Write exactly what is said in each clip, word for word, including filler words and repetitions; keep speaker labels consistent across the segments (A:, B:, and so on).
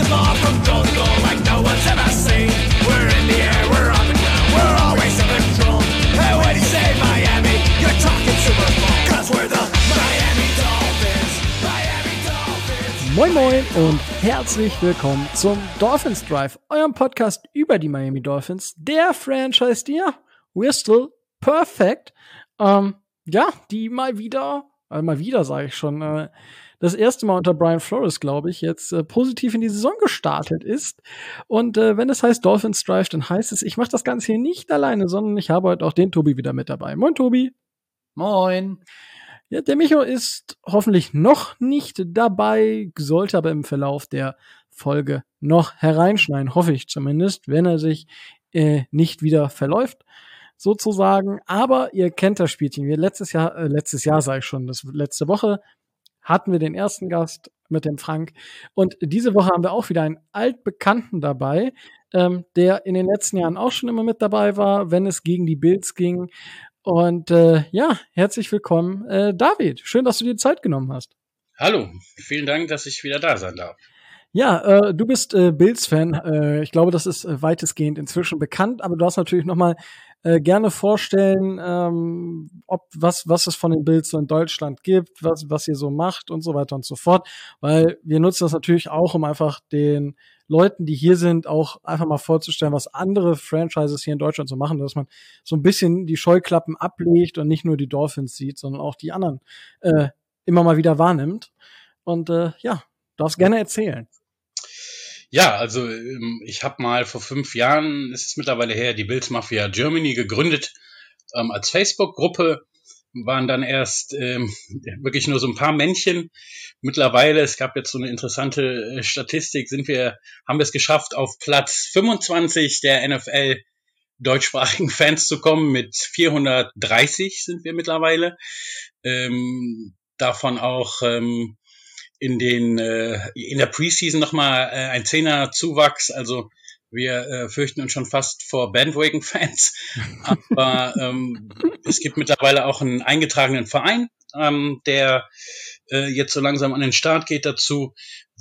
A: law from goal to goal like no one's ever seen. We're in the air, we're on the ground, we're always in control. And when you say Miami, you're talking Super Bowl, cause we're the Miami Dolphins, Miami Dolphins.
B: Moin Moin und herzlich willkommen zum Dolphins Drive, eurem Podcast über die Miami Dolphins, der Franchise, die ja, we're still perfect, ähm, ja, die mal wieder, äh, mal wieder sage ich schon, äh, das erste Mal unter Brian Flores, glaube ich, jetzt äh, positiv in die Saison gestartet ist. Und äh, wenn es heißt Dolphins Drive, dann heißt es, ich mache das Ganze hier nicht alleine, sondern ich habe heute auch den Tobi wieder mit dabei. Moin, Tobi.
C: Moin.
B: Ja, der Micho ist hoffentlich noch nicht dabei, sollte aber im Verlauf der Folge noch hereinschneiden, hoffe ich zumindest, wenn er sich äh, nicht wieder verläuft, sozusagen. Aber ihr kennt das Spielchen. Wir letztes Jahr, äh, letztes Jahr sage ich schon, das letzte Woche hatten wir den ersten Gast mit dem Frank. Und diese Woche haben wir auch wieder einen Altbekannten dabei, ähm, der in den letzten Jahren auch schon immer mit dabei war, wenn es gegen die Bills ging. Und äh, ja, herzlich willkommen, äh, David. Schön, dass du dir Zeit genommen hast.
C: Hallo, vielen Dank, dass ich wieder da sein darf.
B: Ja, äh, du bist äh, Bills-Fan. Äh, ich glaube, das ist äh, weitestgehend inzwischen bekannt, aber du darfst natürlich noch mal äh, gerne vorstellen, ähm, ob was was es von den Bills so in Deutschland gibt, was was ihr so macht und so weiter und so fort, weil wir nutzen das natürlich auch, um einfach den Leuten, die hier sind, auch einfach mal vorzustellen, was andere Franchises hier in Deutschland so machen, dass man so ein bisschen die Scheuklappen ablegt und nicht nur die Dolphins sieht, sondern auch die anderen äh, immer mal wieder wahrnimmt. Und äh, ja, darfst gerne erzählen.
C: Ja, also ich habe mal vor fünf Jahren, ist es mittlerweile her, die Bills Mafia Germany gegründet ähm, als Facebook-Gruppe. Waren dann erst ähm, wirklich nur so ein paar Männchen. Mittlerweile, es gab jetzt so eine interessante Statistik, sind wir, haben wir es geschafft, auf Platz fünfundzwanzig der N F L deutschsprachigen Fans zu kommen. Mit vierhundertdreißig sind wir mittlerweile. Ähm, davon auch ähm, in den äh, in der Preseason nochmal äh, ein Zehner Zuwachs. Also wir äh, fürchten uns schon fast vor Bandwagon-Fans. Aber ähm, es gibt mittlerweile auch einen eingetragenen Verein, ähm, der äh, jetzt so langsam an den Start geht dazu.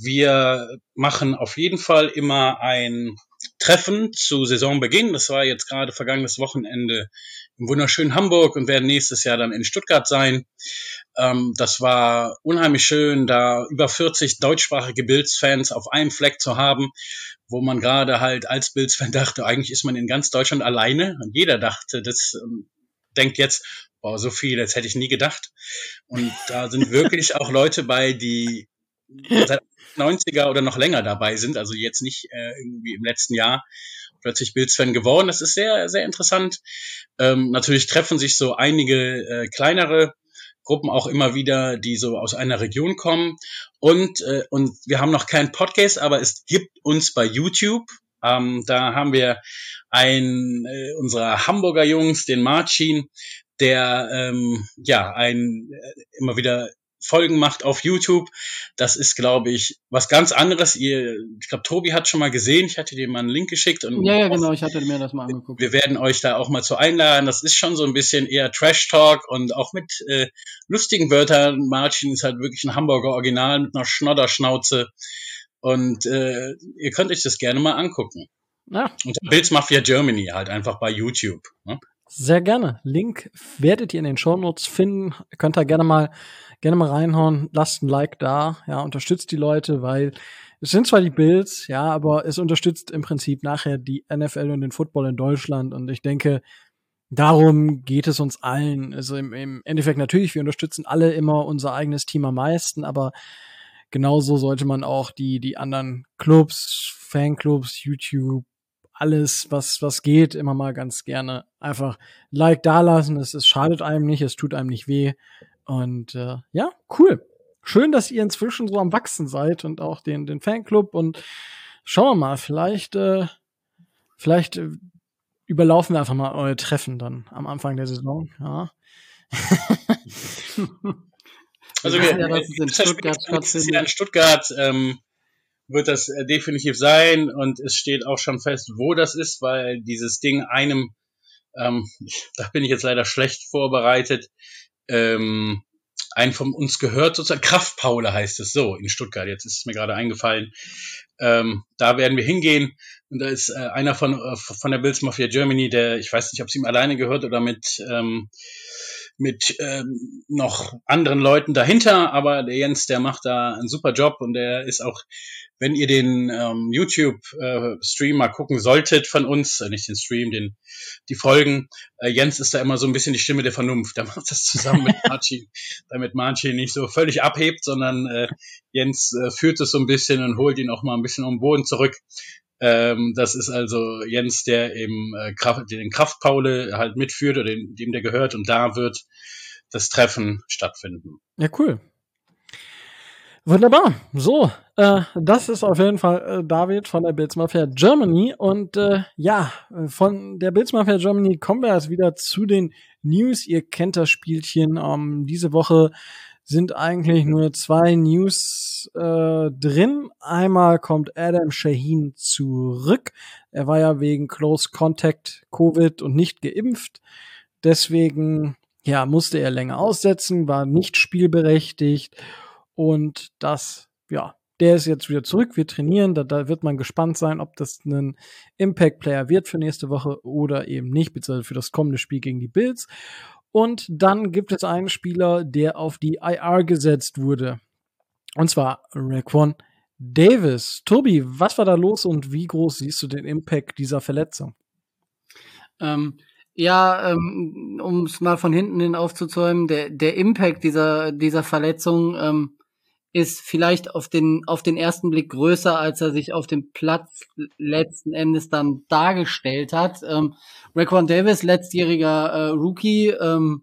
C: Wir machen auf jeden Fall immer ein Treffen zu Saisonbeginn. Das war jetzt gerade vergangenes Wochenende im wunderschönen Hamburg und werden nächstes Jahr dann in Stuttgart sein. Ähm, das war unheimlich schön, da über vierzig deutschsprachige Bills-Fans auf einem Fleck zu haben, wo man gerade halt als Bills-Fan dachte, eigentlich ist man in ganz Deutschland alleine. Und jeder dachte, das ähm, denkt jetzt, boah, so viel, das hätte ich nie gedacht. Und da sind wirklich auch Leute bei, die seit neunziger oder noch länger dabei sind, also jetzt nicht äh, irgendwie im letzten Jahr plötzlich Bills-Fan geworden. Das ist sehr, sehr interessant. Ähm, natürlich treffen sich so einige äh, kleinere Gruppen auch immer wieder, die so aus einer Region kommen. Und äh, und wir haben noch keinen Podcast, aber es gibt uns bei YouTube. Ähm, da haben wir einen äh, unserer Hamburger Jungs, den Marcin, der ähm, ja ein äh, immer wieder Folgen macht auf YouTube. Das ist, glaube ich, was ganz anderes. Ihr, ich glaube, Tobi hat schon mal gesehen. Ich hatte dir mal einen Link geschickt. Und
B: ja, ja, genau. Ich hatte mir das mal angeguckt.
C: Wir werden euch da auch mal zu einladen. Das ist schon so ein bisschen eher Trash-Talk und auch mit äh, lustigen Wörtern. Marcin ist halt wirklich ein Hamburger Original mit einer Schnodderschnauze. Und äh, ihr könnt euch das gerne mal angucken.
B: Ja.
C: Und Bills Mafia Germany halt einfach bei YouTube. Ne?
B: Sehr gerne. Link werdet ihr in den Shownotes finden. Könnt ihr gerne mal gerne mal reinhauen. Lasst ein Like da. Ja, unterstützt die Leute, weil es sind zwar die Bills, ja, aber es unterstützt im Prinzip nachher die N F L und den Football in Deutschland. Und ich denke, darum geht es uns allen. Also im, im Endeffekt natürlich, wir unterstützen alle immer unser eigenes Team am meisten, aber genauso sollte man auch die die anderen Clubs, Fanclubs, YouTube, alles, was was geht, immer mal ganz gerne einfach Like dalassen. Es, es schadet einem nicht, es tut einem nicht weh. Und äh, ja, cool. Schön, dass ihr inzwischen so am Wachsen seid und auch den den Fanclub. Und schauen wir mal, vielleicht äh, vielleicht äh, überlaufen wir einfach mal eure Treffen dann am Anfang der Saison. Ja.
C: Also wir, ja, das ist in Stuttgart stattfindet. Ja, in Stuttgart ähm, wird das äh, definitiv sein und es steht auch schon fest, wo das ist, weil dieses Ding einem, ähm, da bin ich jetzt leider schlecht vorbereitet, ähm, einen von uns gehört, sozusagen Kraftpaule heißt es so in Stuttgart. Jetzt ist es mir gerade eingefallen. Ähm, da werden wir hingehen. Und da ist äh, einer von äh, von der Bills Mafia Germany, der, ich weiß nicht, ob es ihm alleine gehört oder mit ähm, mit ähm, noch anderen Leuten dahinter, aber der Jens, der macht da einen super Job und der ist auch, wenn ihr den ähm, YouTube-Stream äh, mal gucken solltet von uns, äh, nicht den Stream, den die Folgen, äh, Jens ist da immer so ein bisschen die Stimme der Vernunft. Der macht das zusammen mit Marcin, damit Marcin nicht so völlig abhebt, sondern äh, Jens äh, führt es so ein bisschen und holt ihn auch mal ein bisschen um den Boden zurück. Ähm, das ist also Jens, der eben äh, Kraft, den Kraftpaule halt mitführt oder dem, dem der gehört, und da wird das Treffen stattfinden.
B: Ja, cool. Wunderbar. So, äh, das ist auf jeden Fall äh, David von der Bills Mafia Germany. Und äh, ja, von der Bills Mafia Germany kommen wir jetzt wieder zu den News. Ihr kennt das Spielchen. Ähm, diese Woche sind eigentlich nur zwei News äh, drin. Einmal kommt Adam Shaheen zurück. Er war ja wegen Close Contact Covid und nicht geimpft. Deswegen ja, musste er länger aussetzen, war nicht spielberechtigt. Und das, ja, der ist jetzt wieder zurück. Wir trainieren. Da, da wird man gespannt sein, ob das ein Impact-Player wird für nächste Woche oder eben nicht, beziehungsweise für das kommende Spiel gegen die Bills. Und dann gibt es einen Spieler, der auf die I R gesetzt wurde. Und zwar Raekwon Davis. Tobi, was war da los und wie groß siehst du den Impact dieser Verletzung?
D: Ähm, ja, ähm, um es mal von hinten hin aufzuzäumen, der, der Impact dieser, dieser Verletzung ähm, ist vielleicht auf den, auf den ersten Blick größer, als er sich auf dem Platz letzten Endes dann dargestellt hat. Ähm, Raekwon Davis, letztjähriger äh, Rookie, ähm,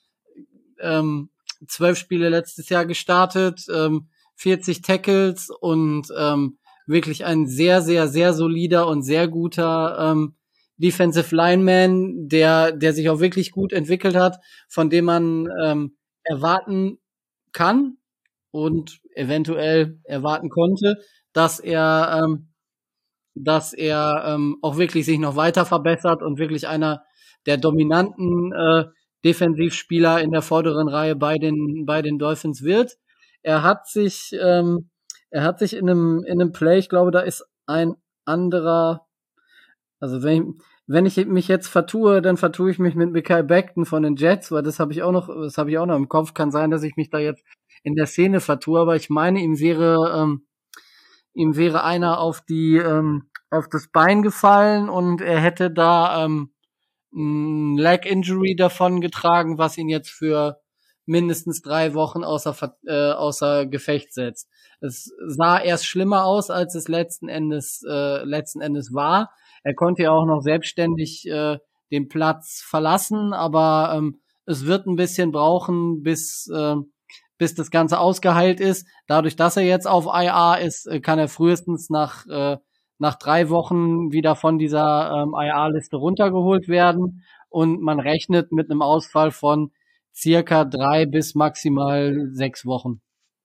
D: ähm, zwölf Spiele letztes Jahr gestartet, ähm, vierzig Tackles und ähm, wirklich ein sehr, sehr, sehr solider und sehr guter ähm, Defensive Lineman, der, der sich auch wirklich gut entwickelt hat, von dem man ähm, erwarten kann und eventuell erwarten konnte, dass er, ähm, dass er ähm, auch wirklich sich noch weiter verbessert und wirklich einer der dominanten äh, Defensivspieler in der vorderen Reihe bei den bei den Dolphins wird. Er hat sich, ähm, er hat sich in einem in einem Play, ich glaube, da ist ein anderer, also wenn ich, wenn ich mich jetzt vertue, dann vertue ich mich mit Mekhi Becton von den Jets, weil das habe ich auch noch, das habe ich auch noch im Kopf. Kann sein, dass ich mich da jetzt in der Szene vertue, aber ich meine, ihm wäre ähm, ihm wäre einer auf die ähm, auf das Bein gefallen und er hätte da ähm, ein Leg Injury davon getragen, was ihn jetzt für mindestens drei Wochen außer äh, außer Gefecht setzt. Es sah erst schlimmer aus, als es letzten Endes äh, letzten Endes war. Er konnte ja auch noch selbstständig äh, den Platz verlassen, aber ähm, es wird ein bisschen brauchen, bis äh, bis das Ganze ausgeheilt ist. Dadurch, dass er jetzt auf I R ist, kann er frühestens nach äh, nach drei Wochen wieder von dieser ähm, I R-Liste runtergeholt werden. Und man rechnet mit einem Ausfall von circa drei bis maximal sechs Wochen.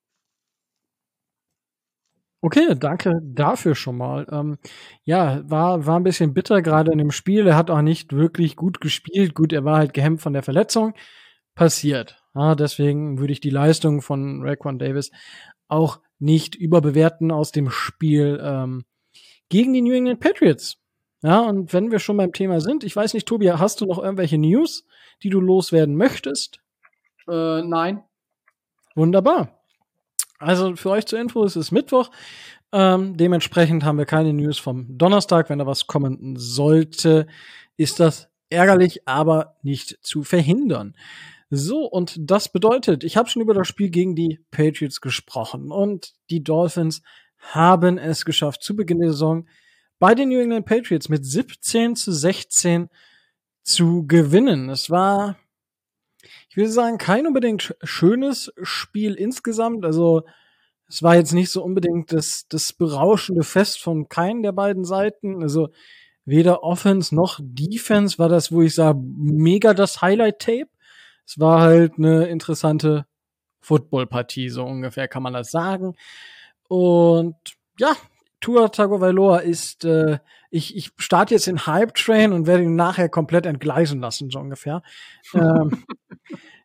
B: Okay, danke dafür schon mal. Ähm, ja, war, war ein bisschen bitter gerade in dem Spiel. Er hat auch nicht wirklich gut gespielt. Gut, er war halt gehemmt von der Verletzung. Passiert. Ja, deswegen würde ich die Leistung von Raekwon Davis auch nicht überbewerten aus dem Spiel ähm, gegen die New England Patriots. Ja, und wenn wir schon beim Thema sind, ich weiß nicht, Tobi, hast du noch irgendwelche News, die du loswerden möchtest?
D: Äh, nein.
B: Wunderbar. Also für euch zur Info, es ist Mittwoch. Ähm, dementsprechend haben wir keine News vom Donnerstag. Wenn da was kommen sollte, ist das ärgerlich, aber nicht zu verhindern. So, und das bedeutet, ich habe schon über das Spiel gegen die Patriots gesprochen und die Dolphins haben es geschafft, zu Beginn der Saison bei den New England Patriots mit siebzehn zu sechzehn zu gewinnen. Es war, ich würde sagen, kein unbedingt schönes Spiel insgesamt. Also es war jetzt nicht so unbedingt das, das berauschende Fest von keinen der beiden Seiten. Also weder Offense noch Defense war das, wo ich sage, mega das Highlight-Tape. Es war halt eine interessante Footballpartie, so ungefähr kann man das sagen. Und ja, Tua Tagovailoa ist, äh, ich, ich starte jetzt in Hype Train und werde ihn nachher komplett entgleisen lassen, so ungefähr. ähm,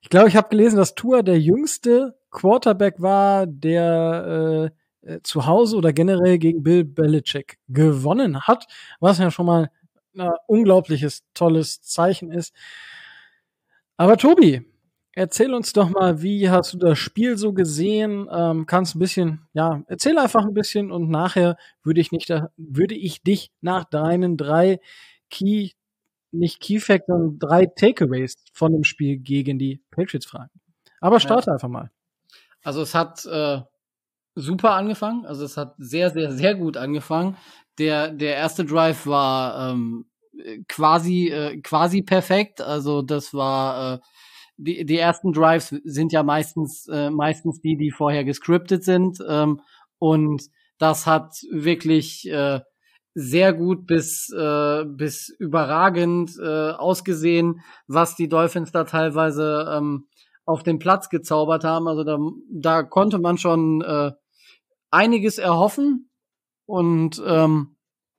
B: Ich glaube, ich habe gelesen, dass Tua der jüngste Quarterback war, der äh, äh, zu Hause oder generell gegen Bill Belichick gewonnen hat, was ja schon mal ein unglaubliches, tolles Zeichen ist. Aber Tobi, erzähl uns doch mal, wie hast du das Spiel so gesehen? Ähm, kannst ein bisschen, ja, erzähl einfach ein bisschen und nachher würde ich nicht, da, würde ich dich nach deinen drei Key, nicht Key Facts, sondern drei Takeaways von dem Spiel gegen die Patriots fragen. Aber starte ja. einfach mal.
D: Also es hat äh, super angefangen, also es hat sehr, sehr, sehr gut angefangen. Der, der erste Drive war ähm, quasi, äh, quasi perfekt, also das war äh, Die, die ersten Drives sind ja meistens äh, meistens die, die vorher gescriptet sind, ähm, und das hat wirklich äh, sehr gut bis äh, bis überragend äh, ausgesehen, was die Dolphins da teilweise ähm, auf den Platz gezaubert haben. Also da, da konnte man schon äh, einiges erhoffen und ähm,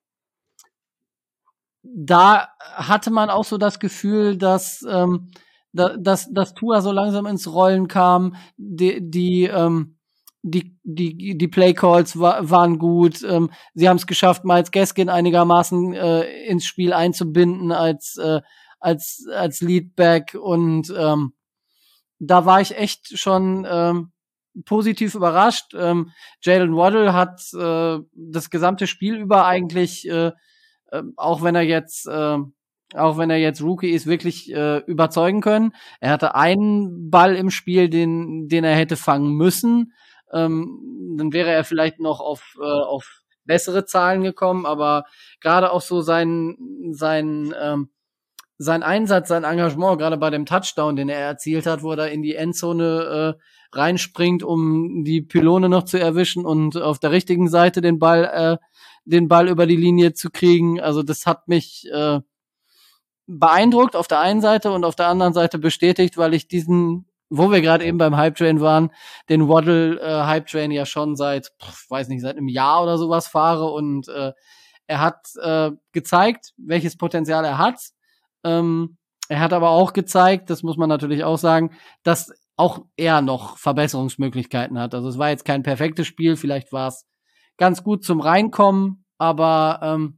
D: da hatte man auch so das Gefühl, dass ähm, da, dass dass Tua so langsam ins Rollen kam, die die ähm, die die die Playcalls war, waren gut. Ähm, sie haben es geschafft, Myles Gaskin einigermaßen äh, ins Spiel einzubinden als äh, als als Leadback und ähm, da war ich echt schon ähm, positiv überrascht. Ähm, Jalen Waddle hat äh, das gesamte Spiel über eigentlich äh, äh, auch wenn er jetzt äh, auch wenn er jetzt Rookie ist, wirklich äh, überzeugen können. Er hatte einen Ball im Spiel, den den er hätte fangen müssen. Ähm, dann wäre er vielleicht noch auf äh, auf bessere Zahlen gekommen, aber gerade auch so sein sein ähm, sein Einsatz, sein Engagement, gerade bei dem Touchdown, den er erzielt hat, wo er da in die Endzone äh, reinspringt, um die Pylone noch zu erwischen und auf der richtigen Seite den Ball äh, den Ball über die Linie zu kriegen. Also das hat mich äh, beeindruckt auf der einen Seite und auf der anderen Seite bestätigt, weil ich diesen, wo wir gerade eben beim Hype Train waren, den Waddle äh, Hype Train ja schon seit, pf, weiß nicht, seit einem Jahr oder sowas fahre und äh, er hat äh, gezeigt, welches Potenzial er hat. Ähm, er hat aber auch gezeigt, das muss man natürlich auch sagen, dass auch er noch Verbesserungsmöglichkeiten hat. Also es war jetzt kein perfektes Spiel, vielleicht war es ganz gut zum Reinkommen, aber ähm,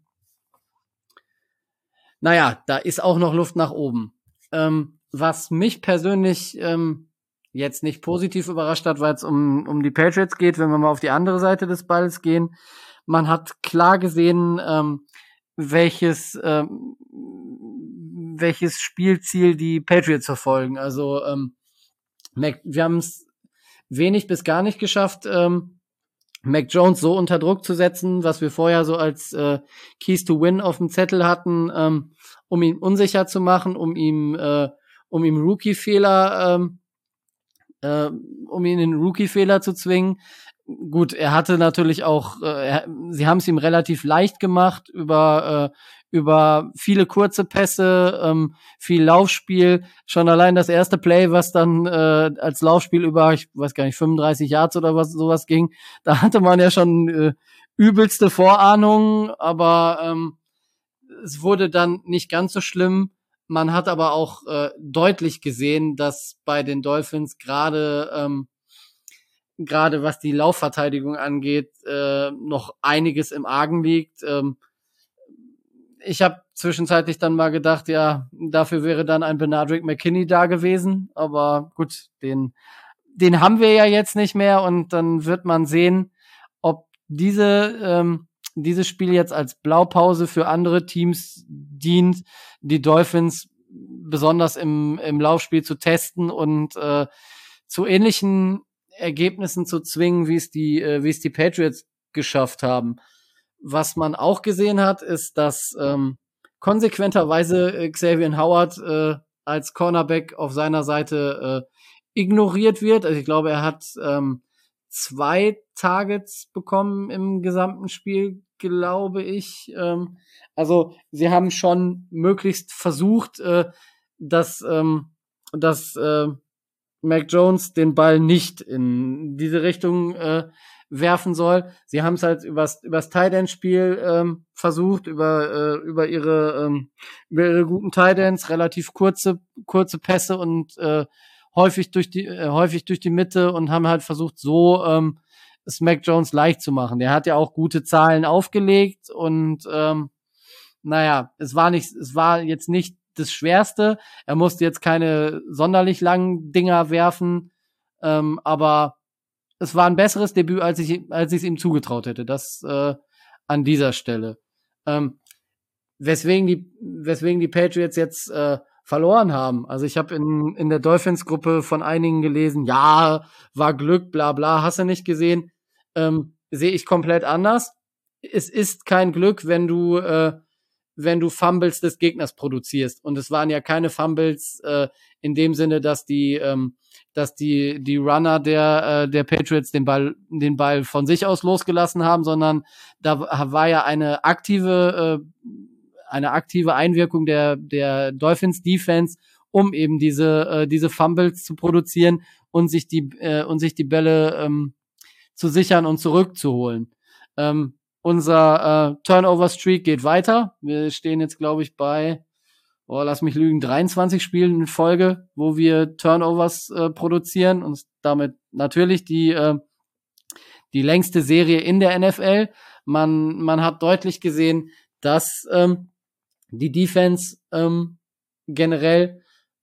D: naja, da ist auch noch Luft nach oben. Ähm, was mich persönlich ähm, jetzt nicht positiv überrascht hat, weil es um, um die Patriots geht, wenn wir mal auf die andere Seite des Balls gehen. Man hat klar gesehen, ähm, welches ähm, welches Spielziel die Patriots verfolgen. Also ähm, Mac, wir haben es wenig bis gar nicht geschafft, ähm, Mac Jones so unter Druck zu setzen, was wir vorher so als äh, Keys to Win auf dem Zettel hatten, ähm, um ihn unsicher zu machen, um ihm äh, um ihm Rookie-Fehler ähm, äh, um ihn in Rookie-Fehler zu zwingen. Gut, er hatte natürlich auch, äh, er, sie haben es ihm relativ leicht gemacht über äh, über viele kurze Pässe, ähm, viel Laufspiel. Schon allein das erste Play, was dann äh, als Laufspiel über, ich weiß gar nicht, fünfunddreißig Yards oder was sowas ging, da hatte man ja schon äh, übelste Vorahnungen, aber ähm, es wurde dann nicht ganz so schlimm. Man hat aber auch äh, deutlich gesehen, dass bei den Dolphins gerade ähm, gerade was die Laufverteidigung angeht, äh, noch einiges im Argen liegt. Ähm, ich habe zwischenzeitlich dann mal gedacht, ja, dafür wäre dann ein Benardrick McKinney da gewesen. Aber gut, den, den haben wir ja jetzt nicht mehr und dann wird man sehen, ob diese, ähm, dieses Spiel jetzt als Blaupause für andere Teams dient, die Dolphins besonders im, im Laufspiel zu testen und äh, zu ähnlichen Ergebnissen zu zwingen, wie es die, äh, wie es die Patriots geschafft haben. Was man auch gesehen hat, ist, dass ähm, konsequenterweise äh, Xavier Howard äh, als Cornerback auf seiner Seite äh, ignoriert wird. Also ich glaube, er hat ähm, zwei Targets bekommen im gesamten Spiel, glaube ich. Ähm, also sie haben schon möglichst versucht, äh, dass, ähm, dass äh, Mac Jones den Ball nicht in diese Richtung äh, werfen soll. Sie haben es halt übers, übers Tight End Spiel ähm, versucht, über äh, über ihre ähm, über ihre guten Tight Ends, relativ kurze kurze Pässe und äh, häufig durch die äh, häufig durch die Mitte und haben halt versucht, so ähm, es Mac Jones leicht zu machen. Der hat ja auch gute Zahlen aufgelegt und ähm, naja, es war nicht, es war jetzt nicht das Schwerste. Er musste jetzt keine sonderlich langen Dinger werfen, ähm, aber es war ein besseres Debüt, als ich als ich es ihm zugetraut hätte. Das äh, an dieser Stelle. Ähm, weswegen die weswegen die Patriots jetzt äh, verloren haben. Also ich habe in in der Dolphins-Gruppe von einigen gelesen, ja, war Glück, bla bla, hast du nicht gesehen. Ähm, sehe ich komplett anders. Es ist kein Glück, wenn du äh, wenn du Fumbles des Gegners produzierst. Und es waren ja keine Fumbles äh, in dem Sinne, dass die ähm, dass die die Runner der äh, der Patriots den Ball den Ball von sich aus losgelassen haben, sondern da war ja eine aktive äh, eine aktive Einwirkung der der Dolphins Defense, um eben diese äh, diese Fumbles zu produzieren und sich die äh, und sich die Bälle ähm, zu sichern und zurückzuholen. Ähm, unser äh, Turnover-Streak geht weiter. Wir stehen jetzt, glaube ich, bei, oh, lass mich lügen, dreiundzwanzig Spielen in Folge, wo wir Turnovers äh, produzieren und damit natürlich die äh, die längste Serie in der N F L. Man man hat deutlich gesehen, dass ähm, die Defense ähm, generell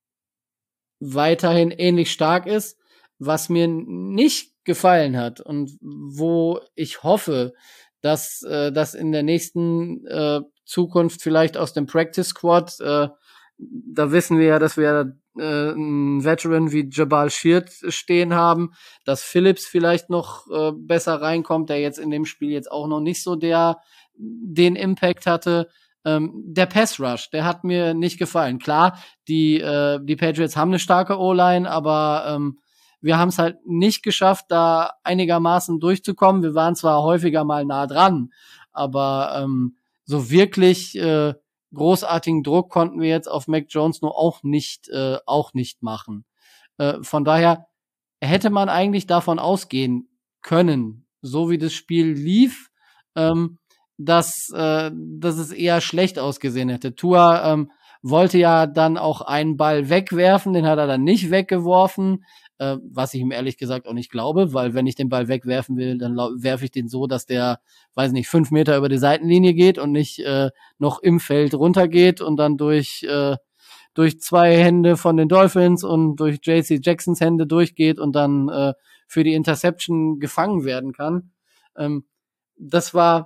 D: weiterhin ähnlich stark ist. Was mir nicht gefallen hat und wo ich hoffe, dass äh, das in der nächsten äh, Zukunft vielleicht aus dem Practice Squad, äh, da wissen wir ja, dass wir äh, einen Veteran wie Jabal Sheard stehen haben, dass Phillips vielleicht noch äh, besser reinkommt, der jetzt in dem Spiel jetzt auch noch nicht so der den Impact hatte. Ähm, der Pass Rush, der hat mir nicht gefallen. Klar, die äh, die Patriots haben eine starke O-Line, aber ähm, wir haben es halt nicht geschafft, da einigermaßen durchzukommen. Wir waren zwar häufiger mal nah dran, aber ähm, so wirklich äh, großartigen Druck konnten wir jetzt auf Mac Jones nur auch nicht äh, auch nicht machen. Äh, von daher hätte man eigentlich davon ausgehen können, so wie das Spiel lief, ähm, dass äh, dass es eher schlecht ausgesehen hätte. Tua ähm, wollte ja dann auch einen Ball wegwerfen, den hat er dann nicht weggeworfen, äh, was ich ihm ehrlich gesagt auch nicht glaube, weil wenn ich den Ball wegwerfen will, dann werfe ich den so, dass der, weiß nicht, fünf Meter über die Seitenlinie geht und nicht äh, noch im Feld runtergeht und dann durch äh, durch zwei Hände von den Dolphins und durch J C Jacksons Hände durchgeht und dann äh, für die Interception gefangen werden kann. Ähm, das war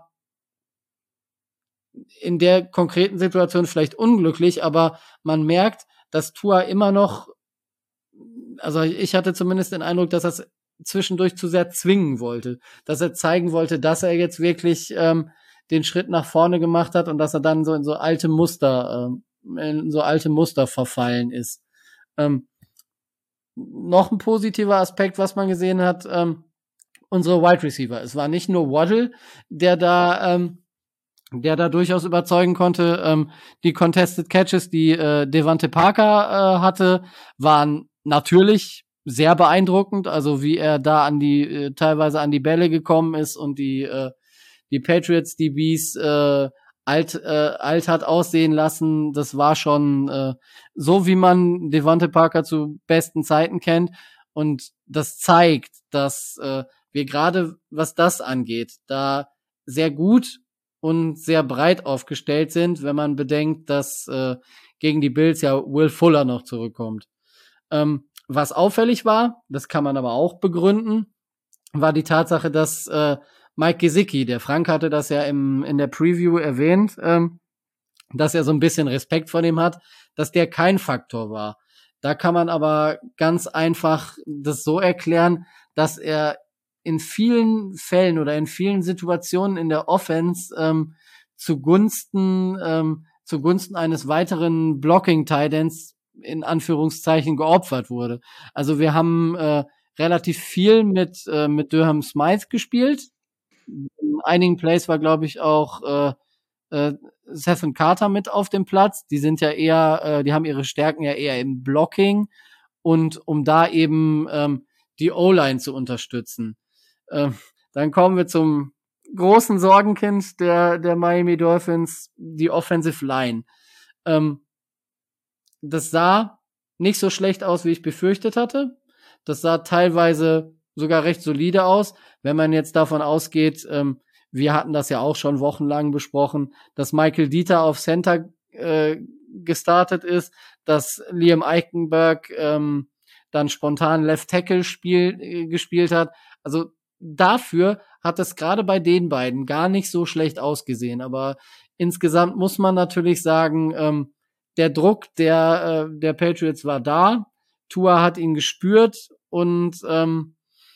D: in der konkreten Situation vielleicht unglücklich, aber man merkt, dass Tua immer noch, also ich hatte zumindest den Eindruck, dass er es zwischendurch zu sehr zwingen wollte, dass er zeigen wollte, dass er jetzt wirklich ähm, den Schritt nach vorne gemacht hat und dass er dann so in so alte Muster, ähm, in so alte Muster verfallen ist. Ähm, noch ein positiver Aspekt, was man gesehen hat, ähm, unsere Wide Receiver. Es war nicht nur Waddle, der da ähm, der da durchaus überzeugen konnte. Ähm, die Contested Catches, die äh, Devante Parker äh, hatte, waren natürlich sehr beeindruckend. Also wie er da an die äh, teilweise an die Bälle gekommen ist und die äh, die Patriots D Bs äh, alt äh, alt hat aussehen lassen. Das war schon äh, so, wie man Devante Parker zu besten Zeiten kennt. Und das zeigt, dass äh, wir gerade, was das angeht, da sehr gut und sehr breit aufgestellt sind, wenn man bedenkt, dass äh, gegen die Bills ja Will Fuller noch zurückkommt. Ähm, was auffällig war, das kann man aber auch begründen, war die Tatsache, dass äh, Mike Gesicki, der Frank hatte das ja im in der Preview erwähnt, ähm, dass er so ein bisschen Respekt vor dem hat, dass der kein Faktor war. Da kann man aber ganz einfach das so erklären, dass er in vielen Fällen oder in vielen Situationen in der Offense ähm, zugunsten ähm, zugunsten eines weiteren Blocking-Tidends in Anführungszeichen geopfert wurde. Also wir haben äh, relativ viel mit äh, mit Durham Smythe gespielt. In einigen Plays war, glaube ich, auch äh, äh, Stephen Carter mit auf dem Platz. Die sind ja eher, äh, die haben ihre Stärken ja eher im Blocking und um da eben ähm, die O-Line zu unterstützen. Ähm, dann kommen wir zum großen Sorgenkind der der Miami Dolphins, die Offensive Line. Ähm, das sah nicht so schlecht aus, wie ich befürchtet hatte. Das sah teilweise sogar recht solide aus, wenn man jetzt davon ausgeht, ähm, wir hatten das ja auch schon wochenlang besprochen, dass Michael Dieter auf Center äh, gestartet ist, dass Liam Eichenberg ähm, dann spontan Left Tackle spiel, äh, gespielt hat. Also dafür hat es gerade bei den beiden gar nicht so schlecht ausgesehen. Aber insgesamt muss man natürlich sagen, ähm, der Druck der, äh, der Patriots war da. Tua hat ihn gespürt und ähm,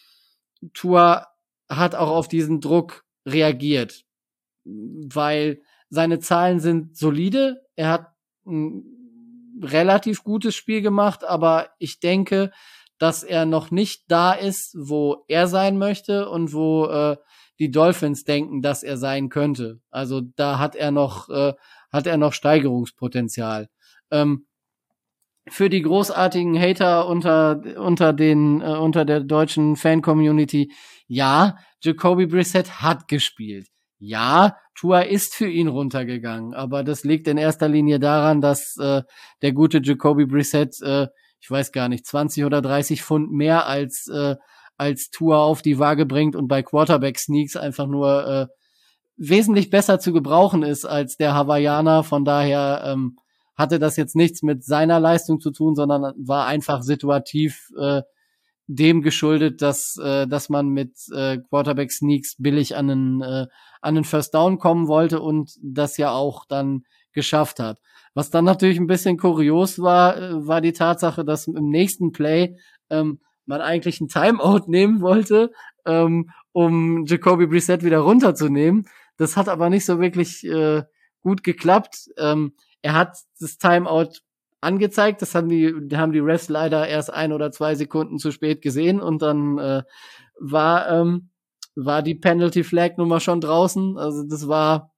D: Tua hat auch auf diesen Druck reagiert, weil seine Zahlen sind solide. Er hat ein relativ gutes Spiel gemacht, aber ich denke, dass er noch nicht da ist, wo er sein möchte und wo äh, die Dolphins denken, dass er sein könnte. Also da hat er noch äh, hat er noch Steigerungspotenzial. Ähm, für die großartigen Hater unter unter den äh, unter der deutschen Fan-Community, ja, Jacoby Brissett hat gespielt. Ja, Tua ist für ihn runtergegangen, aber das liegt in erster Linie daran, dass äh, der gute Jacoby Brissett, äh, ich weiß gar nicht, zwanzig oder dreißig Pfund mehr als äh, als Tua auf die Waage bringt und bei Quarterback-Sneaks einfach nur äh, wesentlich besser zu gebrauchen ist als der Hawaiianer. Von daher ähm, hatte das jetzt nichts mit seiner Leistung zu tun, sondern war einfach situativ äh, dem geschuldet, dass äh, dass man mit äh, Quarterback Sneaks billig an einen äh, an einen First Down kommen wollte und das ja auch dann geschafft hat. Was dann natürlich ein bisschen kurios war, äh, war die Tatsache, dass im nächsten Play ähm, man eigentlich ein Timeout nehmen wollte, ähm, um Jacoby Brissett wieder runterzunehmen. Das hat aber nicht so wirklich äh, gut geklappt. Ähm, er hat das Timeout angezeigt, das haben die, haben die Refs leider erst ein oder zwei Sekunden zu spät gesehen und dann äh, war ähm, war die Penalty Flag Nummer schon draußen. Also das war,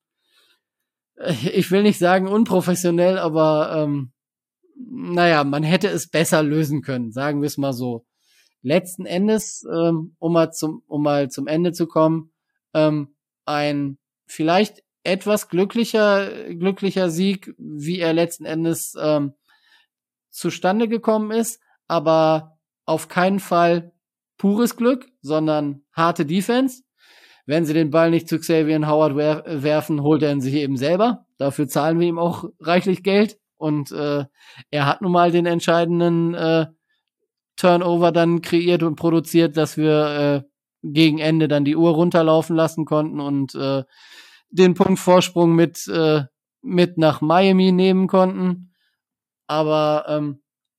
D: ich will nicht sagen unprofessionell, aber ähm, naja, man hätte es besser lösen können, sagen wir es mal so. Letzten Endes, ähm, um mal zum um mal zum Ende zu kommen, ähm, ein vielleicht etwas glücklicher glücklicher Sieg, wie er letzten Endes ähm, zustande gekommen ist, aber auf keinen Fall pures Glück, sondern harte Defense. Wenn sie den Ball nicht zu Xavier Howard wer- werfen, holt er ihn sich eben selber. Dafür zahlen wir ihm auch reichlich Geld und äh, er hat nun mal den entscheidenden äh, Turnover dann kreiert und produziert, dass wir äh, gegen Ende dann die Uhr runterlaufen lassen konnten und äh, den Punkt Vorsprung mit äh, mit nach Miami nehmen konnten. Aber ähm,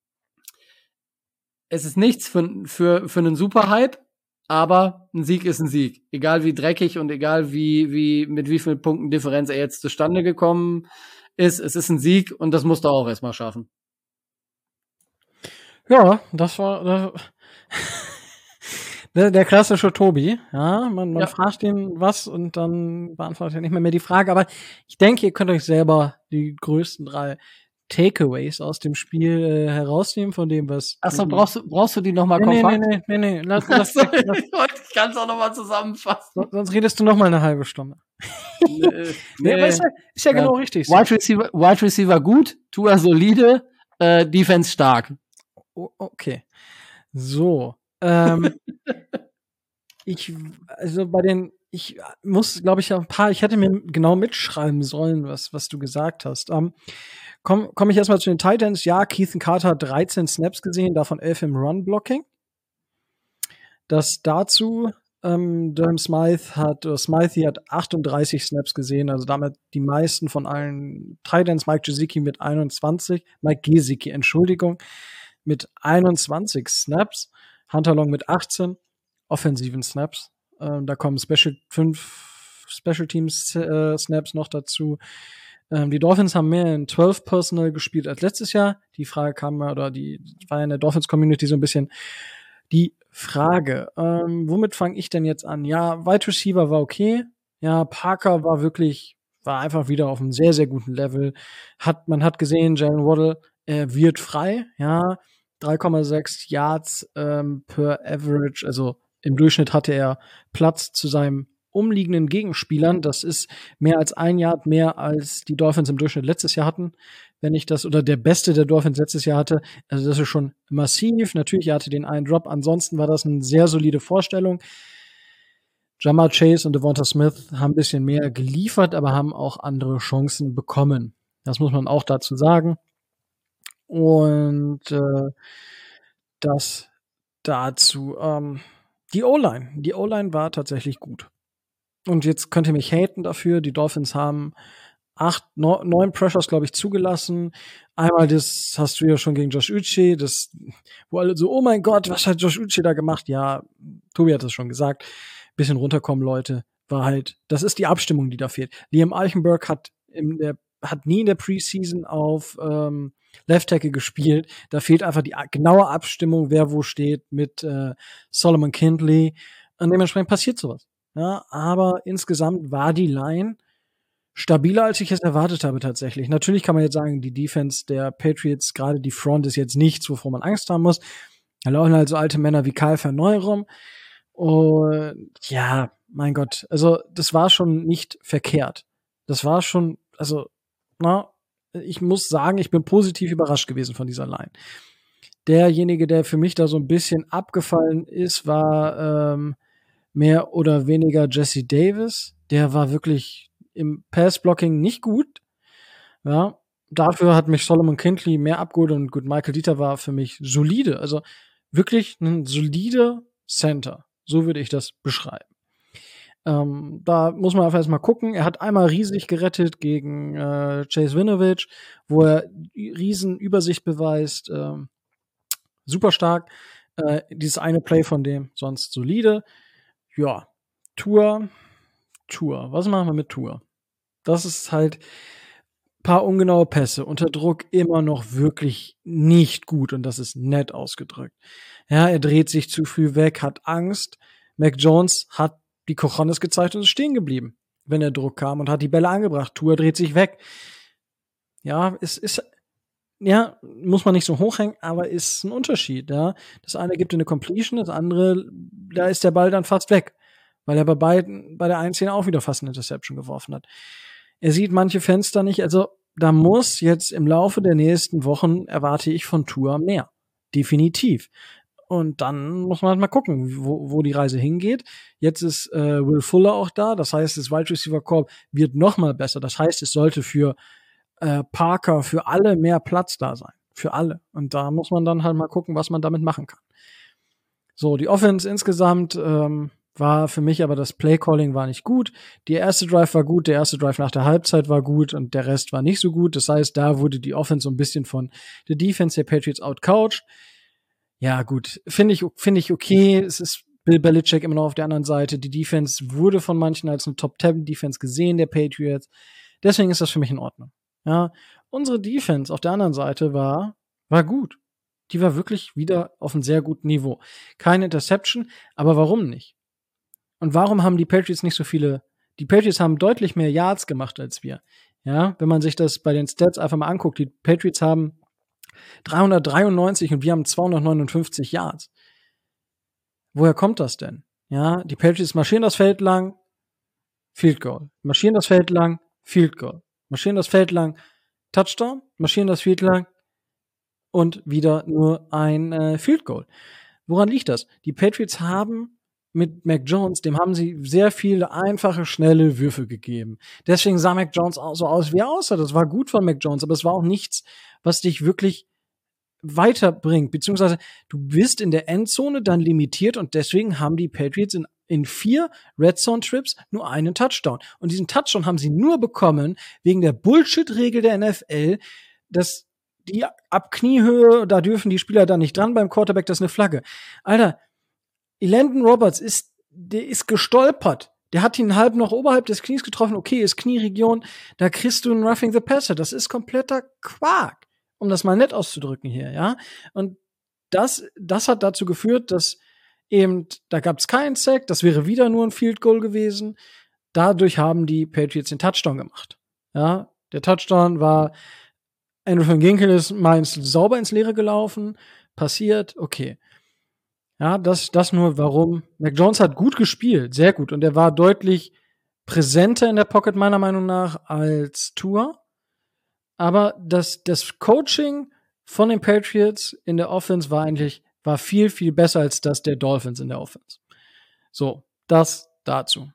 D: es ist nichts für, für, für einen Superhype, aber ein Sieg ist ein Sieg. Egal wie dreckig und egal wie, wie, mit wie vielen Punkten Differenz er jetzt zustande gekommen ist, es ist ein Sieg und das musst du auch erstmal schaffen.
B: Ja, das war das, der, der klassische Tobi. Ja, man, man
D: Ja.
B: fragt ihn was und dann beantwortet er nicht mehr, mehr die Frage. Aber ich denke, ihr könnt euch selber die größten drei Takeaways aus dem Spiel äh, herausnehmen von dem, was.
D: Achso,
B: Tobi-
D: brauchst du, brauchst du die nochmal
B: nee, nee,
D: kompakt?
B: nee, nee, nee, nee, lass, lass,
D: Achso,
B: lass,
D: ich wollte- ich kann es auch nochmal zusammenfassen.
B: lass, sonst redest du noch mal eine halbe Stunde.
D: nee,
B: Nee, aber ist ja, ist ja
D: Ja.
B: genau richtig. So.
D: Wide Receiver, Wide Receiver gut, Tua solide, äh, Defense stark.
B: O- okay. So. Ähm, ich, also bei den, ich muss, glaube ich, ein paar, ich hätte mir genau mitschreiben sollen, was, was du gesagt hast. Ähm, Komme komm ich erstmal zu den Titans. Ja, Keithan Carter hat dreizehn Snaps gesehen, davon elf im Run-Blocking. Das dazu, ähm, Durham Smythe hat, oder Smythe hat achtunddreißig Snaps gesehen, also damit die meisten von allen Titans. Mike Gesicki mit einundzwanzig, Mike Gesicki, Entschuldigung, mit einundzwanzig Snaps. Hunter Long mit achtzehn offensiven Snaps. Ähm, da kommen Special, fünf Special Teams äh, Snaps noch dazu. Ähm, die Dolphins haben mehr in zwölf Personal gespielt als letztes Jahr. Die Frage kam mal, oder die war in der Dolphins-Community so ein bisschen die Frage. Ähm, womit fange ich denn jetzt an? Ja, Wide Receiver war okay. Ja, Parker war wirklich, war einfach wieder auf einem sehr, sehr guten Level. Hat, man hat gesehen, Jalen Waddle äh, wird frei. Ja, drei Komma sechs Yards ähm, per Average. Also im Durchschnitt hatte er Platz zu seinem umliegenden Gegenspielern. Das ist mehr als ein Yard mehr, als die Dolphins im Durchschnitt letztes Jahr hatten, wenn ich das, oder der Beste der Dolphins letztes Jahr hatte. Also das ist schon massiv. Natürlich, er hatte den einen Drop. Ansonsten war das eine sehr solide Vorstellung. Ja'Marr Chase und Devonta Smith haben ein bisschen mehr geliefert, aber haben auch andere Chancen bekommen. Das muss man auch dazu sagen. Und äh, das dazu. Ähm, die O-Line. Die O-Line war tatsächlich gut. Und jetzt könnt ihr mich haten dafür. Die Dolphins haben acht, neun, neun Pressures, glaube ich, zugelassen. Einmal das hast du ja schon gegen Josh Uche, das, wo alle so, oh mein Gott, was hat Josh Uche da gemacht? Ja, Tobi hat es schon gesagt. Bisschen runterkommen, Leute. War halt, das ist die Abstimmung, die da fehlt. Liam Eichenberg hat in der, hat nie in der Preseason auf ähm, Left Tackle gespielt. Da fehlt einfach die genaue Abstimmung, wer wo steht mit äh, Solomon Kindley. Und dementsprechend passiert sowas. Ja, aber insgesamt war die Line stabiler, als ich es erwartet habe tatsächlich. Natürlich kann man jetzt sagen, die Defense der Patriots, gerade die Front, ist jetzt nichts, wovor man Angst haben muss. Da laufen halt so alte Männer wie Kyle Verneu rum. Und ja, mein Gott, also das war schon nicht verkehrt. Das war schon, also, na, ich muss sagen, ich bin positiv überrascht gewesen von dieser Line. Derjenige, der für mich da so ein bisschen abgefallen ist, war ähm, mehr oder weniger Jesse Davis. Der war wirklich im Pass-Blocking nicht gut. Ja, dafür hat mich Solomon Kindley mehr abgeholt und gut, Michael Dieter war für mich solide. Also wirklich ein solider Center. So würde ich das beschreiben. Ähm, da muss man einfach erstmal gucken. Er hat einmal riesig gerettet gegen äh, Chase Winovich, wo er riesen Übersicht beweist. Ähm, super stark. Äh, dieses eine Play von dem, sonst solide. Ja, Tour. Tour. Was machen wir mit Tour? Das ist halt paar ungenaue Pässe, unter Druck immer noch wirklich nicht gut und das ist nett ausgedrückt. Ja, er dreht sich zu früh weg, hat Angst. Mac Jones hat die Cojones gezeigt und ist stehen geblieben, wenn der Druck kam und hat die Bälle angebracht. Tour dreht sich weg. Ja, es ist, ja, muss man nicht so hochhängen, aber ist ein Unterschied, ja. Das eine gibt eine Completion, das andere, da ist der Ball dann fast weg, weil er bei beiden, bei der einen Szene auch wieder fast eine Interception geworfen hat. Er sieht manche Fenster nicht, also da muss jetzt im Laufe der nächsten Wochen erwarte ich von Tour mehr. Definitiv. Und dann muss man halt mal gucken, wo, wo die Reise hingeht. Jetzt ist äh, Will Fuller auch da, das heißt, das Wide Receiver Corps wird noch mal besser. Das heißt, es sollte für äh, Parker, für alle mehr Platz da sein. Für alle. Und da muss man dann halt mal gucken, was man damit machen kann. So, die Offense insgesamt ähm, war für mich aber das Play-Calling war nicht gut. Der erste Drive war gut, der erste Drive nach der Halbzeit war gut und der Rest war nicht so gut. Das heißt, da wurde die Offense so ein bisschen von der Defense der Patriots outcoached. Ja, gut, finde ich, finde ich okay. Es ist Bill Belichick immer noch auf der anderen Seite. Die Defense wurde von manchen als eine Top Ten Defense gesehen, der Patriots. Deswegen ist das für mich in Ordnung. Ja, unsere Defense auf der anderen Seite war, war gut. Die war wirklich wieder auf einem sehr guten Niveau. Keine Interception, aber warum nicht? Und warum haben die Patriots nicht so viele? Die Patriots haben deutlich mehr Yards gemacht als wir. Ja, wenn man sich das bei den Stats einfach mal anguckt, die Patriots haben dreihundertdreiundneunzig und wir haben zweihundertneunundfünfzig Yards. Woher kommt das denn? Ja, die Patriots marschieren das Feld lang, Field Goal. Marschieren das Feld lang, Field Goal. Marschieren das Feld lang, Touchdown. Marschieren das Feld lang und wieder nur ein äh, Field Goal. Woran liegt das? Die Patriots haben mit Mac Jones, dem haben sie sehr viele einfache, schnelle Würfe gegeben. Deswegen sah Mac Jones auch so aus, wie er aussah. Das war gut von Mac Jones, aber es war auch nichts, was dich wirklich weiterbringt. Beziehungsweise du bist in der Endzone dann limitiert und deswegen haben die Patriots in, in vier Red Zone Trips nur einen Touchdown. Und diesen Touchdown haben sie nur bekommen wegen der Bullshit-Regel der N F L, dass die ab Kniehöhe, da dürfen die Spieler dann nicht dran beim Quarterback, das ist eine Flagge. Alter, Elandon Roberts ist, der ist gestolpert. Der hat ihn halb noch oberhalb des Knies getroffen. Okay, ist Knieregion. Da kriegst du einen Roughing the Passer. Das ist kompletter Quark, um das mal nett auszudrücken hier, ja. Und das, das hat dazu geführt, dass eben, da gab es keinen Sack. Das wäre wieder nur ein Field Goal gewesen. Dadurch haben die Patriots den Touchdown gemacht. Ja, der Touchdown war, Andrew van Ginkel ist mal ins, sauber ins Leere gelaufen. Passiert, okay. Ja, das, das nur warum. Mac Jones hat gut gespielt, sehr gut. Und er war deutlich präsenter in der Pocket, meiner Meinung nach, als Tua. Aber das, das Coaching von den Patriots in der Offense war eigentlich, war viel, viel besser als das der Dolphins in der Offense. So, das dazu.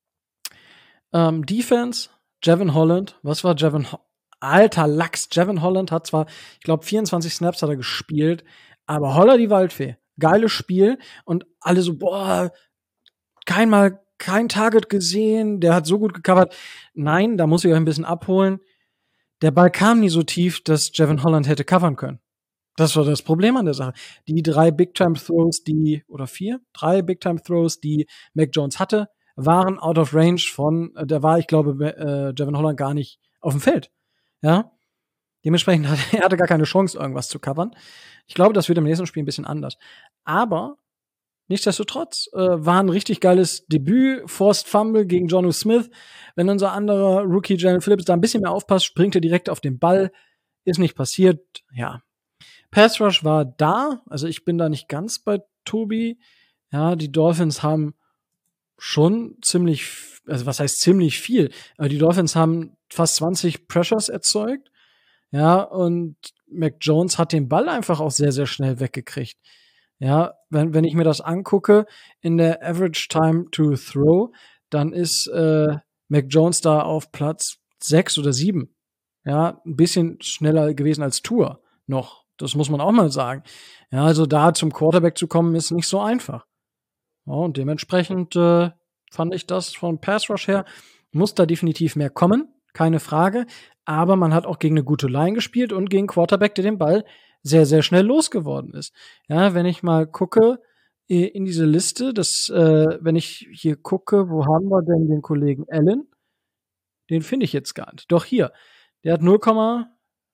B: Ähm, Defense, Jevon Holland. Was war Jevon Holland? Alter Lachs. Jevon Holland hat zwar, ich glaube, vierundzwanzig Snaps hat er gespielt, aber Holler die Waldfee. Geiles Spiel. Und alle so, boah, kein Mal, kein Target gesehen, der hat so gut gecovert. Nein, da muss ich euch ein bisschen abholen. Der Ball kam nie so tief, dass Jevon Holland hätte covern können. Das war das Problem an der Sache. Die drei Big-Time-Throws, die, oder vier, drei Big-Time-Throws, die Mac Jones hatte, waren out of range von, da war, ich glaube, äh, Jevon Holland gar nicht auf dem Feld. Ja. Dementsprechend hat er hatte gar keine Chance, irgendwas zu covern. Ich glaube, das wird im nächsten Spiel ein bisschen anders. Aber nichtsdestotrotz äh, war ein richtig geiles Debüt. Forced Fumble gegen Jonnu Smith. Wenn unser anderer Rookie Jalen Phillips da ein bisschen mehr aufpasst, springt er direkt auf den Ball. Ist nicht passiert. Ja. Pass Rush war da. Also ich bin da nicht ganz bei Tobi. Ja, die Dolphins haben schon ziemlich, also was heißt ziemlich viel? Aber die Dolphins haben fast zwanzig Pressures erzeugt. Ja, und Mac Jones hat den Ball einfach auch sehr, sehr schnell weggekriegt. Ja, wenn, wenn ich mir das angucke, in der Average Time to Throw, dann ist äh, Mac Jones da auf Platz sechs oder sieben. Ja, ein bisschen schneller gewesen als Tua noch. Das muss man auch mal sagen. Ja, also da zum Quarterback zu kommen, ist nicht so einfach. Ja, und dementsprechend äh, fand ich das von Pass Rush her, muss da definitiv mehr kommen, keine Frage. Aber man hat auch gegen eine gute Line gespielt und gegen Quarterback, der den Ball sehr, sehr schnell losgeworden ist. Ja, wenn ich mal gucke in diese Liste, das, äh, wenn ich hier gucke, wo haben wir denn den Kollegen Allen? Den finde ich jetzt gar nicht. Doch hier, der hat null Komma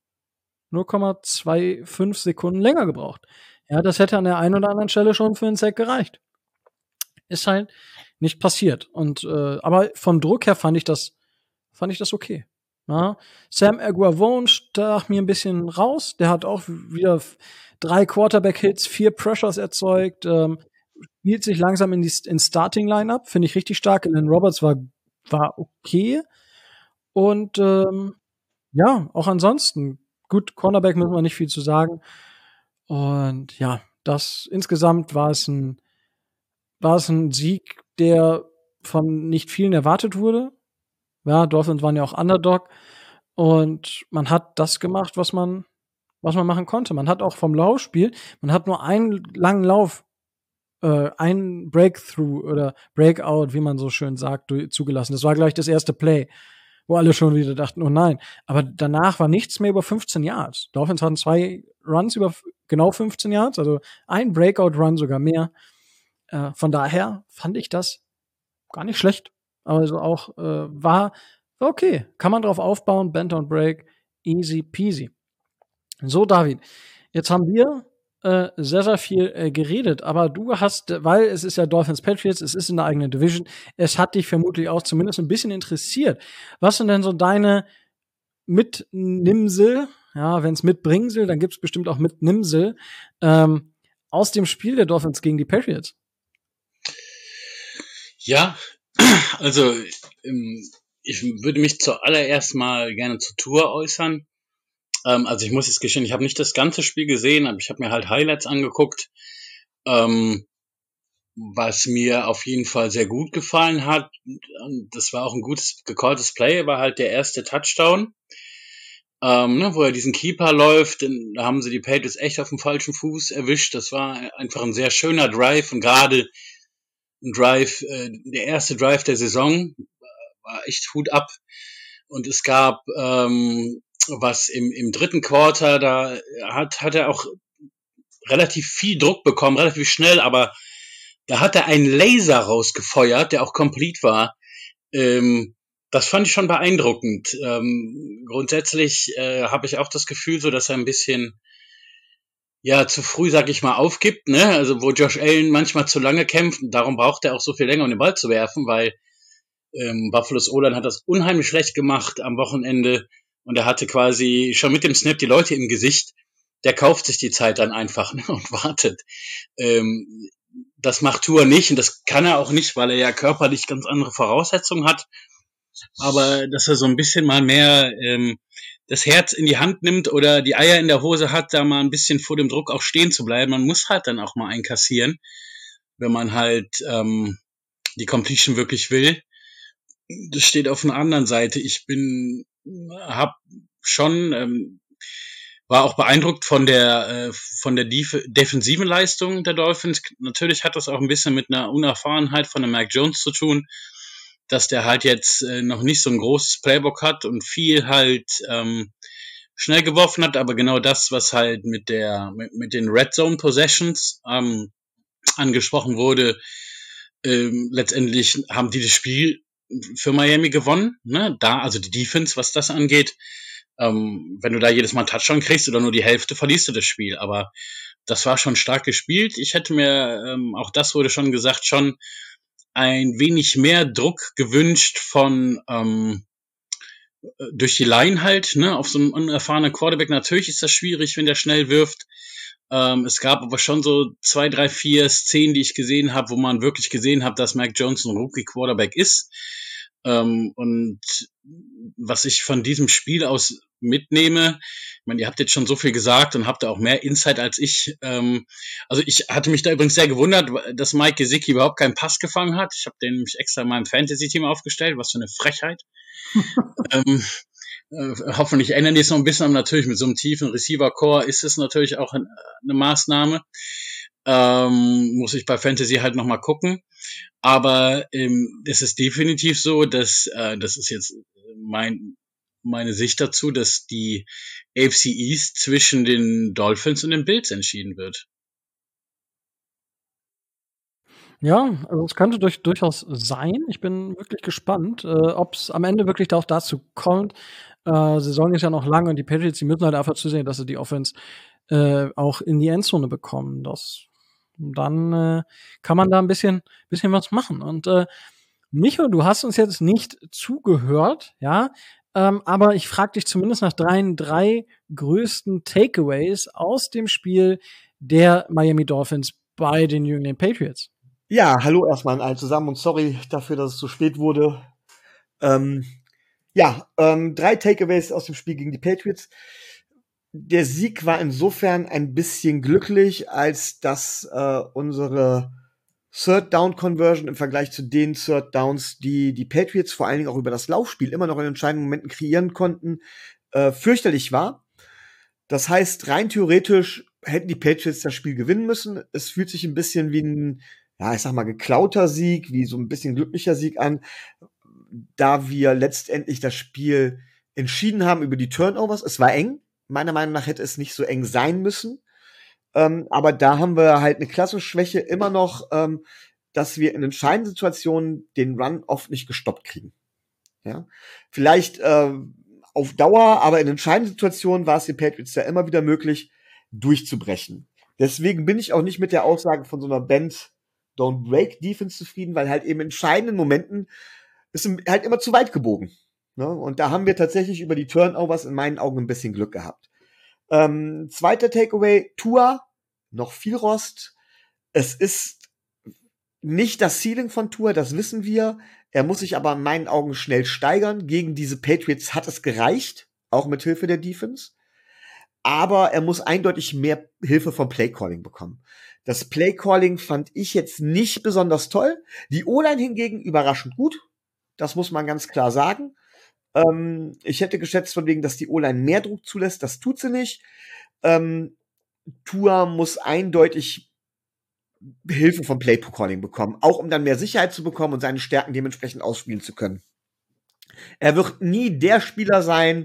B: fünfundzwanzig Sekunden länger gebraucht. Ja, das hätte an der einen oder anderen Stelle schon für einen Sack gereicht. Ist halt nicht passiert. Und äh, aber vom Druck her fand ich das, fand ich das okay. Ja, Sam Aguavone stach mir ein bisschen raus. Der hat auch wieder drei Quarterback-Hits, vier Pressures erzeugt, ähm, spielt sich langsam in die ins Starting-Line-Up. Finde ich richtig stark. Alan Roberts war, war okay. Und ähm, ja, auch ansonsten, gut, Cornerback müssen wir nicht viel zu sagen. Und ja, das insgesamt war es ein, war es ein Sieg, der von nicht vielen erwartet wurde. Ja, Dolphins waren ja auch Underdog. Und man hat das gemacht, was man, was man machen konnte. Man hat auch vom Laufspiel, man hat nur einen langen Lauf, äh, einen Breakthrough oder Breakout, wie man so schön sagt, zugelassen. Das war gleich das erste Play, wo alle schon wieder dachten, oh nein. Aber danach war nichts mehr über fünfzehn Yards. Dolphins hatten zwei Runs über genau fünfzehn Yards, also ein Breakout-Run sogar mehr. Äh, von daher fand ich das gar nicht schlecht. Also auch äh, war, war okay. Kann man drauf aufbauen. Bend und Break. Easy peasy. So, David. Jetzt haben wir äh, sehr, sehr viel äh, geredet. Aber du hast, weil es ist ja Dolphins Patriots, es ist in der eigenen Division, es hat dich vermutlich auch zumindest ein bisschen interessiert. Was sind denn so deine Mitnimsel? Ja, wenn es Mitbringsel, dann gibt es bestimmt auch Mitnimsel ähm, aus dem Spiel der Dolphins gegen die Patriots.
C: Ja, also ich würde mich zuallererst mal gerne zur Tour äußern. Ähm, also ich muss jetzt gestehen, ich habe nicht das ganze Spiel gesehen, aber ich habe mir halt Highlights angeguckt. Ähm, was mir auf jeden Fall sehr gut gefallen hat, das war auch ein gutes gecalltes Play, war halt der erste Touchdown, ähm, ne, wo er diesen Keeper läuft. Denn da haben sie die Patriots echt auf dem falschen Fuß erwischt. Das war einfach ein sehr schöner Drive und gerade ein Drive, äh, der erste Drive der Saison, war echt Hut ab. Und es gab ähm, was im, im dritten Quarter, da hat, hat er auch relativ viel Druck bekommen, relativ schnell, aber da hat er einen Laser rausgefeuert, der auch complete war. Ähm, das fand ich schon beeindruckend. Ähm, grundsätzlich äh, habe ich auch das Gefühl, so dass er ein bisschen ja zu früh, sag ich mal, aufgibt, ne? Also wo Josh Allen manchmal zu lange kämpft, und darum braucht er auch so viel länger, um den Ball zu werfen, weil ähm, Buffalo's O-Line hat das unheimlich schlecht gemacht am Wochenende und er hatte quasi schon mit dem Snap die Leute im Gesicht. Der kauft sich die Zeit dann einfach, ne, und wartet. Ähm, das macht Tua nicht und das kann er auch nicht, weil er ja körperlich ganz andere Voraussetzungen hat. Aber dass er so ein bisschen mal mehr ähm, das Herz in die Hand nimmt oder die Eier in der Hose hat, da mal ein bisschen vor dem Druck auch stehen zu bleiben. Man muss halt dann auch mal einkassieren, wenn man halt ähm, die Completion wirklich will. Das steht auf einer anderen Seite. Ich bin, hab schon, ähm, war auch beeindruckt von der äh, von der Def- defensiven Leistung der Dolphins. Natürlich hat das auch ein bisschen mit einer Unerfahrenheit von der Mac Jones zu tun, dass der halt jetzt äh, noch nicht so ein großes Playbook hat und viel halt ähm, schnell geworfen hat, aber genau das, was halt mit der mit, mit den Red Zone Possessions ähm, angesprochen wurde, ähm, letztendlich haben die das Spiel für Miami gewonnen, ne? Da, also die Defense, was das angeht, ähm, wenn du da jedes Mal einen Touchdown kriegst oder nur die Hälfte, verlierst du das Spiel, aber das war schon stark gespielt. Ich hätte mir, ähm, auch das wurde schon gesagt, schon ein wenig mehr Druck gewünscht von ähm, durch die Line halt, ne, auf so einen unerfahrenen Quarterback. Natürlich ist das schwierig, wenn der schnell wirft. Ähm, es gab aber schon so zwei, drei, vier Szenen, die ich gesehen habe, wo man wirklich gesehen hat, dass Mac Jones ein Rookie-Quarterback ist. Ähm, und was ich von diesem Spiel aus mitnehme, ich meine, ihr habt jetzt schon so viel gesagt und habt da auch mehr Insight als ich. Ähm, also ich hatte mich da übrigens sehr gewundert, dass Mike Gesicki überhaupt keinen Pass gefangen hat. Ich habe den nämlich extra in meinem Fantasy-Team aufgestellt. Was für eine Frechheit. ähm, äh, hoffentlich ändern die es noch ein bisschen, aber natürlich mit so einem tiefen Receiver-Core ist es natürlich auch eine Maßnahme. Ähm, muss ich bei Fantasy halt nochmal gucken. Aber ähm, es ist definitiv so, dass, äh, das ist jetzt mein, meine Sicht dazu, dass die A F C East zwischen den Dolphins und den Bills entschieden wird.
B: Ja, also es könnte durch, durchaus sein. Ich bin wirklich gespannt, äh, ob es am Ende wirklich auch dazu kommt. Äh, Saison ist ja noch lang und die Patriots, die müssen halt einfach zusehen, dass sie die Offense äh, auch in die Endzone bekommen. Das, dann äh, kann man da ein bisschen, bisschen was machen. Und äh, Micho, du hast uns jetzt nicht zugehört, ja, ähm, aber ich frage dich zumindest nach drei, drei größten Takeaways aus dem Spiel der Miami Dolphins bei den New England Patriots.
E: Ja, hallo erstmal an alle zusammen und sorry dafür, dass es so spät wurde. Ähm, ja, ähm, drei Takeaways aus dem Spiel gegen die Patriots. Der Sieg war insofern ein bisschen glücklich, als dass äh, unsere Third Down Conversion im Vergleich zu den Third Downs, die die Patriots vor allen Dingen auch über das Laufspiel immer noch in entscheidenden Momenten kreieren konnten, äh, fürchterlich war. Das heißt, rein theoretisch hätten die Patriots das Spiel gewinnen müssen. Es fühlt sich ein bisschen wie ein, ja, ich sag mal, geklauter Sieg, wie so ein bisschen glücklicher Sieg an, da wir letztendlich das Spiel entschieden haben über die Turnovers. Es war eng. Meiner Meinung nach hätte es nicht so eng sein müssen. Ähm, aber da haben wir halt eine Klassenschwäche immer noch, ähm, dass wir in entscheidenden Situationen den Run oft nicht gestoppt kriegen. Ja, vielleicht äh, auf Dauer, aber in entscheidenden Situationen war es den Patriots ja immer wieder möglich, durchzubrechen. Deswegen bin ich auch nicht mit der Aussage von so einer Bend Don't Break Defense zufrieden, weil halt eben in entscheidenden Momenten ist halt immer zu weit gebogen. Ne? Und da haben wir tatsächlich über die Turnovers in meinen Augen ein bisschen Glück gehabt. Ähm, zweiter Takeaway, Tua, noch viel Rost. Es ist nicht das Ceiling von Tua, das wissen wir. Er muss sich aber in meinen Augen schnell steigern. Gegen diese Patriots hat es gereicht, auch mit Hilfe der Defense. Aber er muss eindeutig mehr Hilfe vom Playcalling bekommen. Das Playcalling fand ich jetzt nicht besonders toll. Die O-Line hingegen überraschend gut. Das muss man ganz klar sagen. Ähm, ich hätte geschätzt von wegen, dass die O-Line mehr Druck zulässt. Das tut sie nicht. Ähm, Tua muss eindeutig Hilfe vom Play-Calling bekommen, auch um dann mehr Sicherheit zu bekommen und seine Stärken dementsprechend ausspielen zu können. Er wird nie der Spieler sein,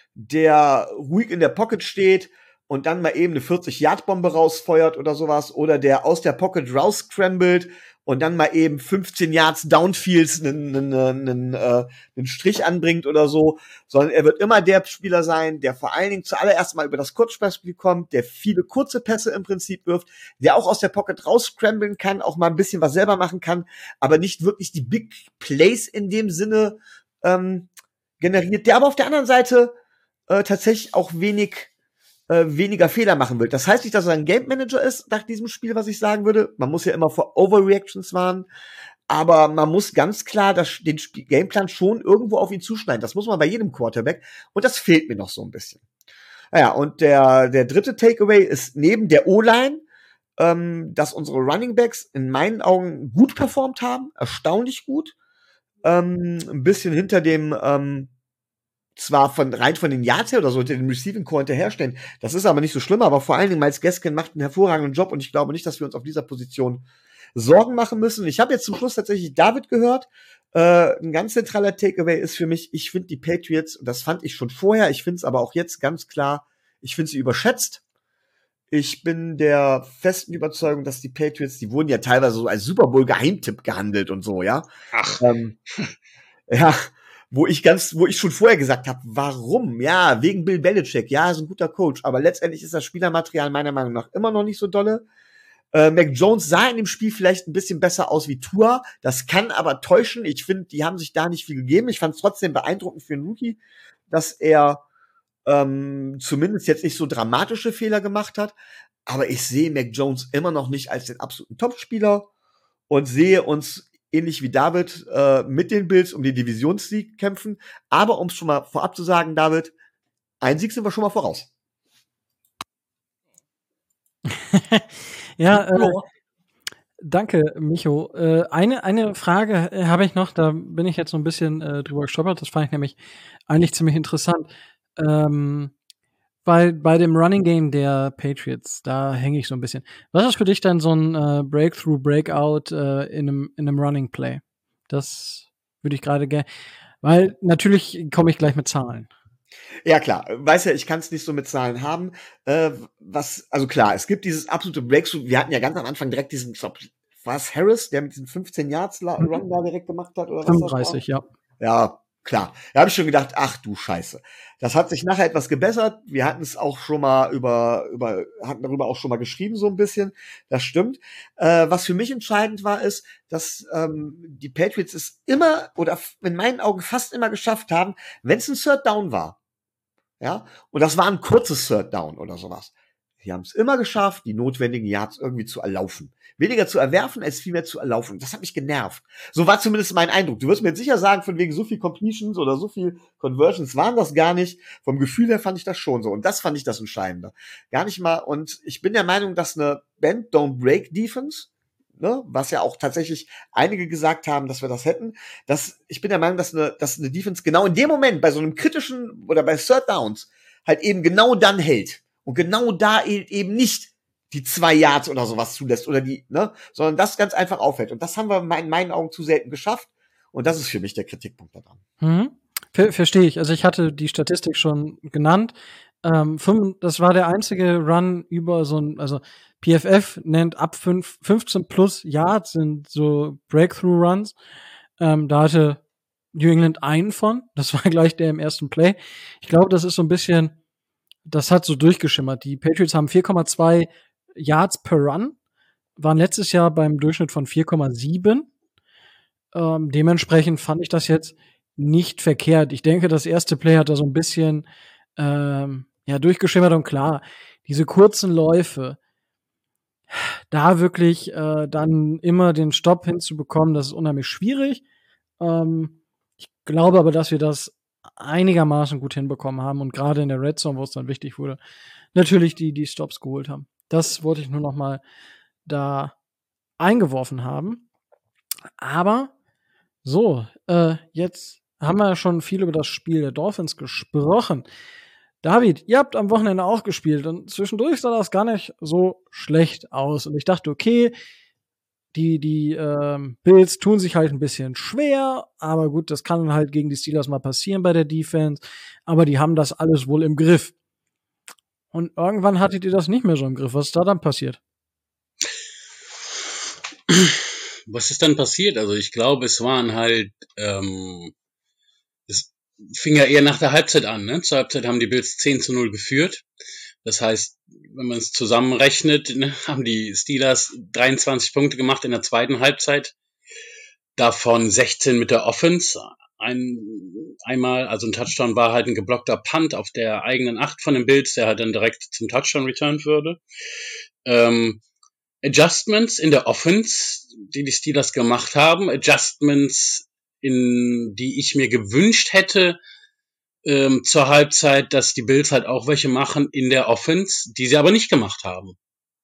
E: der ruhig in der Pocket steht und dann mal eben eine vierzig-Yard-Bombe rausfeuert oder sowas, oder der aus der Pocket rausscrambled und dann mal eben fünfzehn Yards Downfields einen, einen, einen, äh, einen Strich anbringt oder so, sondern er wird immer der Spieler sein, der vor allen Dingen zuallererst mal über das Kurzpassspiel kommt, der viele kurze Pässe im Prinzip wirft, der auch aus der Pocket rausscramblen kann, auch mal ein bisschen was selber machen kann, aber nicht wirklich die Big Plays in dem Sinne ähm, generiert, der aber auf der anderen Seite äh, tatsächlich auch wenig äh, weniger Fehler machen wird. Das heißt nicht, dass er ein Game Manager ist nach diesem Spiel, was ich sagen würde. Man muss ja immer vor Overreactions warnen. Aber man muss ganz klar das, den Spiel Gameplan schon irgendwo auf ihn zuschneiden. Das muss man bei jedem Quarterback. Und das fehlt mir noch so ein bisschen. Naja, und der, der dritte Takeaway ist neben der O-Line, ähm, dass unsere Running Backs in meinen Augen gut performt haben. Erstaunlich gut. Ähm, ein bisschen hinter dem, ähm, zwar von rein von den Yards her oder so, hinter dem Receiving Core hinterherstellen. Das ist aber nicht so schlimm. Aber vor allen Dingen Miles Gaskin macht einen hervorragenden Job. Und ich glaube nicht, dass wir uns auf dieser Position Sorgen machen müssen. Ich habe jetzt zum Schluss tatsächlich David gehört. Äh, ein ganz zentraler Takeaway ist für mich, ich finde die Patriots, und das fand ich schon vorher, ich finde es aber auch jetzt ganz klar, ich finde sie überschätzt. Ich bin der festen Überzeugung, dass die Patriots, die wurden ja teilweise so als Super Bowl Geheimtipp gehandelt und so, ja.
C: Ach.
E: Ähm, ja, wo ich ganz, wo ich schon vorher gesagt habe, warum? Ja, wegen Bill Belichick. Ja, ist ein guter Coach, aber letztendlich ist das Spielermaterial meiner Meinung nach immer noch nicht so dolle. Äh, Mac Jones sah in dem Spiel vielleicht ein bisschen besser aus wie Tua. Das kann aber täuschen. Ich finde, die haben sich da nicht viel gegeben. Ich fand es trotzdem beeindruckend für einen Rookie, dass er ähm, zumindest jetzt nicht so dramatische Fehler gemacht hat. Aber ich sehe Mac Jones immer noch nicht als den absoluten Topspieler und sehe uns ähnlich wie David äh, mit den Bills um den Divisionssieg kämpfen. Aber um es schon mal vorab zu sagen, David, einen Sieg sind wir schon mal voraus.
B: Ja, äh, danke, Micho. Äh, eine, eine Frage äh, habe ich noch, da bin ich jetzt so ein bisschen äh, drüber gestolpert, das fand ich nämlich eigentlich ziemlich interessant. Ähm, weil bei dem Running Game der Patriots, da hänge ich so ein bisschen. Was ist für dich denn so ein äh, Breakthrough, Breakout äh, in einem in einem Running Play? Das würde ich gerade gerne, weil natürlich komme ich gleich mit Zahlen.
E: Ja, klar. Weiß ja, ich kann es nicht so mit Zahlen haben. Äh, was, also klar, es gibt dieses absolute Breakthrough. Wir hatten ja ganz am Anfang direkt diesen, ich glaub, war es Harris, der mit diesen fünfzehn Yards Run da direkt gemacht hat? Oder was
B: fünfunddreißig, ja.
E: Ja, klar. Da habe ich schon gedacht, ach du Scheiße. Das hat sich nachher etwas gebessert. Wir hatten es auch schon mal über, über, hatten darüber auch schon mal geschrieben, so ein bisschen. Das stimmt. Äh, was für mich entscheidend war, ist, dass ähm, die Patriots es immer oder in meinen Augen fast immer geschafft haben, wenn es ein Third Down war. Ja, und das war ein kurzes Third Down oder sowas. Sie haben es immer geschafft, die notwendigen Yards irgendwie zu erlaufen. Weniger zu erwerfen, als vielmehr zu erlaufen. Das hat mich genervt. So war zumindest mein Eindruck. Du wirst mir jetzt sicher sagen, von wegen so viel Completions oder so viel Conversions waren das gar nicht. Vom Gefühl her fand ich das schon so. Und das fand ich das Entscheidende. Gar nicht mal. Und ich bin der Meinung, dass eine Bend Don't Break Defense, ne, was ja auch tatsächlich einige gesagt haben, dass wir das hätten, dass ich bin der Meinung, dass eine, dass eine Defense genau in dem Moment bei so einem kritischen oder bei Third Downs halt eben genau dann hält und genau da eben nicht die zwei Yards oder sowas zulässt oder die, ne, sondern das ganz einfach aufhält. Und das haben wir in meinen Augen zu selten geschafft. Und das ist für mich der Kritikpunkt daran.
B: Mhm. Ver- Verstehe ich. Also ich hatte die Statistik schon genannt. Ähm, fünf, das war der einzige Run über so ein, also P F F nennt ab fünf, fünfzehn plus Yards sind so Breakthrough Runs. Ähm, da hatte New England einen von. Das war gleich der im ersten Play. Ich glaube, das ist so ein bisschen, das hat so durchgeschimmert. Die Patriots haben vier Komma zwei Yards per Run, waren letztes Jahr beim Durchschnitt von vier Komma sieben. Ähm, dementsprechend fand ich das jetzt nicht verkehrt. Ich denke, das erste Play hat da so ein bisschen ähm, ja durchgeschimmert und klar, diese kurzen Läufe, da wirklich äh, dann immer den Stopp hinzubekommen, das ist unheimlich schwierig. Ähm, ich glaube aber, dass wir das einigermaßen gut hinbekommen haben und gerade in der Red Zone, wo es dann wichtig wurde, natürlich die die Stops geholt haben. Das wollte ich nur noch mal da eingeworfen haben. Aber so, äh, jetzt haben wir schon viel über das Spiel der Dolphins gesprochen. David, ihr habt am Wochenende auch gespielt und zwischendurch sah das gar nicht so schlecht aus. Und ich dachte, okay, die, die ähm, Bills tun sich halt ein bisschen schwer, aber gut, das kann halt gegen die Steelers mal passieren bei der Defense. Aber die haben das alles wohl im Griff. Und irgendwann hattet ihr das nicht mehr so im Griff. Was ist da dann passiert?
C: Was ist dann passiert? Also ich glaube, es waren halt, ähm, es fing ja eher nach der Halbzeit an. Ne? Zur Halbzeit haben die Bills zehn zu null geführt. Das heißt, wenn man es zusammenrechnet, ne, haben die Steelers dreiundzwanzig Punkte gemacht in der zweiten Halbzeit. Davon sechzehn mit der Offense, ein, einmal, also ein Touchdown war halt ein geblockter Punt auf der eigenen Acht von den Bills, der halt dann direkt zum Touchdown returned würde. Ähm, Adjustments in der Offense, die die Steelers gemacht haben, Adjustments, in die ich mir gewünscht hätte ähm, zur Halbzeit, dass die Bills halt auch welche machen in der Offense, die sie aber nicht gemacht haben.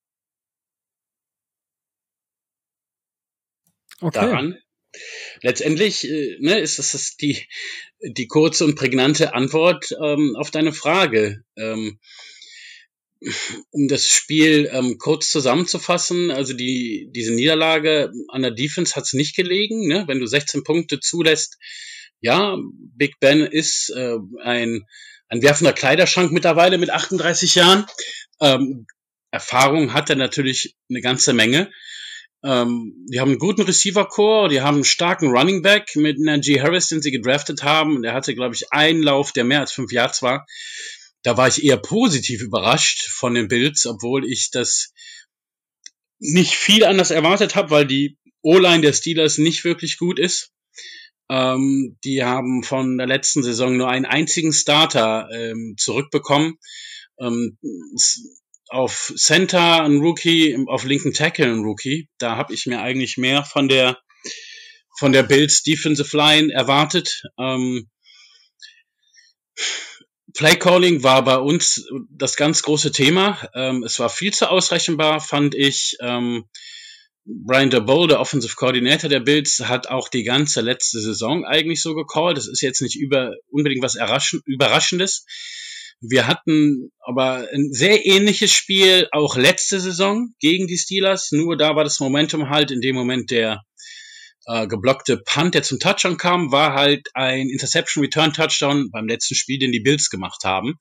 B: Okay.
C: Daran letztendlich äh, ne, ist das ist die die kurze und prägnante Antwort ähm, auf deine Frage. Ähm, um das Spiel ähm, kurz zusammenzufassen, also die diese Niederlage an der Defense hat's nicht gelegen, ne? Wenn du sechzehn Punkte zulässt, ja, Big Ben ist äh, ein ein werfender Kleiderschrank mittlerweile mit achtunddreißig Jahren. Ähm, Erfahrung hat er natürlich eine ganze Menge. Ähm, die haben einen guten Receiver-Core, die haben einen starken Running Back mit Najee Harris, den sie gedraftet haben. Der hatte, glaube ich, einen Lauf, der mehr als fünf Yards war. Da war ich eher positiv überrascht von den Bills, obwohl ich das nicht viel anders erwartet habe, weil die O-Line der Steelers nicht wirklich gut ist. Ähm, die haben von der letzten Saison nur einen einzigen Starter ähm, zurückbekommen. Ähm, auf Center ein Rookie, auf linken Tackle ein Rookie. Da habe ich mir eigentlich mehr von der von der Bills Defensive Line erwartet. Ähm, Playcalling war bei uns das ganz große Thema. Ähm, es war viel zu ausrechenbar, fand ich. Ähm, Brian Daboll, der Offensive Coordinator der Bills, hat auch die ganze letzte Saison eigentlich so gecallt. Das ist jetzt nicht über, unbedingt was Überraschendes. Wir hatten aber ein sehr ähnliches Spiel auch letzte Saison gegen die Steelers. Nur da war das Momentum halt in dem Moment der äh, geblockte Punt, der zum Touchdown kam, war halt ein Interception Return Touchdown beim letzten Spiel, den die Bills gemacht haben.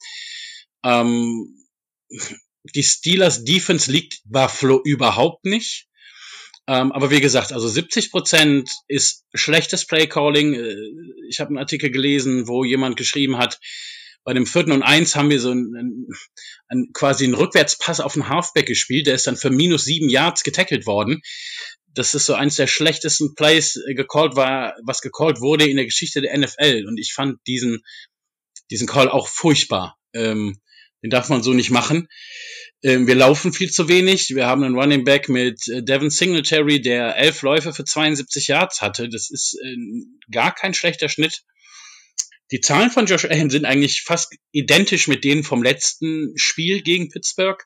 C: Ähm, die Steelers Defense liegt Buffalo überhaupt nicht. Ähm, aber wie gesagt, also siebzig Prozent ist schlechtes Playcalling. Ich habe einen Artikel gelesen, wo jemand geschrieben hat, bei dem vierten und eins haben wir so einen, einen, quasi einen Rückwärtspass auf den Halfback gespielt. Der ist dann für minus sieben Yards getackelt worden. Das ist so eins der schlechtesten Plays gecallt war, was gecallt wurde in der Geschichte der N F L. Und ich fand diesen, diesen Call auch furchtbar. Ähm, den darf man so nicht machen. Ähm, wir laufen viel zu wenig. Wir haben einen Running Back mit äh, Devin Singletary, der elf Läufe für zweiundsiebzig Yards hatte. Das ist äh, gar kein schlechter Schnitt. Die Zahlen von Josh Allen sind eigentlich fast identisch mit denen vom letzten Spiel gegen Pittsburgh.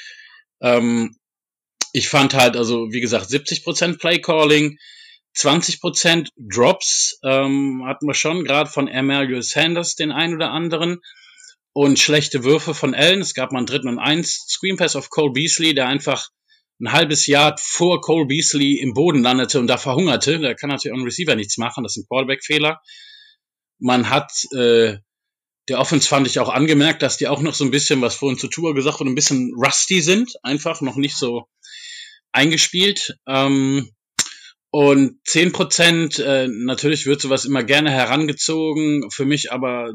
C: Ähm, ich fand halt, also wie gesagt, siebzig Prozent Playcalling, zwanzig Prozent Drops ähm, hatten wir schon, gerade von Emmanuel Sanders den einen oder anderen. Und schlechte Würfe von Allen. Es gab mal einen dritten und eins Screen Pass auf Cole Beasley, der einfach ein halbes Yard vor Cole Beasley im Boden landete und da verhungerte. Da kann natürlich auch ein Receiver nichts machen. Das ist ein Quarterback-Fehler. Man hat äh, der Offense fand ich auch angemerkt, dass die auch noch so ein bisschen, was vorhin zu Tour gesagt wurde, ein bisschen rusty sind. Einfach noch nicht so eingespielt. Ähm, und zehn Prozent, äh, natürlich wird sowas immer gerne herangezogen. Für mich aber,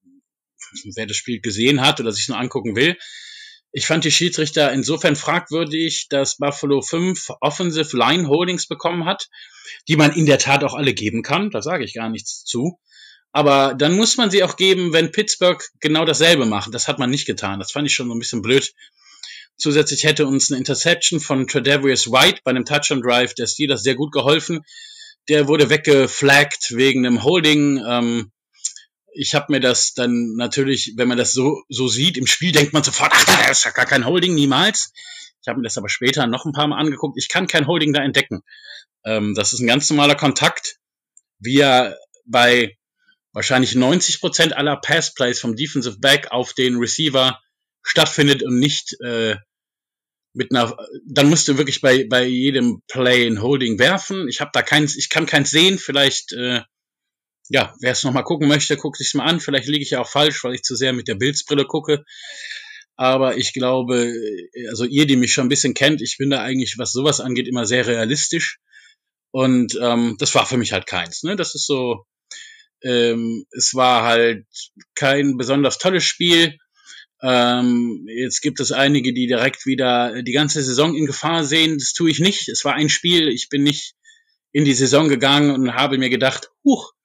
C: wer das Spiel gesehen hat oder sich nur angucken will, ich fand die Schiedsrichter insofern fragwürdig, dass Buffalo fünf Offensive Line Holdings bekommen hat, die man in der Tat auch alle geben kann. Da sage ich gar nichts zu. Aber dann muss man sie auch geben, wenn Pittsburgh genau dasselbe macht. Das hat man nicht getan. Das fand ich schon so ein bisschen blöd. Zusätzlich hätte uns eine Interception von Tre'Davious White bei einem Touchdown-Drive der Steelers sehr gut geholfen. Der wurde weggeflaggt wegen einem Holding. Ähm, ich habe mir das dann natürlich, wenn man das so so sieht, im Spiel denkt man sofort, ach, das ist ja gar kein Holding, niemals. Ich habe mir das aber später noch ein paar Mal angeguckt. Ich kann kein Holding da entdecken. Ähm, das ist ein ganz normaler Kontakt, wie er bei wahrscheinlich neunzig Prozent aller Passplays vom Defensive Back auf den Receiver stattfindet und nicht äh, mit einer, dann musst du wirklich bei bei jedem Play ein Holding werfen. Ich habe da keins, ich kann keins sehen. Vielleicht, äh, ja, wer es noch mal gucken möchte, guckt sich's mal an. Vielleicht liege ich ja auch falsch, weil ich zu sehr mit der Bildsbrille gucke. Aber ich glaube, also ihr, die mich schon ein bisschen kennt, ich bin da eigentlich, was sowas angeht, immer sehr realistisch. Und ähm, das war für mich halt keins. Ne, das ist so. Ähm, es war halt kein besonders tolles Spiel. Ähm, jetzt gibt es einige, die direkt wieder die ganze Saison in Gefahr sehen. Das tue ich nicht. Es war ein Spiel. Ich bin nicht in die Saison gegangen und habe mir gedacht, huch,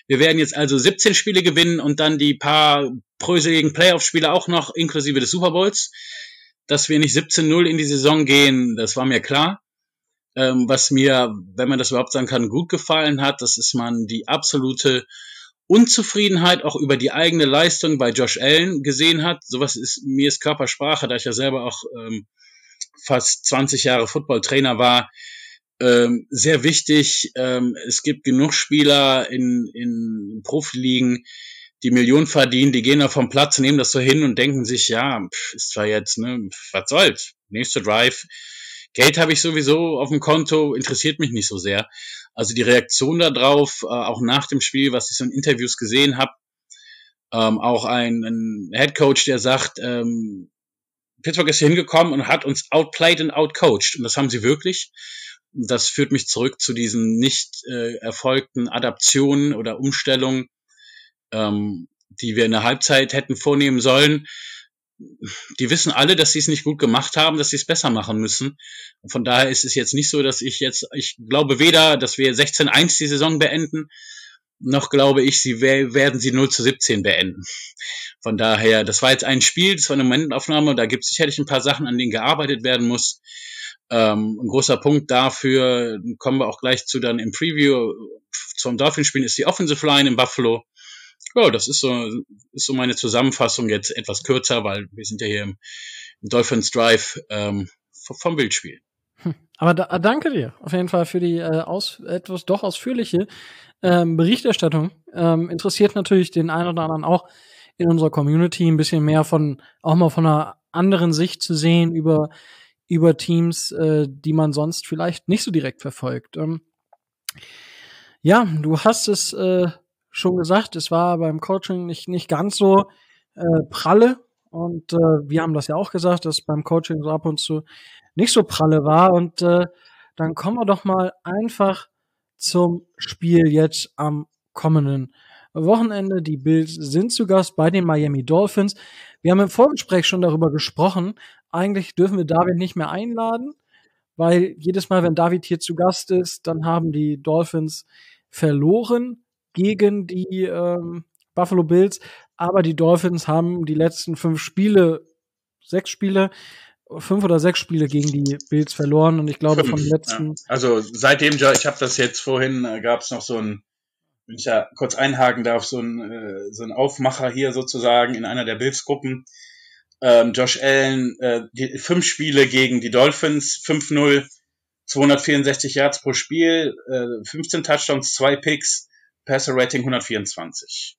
C: Wir werden jetzt also siebzehn Spiele gewinnen und dann die paar bröseligen Playoff-Spiele auch noch, inklusive des Super Bowls. Dass wir nicht siebzehn null in die Saison gehen, das war mir klar. Ähm, was mir, wenn man das überhaupt sagen kann, gut gefallen hat, das ist man die absolute Unzufriedenheit auch über die eigene Leistung bei Josh Allen gesehen hat. Sowas ist, mir ist Körpersprache, da ich ja selber auch ähm, fast zwanzig Jahre Football-Trainer war, ähm, sehr wichtig. Ähm, es gibt genug Spieler in, in Profiligen, die Millionen verdienen, die gehen da vom Platz, nehmen das so hin und denken sich, ja, pff, ist zwar jetzt, ne, was soll's, nächster Drive, Geld habe ich sowieso auf dem Konto, interessiert mich nicht so sehr. Also die Reaktion darauf, äh, auch nach dem Spiel, was ich so in Interviews gesehen habe, ähm, auch ein, ein Headcoach, der sagt, ähm, Pittsburgh ist hier hingekommen und hat uns outplayed und outcoached. Und das haben sie wirklich. Das führt mich zurück zu diesen nicht äh, erfolgten Adaptionen oder Umstellungen, ähm, die wir in der Halbzeit hätten vornehmen sollen. Die wissen alle, dass sie es nicht gut gemacht haben, dass sie es besser machen müssen. Und von daher ist es jetzt nicht so, dass ich jetzt, ich glaube weder, dass wir sechzehn eins die Saison beenden, noch glaube ich, sie werden sie null zu siebzehn beenden. Von daher, das war jetzt ein Spiel, das war eine Momentaufnahme, da gibt es sicherlich ein paar Sachen, an denen gearbeitet werden muss. Ähm, ein großer Punkt dafür, kommen wir auch gleich zu dann im Preview zum Dolphins-Spiel, ist die Offensive Line in Buffalo. Ja, das ist so, ist so meine Zusammenfassung, jetzt etwas kürzer, weil wir sind ja hier im, im Dolphins Drive ähm, vom Bildspiel.
B: Hm. Aber da, danke dir auf jeden Fall für die äh, aus, etwas doch ausführliche ähm, Berichterstattung. Ähm, interessiert natürlich den einen oder anderen auch in unserer Community ein bisschen mehr von, auch mal von einer anderen Sicht zu sehen über, über Teams, äh, die man sonst vielleicht nicht so direkt verfolgt. Ähm, ja, du hast es äh, schon gesagt, es war beim Coaching nicht, nicht ganz so äh, pralle. Und äh, wir haben das ja auch gesagt, dass beim Coaching so ab und zu nicht so pralle war. Und äh, dann kommen wir doch mal einfach zum Spiel jetzt am kommenden Wochenende. Die Bills sind zu Gast bei den Miami Dolphins. Wir haben im Vorgespräch schon darüber gesprochen. Eigentlich dürfen wir David nicht mehr einladen, weil jedes Mal, wenn David hier zu Gast ist, dann haben die Dolphins verloren gegen die ähm, Buffalo Bills. Aber die Dolphins haben die letzten fünf Spiele, sechs Spiele, fünf oder sechs Spiele gegen die Bills verloren. Und ich glaube,
C: Fünf,
B: vom letzten...
C: Ja. Also seitdem, ich habe das jetzt vorhin, äh, gab es noch so ein, wenn ich ja kurz einhaken darf, so ein, äh, so ein Aufmacher hier sozusagen in einer der Bills-Gruppen. Ähm, Josh Allen, äh, die fünf Spiele gegen die Dolphins, fünf null, zweihundertvierundsechzig Yards pro Spiel, äh, fünfzehn Touchdowns, zwei Picks, Passer-Rating hundertvierundzwanzig.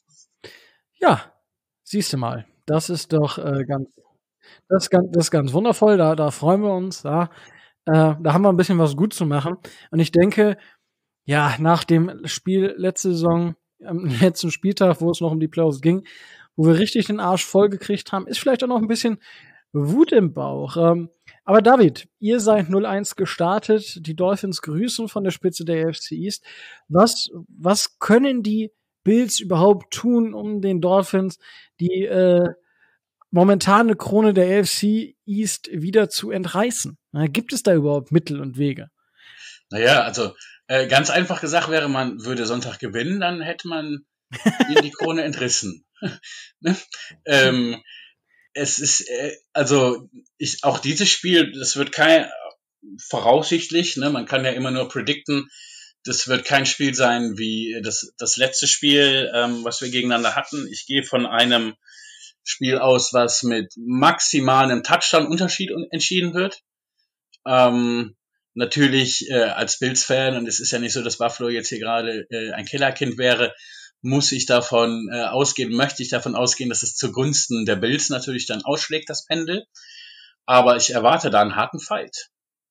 B: Ja, siehst du mal. Das ist doch äh, ganz, das ist ganz, das ist ganz wundervoll. Da, da freuen wir uns. Ja. Äh, da haben wir ein bisschen was gut zu machen. Und ich denke, ja, nach dem Spiel letzte Saison, am letzten Spieltag, wo es noch um die Playoffs ging, wo wir richtig den Arsch voll gekriegt haben, ist vielleicht auch noch ein bisschen Wut im Bauch. Ähm, aber David, ihr seid null eins gestartet. Die Dolphins grüßen von der Spitze der A F C East. Was, was können die Bills überhaupt tun, um den Dolphins die äh, momentane Krone der A F C East wieder zu entreißen? Na, gibt es da überhaupt Mittel und Wege?
C: Naja, also äh, ganz einfach gesagt wäre, man würde Sonntag gewinnen, dann hätte man ihnen die Krone entrissen. ne? ähm, es ist, äh, also ich, auch dieses Spiel, das wird kein, voraussichtlich, ne, man kann ja immer nur predikten, das wird kein Spiel sein wie das, das letzte Spiel, ähm, was wir gegeneinander hatten. Ich gehe von einem Spiel aus, was mit maximalem Touchdown-Unterschied entschieden wird. Ähm, natürlich äh, als Bills-Fan, und es ist ja nicht so, dass Buffalo jetzt hier gerade äh, ein Killerkind wäre, muss ich davon äh, ausgehen, möchte ich davon ausgehen, dass es zugunsten der Bills natürlich dann ausschlägt, das Pendel. Aber ich erwarte da einen harten Fight.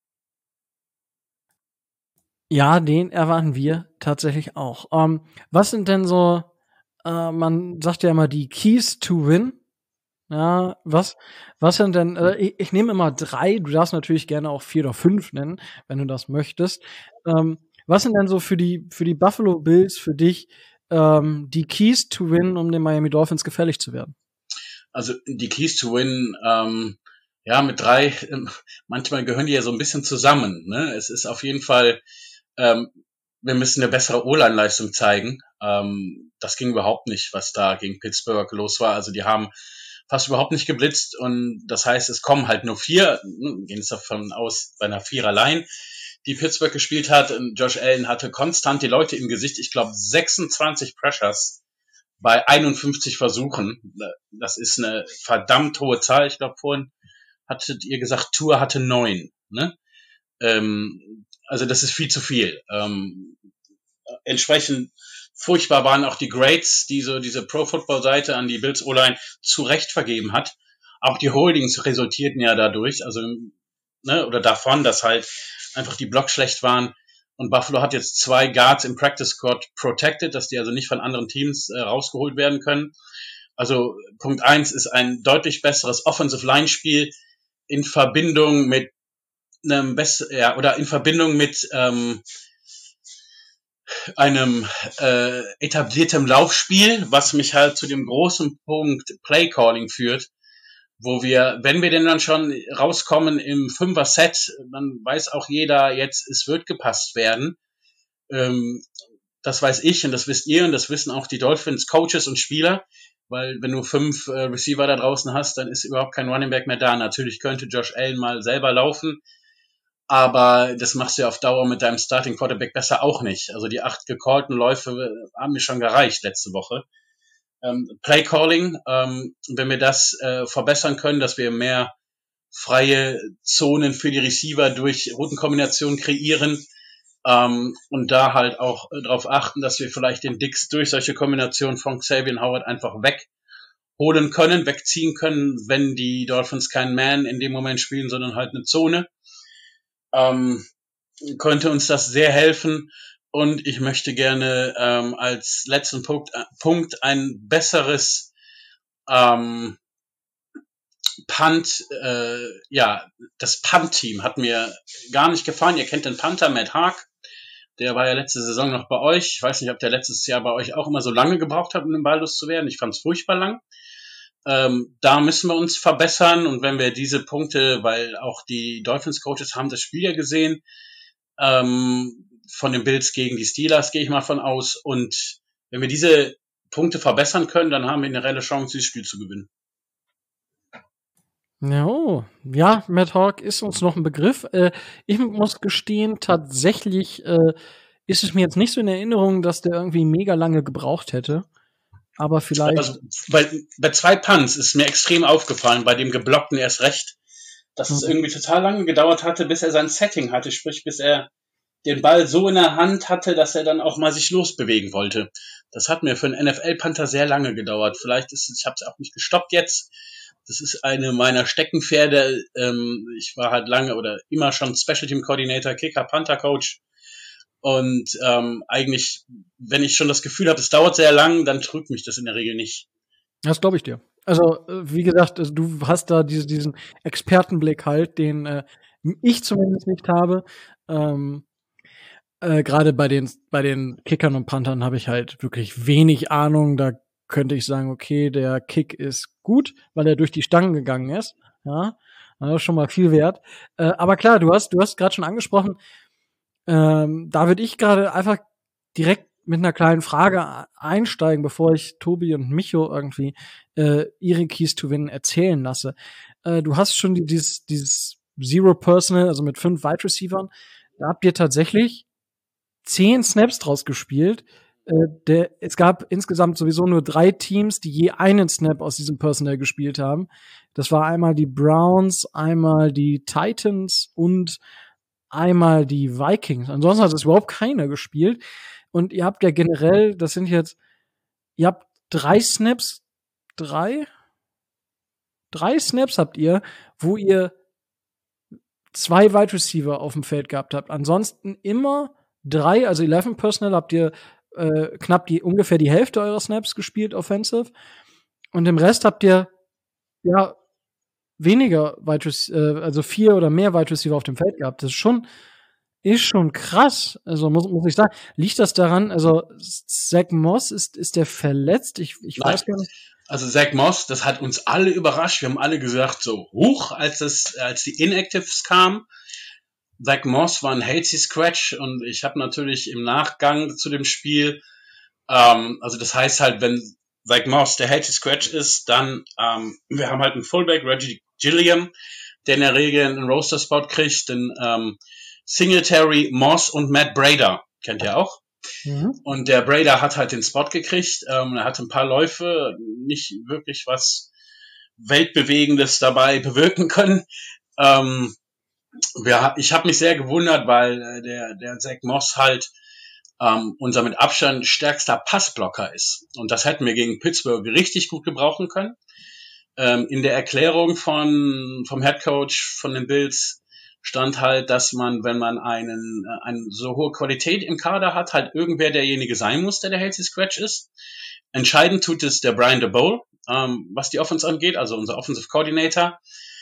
B: Ja, den erwarten wir tatsächlich auch. Ähm, was sind denn so, äh, man sagt ja immer die Keys to Win. Ja, was, was sind denn, äh, ich, ich nehme immer drei, du darfst natürlich gerne auch vier oder fünf nennen, wenn du das möchtest. Ähm, was sind denn so für die, für die Buffalo Bills, für dich, ähm, die Keys to Win, um den Miami Dolphins gefährlich zu werden?
C: Also die Keys to Win, ähm, ja, mit drei, ähm, manchmal gehören die ja so ein bisschen zusammen. Ne? Es ist auf jeden Fall ähm, wir müssen eine bessere O-Line-Leistung zeigen. Ähm, das ging überhaupt nicht, was da gegen Pittsburgh los war. Also die haben fast überhaupt nicht geblitzt und das heißt, es kommen halt nur vier, gehen es davon aus, bei einer Vierer-Line, die Pittsburgh gespielt hat. Und Josh Allen hatte konstant die Leute im Gesicht. Ich glaube, sechsundzwanzig Pressures bei einundfünfzig Versuchen. Das ist eine verdammt hohe Zahl. Ich glaube, vorhin hattet ihr gesagt, Tour hatte neun. Ne? Ähm, also das ist viel zu viel. Ähm, entsprechend furchtbar waren auch die Grades, die so diese Pro-Football-Seite an die Bills O-Line zu Recht vergeben hat. Auch die Holdings resultierten ja dadurch, also ne, oder davon, dass halt einfach die Blocks schlecht waren. Und Buffalo hat jetzt zwei Guards im Practice Squad protected, dass die also nicht von anderen Teams äh, rausgeholt werden können. Also Punkt eins ist ein deutlich besseres Offensive-Line-Spiel in Verbindung mit einem bess- ja, oder in Verbindung mit ähm, einem äh, etabliertem Laufspiel, was mich halt zu dem großen Punkt Play Calling führt, wo wir, wenn wir denn dann schon rauskommen im Fünfer-Set, dann weiß auch jeder jetzt, es wird gepasst werden. Ähm, das weiß ich und das wisst ihr und das wissen auch die Dolphins Coaches und Spieler, weil wenn du fünf äh, Receiver da draußen hast, dann ist überhaupt kein Running Back mehr da. Natürlich könnte Josh Allen mal selber laufen, aber das machst du ja auf Dauer mit deinem Starting Quarterback besser auch nicht. Also die acht gecallten Läufe haben mir schon gereicht letzte Woche. Ähm, Play Calling, ähm, wenn wir das äh, verbessern können, dass wir mehr freie Zonen für die Receiver durch Routenkombinationen kreieren ähm, und da halt auch äh, darauf achten, dass wir vielleicht den Dix durch solche Kombinationen von Xavier Howard einfach wegholen können, wegziehen können, wenn die Dolphins keinen Man in dem Moment spielen, sondern halt eine Zone. Ähm, könnte uns das sehr helfen und ich möchte gerne ähm, als letzten Punkt, äh, Punkt ein besseres ähm, Punt, äh, ja, das Punt-Team hat mir gar nicht gefallen. Ihr kennt den Punter, Matt Haag, der war ja letzte Saison noch bei euch. Ich weiß nicht, ob der letztes Jahr bei euch auch immer so lange gebraucht hat, um den Ball loszuwerden. Ich fand es furchtbar lang. Ähm, da müssen wir uns verbessern und wenn wir diese Punkte, weil auch die Dolphins-Coaches haben das Spiel ja gesehen, ähm, von den Bills gegen die Steelers, gehe ich mal von aus. Und wenn wir diese Punkte verbessern können, dann haben wir eine reelle Chance, dieses Spiel zu gewinnen.
B: Ja, oh. Ja, Matt Hawk ist uns noch ein Begriff. Äh, ich muss gestehen, tatsächlich äh, ist es mir jetzt nicht so in Erinnerung, dass der irgendwie mega lange gebraucht hätte. Aber vielleicht.
C: Also bei, bei zwei Punts ist mir extrem aufgefallen, bei dem geblockten erst recht, dass es irgendwie total lange gedauert hatte, bis er sein Setting hatte, sprich bis er den Ball so in der Hand hatte, dass er dann auch mal sich losbewegen wollte. Das hat mir für einen N F L-Panther sehr lange gedauert. Vielleicht ist es, ich habe es auch nicht gestoppt jetzt. Das ist eine meiner Steckenpferde. Ähm, ich war halt lange oder immer schon Special Team Coordinator, Kicker, Panther Coach. Und ähm, eigentlich, wenn ich schon das Gefühl habe, es dauert sehr lang, dann trügt mich das in der Regel nicht.
B: Das glaube ich dir. Also, äh, wie gesagt, also, du hast da diese, diesen Expertenblick halt, den äh, ich zumindest nicht habe. Ähm, äh, Gerade bei den, bei den Kickern und Panthern habe ich halt wirklich wenig Ahnung. Da könnte ich sagen, okay, der Kick ist gut, weil er durch die Stangen gegangen ist. Ja, das ist schon mal viel wert. Äh, aber klar, du hast, du hast gerade schon angesprochen, ähm, da würde ich gerade einfach direkt mit einer kleinen Frage einsteigen, bevor ich Tobi und Micho irgendwie äh, ihre Keys to Win erzählen lasse. Äh, du hast schon die, dieses, dieses Zero Personal, also mit fünf Wide Receivern, da habt ihr tatsächlich zehn Snaps draus gespielt. Äh, der, es gab insgesamt sowieso nur drei Teams, die je einen Snap aus diesem Personal gespielt haben. Das war einmal die Browns, einmal die Titans und einmal die Vikings. Ansonsten hat es überhaupt keiner gespielt. Und ihr habt ja generell, das sind jetzt, ihr habt drei Snaps, drei? Drei Snaps habt ihr, wo ihr zwei Wide Receiver auf dem Feld gehabt habt. Ansonsten immer drei, also elf Personal habt ihr äh, knapp die, ungefähr die Hälfte eurer Snaps gespielt, offensive. Und im Rest habt ihr, ja, weniger Wide Receiver, also vier oder mehr Wide Receiver auf dem Feld gehabt. Das ist schon, ist schon krass. Also muss, muss ich sagen, liegt das daran, also Zach Moss, ist, ist der verletzt? Ich, ich weiß gar nicht.
C: Also Zach Moss, das hat uns alle überrascht. Wir haben alle gesagt, so hoch, als das, als die Inactives kamen. Zach Moss war ein Halsey Scratch und ich habe natürlich im Nachgang zu dem Spiel, ähm, also das heißt halt, wenn Zach Moss der Halsey Scratch ist, dann, ähm, wir haben halt einen Fullback, Reggie Gilliam, der in der Regel einen Roster-Spot kriegt, den ähm, Singletary, Moss und Matt Breida, kennt ihr auch. Mhm. Und der Breida hat halt den Spot gekriegt, ähm, er hatte ein paar Läufe, nicht wirklich was Weltbewegendes dabei bewirken können. Ähm, Ja, ich habe mich sehr gewundert, weil äh, der der Zach Moss halt ähm, unser mit Abstand stärkster Passblocker ist. Und das hätten wir gegen Pittsburgh richtig gut gebrauchen können. Ähm, in der Erklärung von vom Headcoach von den Bills stand halt, dass man, wenn man einen äh, eine so hohe Qualität im Kader hat, halt irgendwer derjenige sein muss, der der Halsey Scratch ist. Entscheidend tut es der Brian DeBole, ähm, was die Offense angeht, also unser Offensive Coordinator.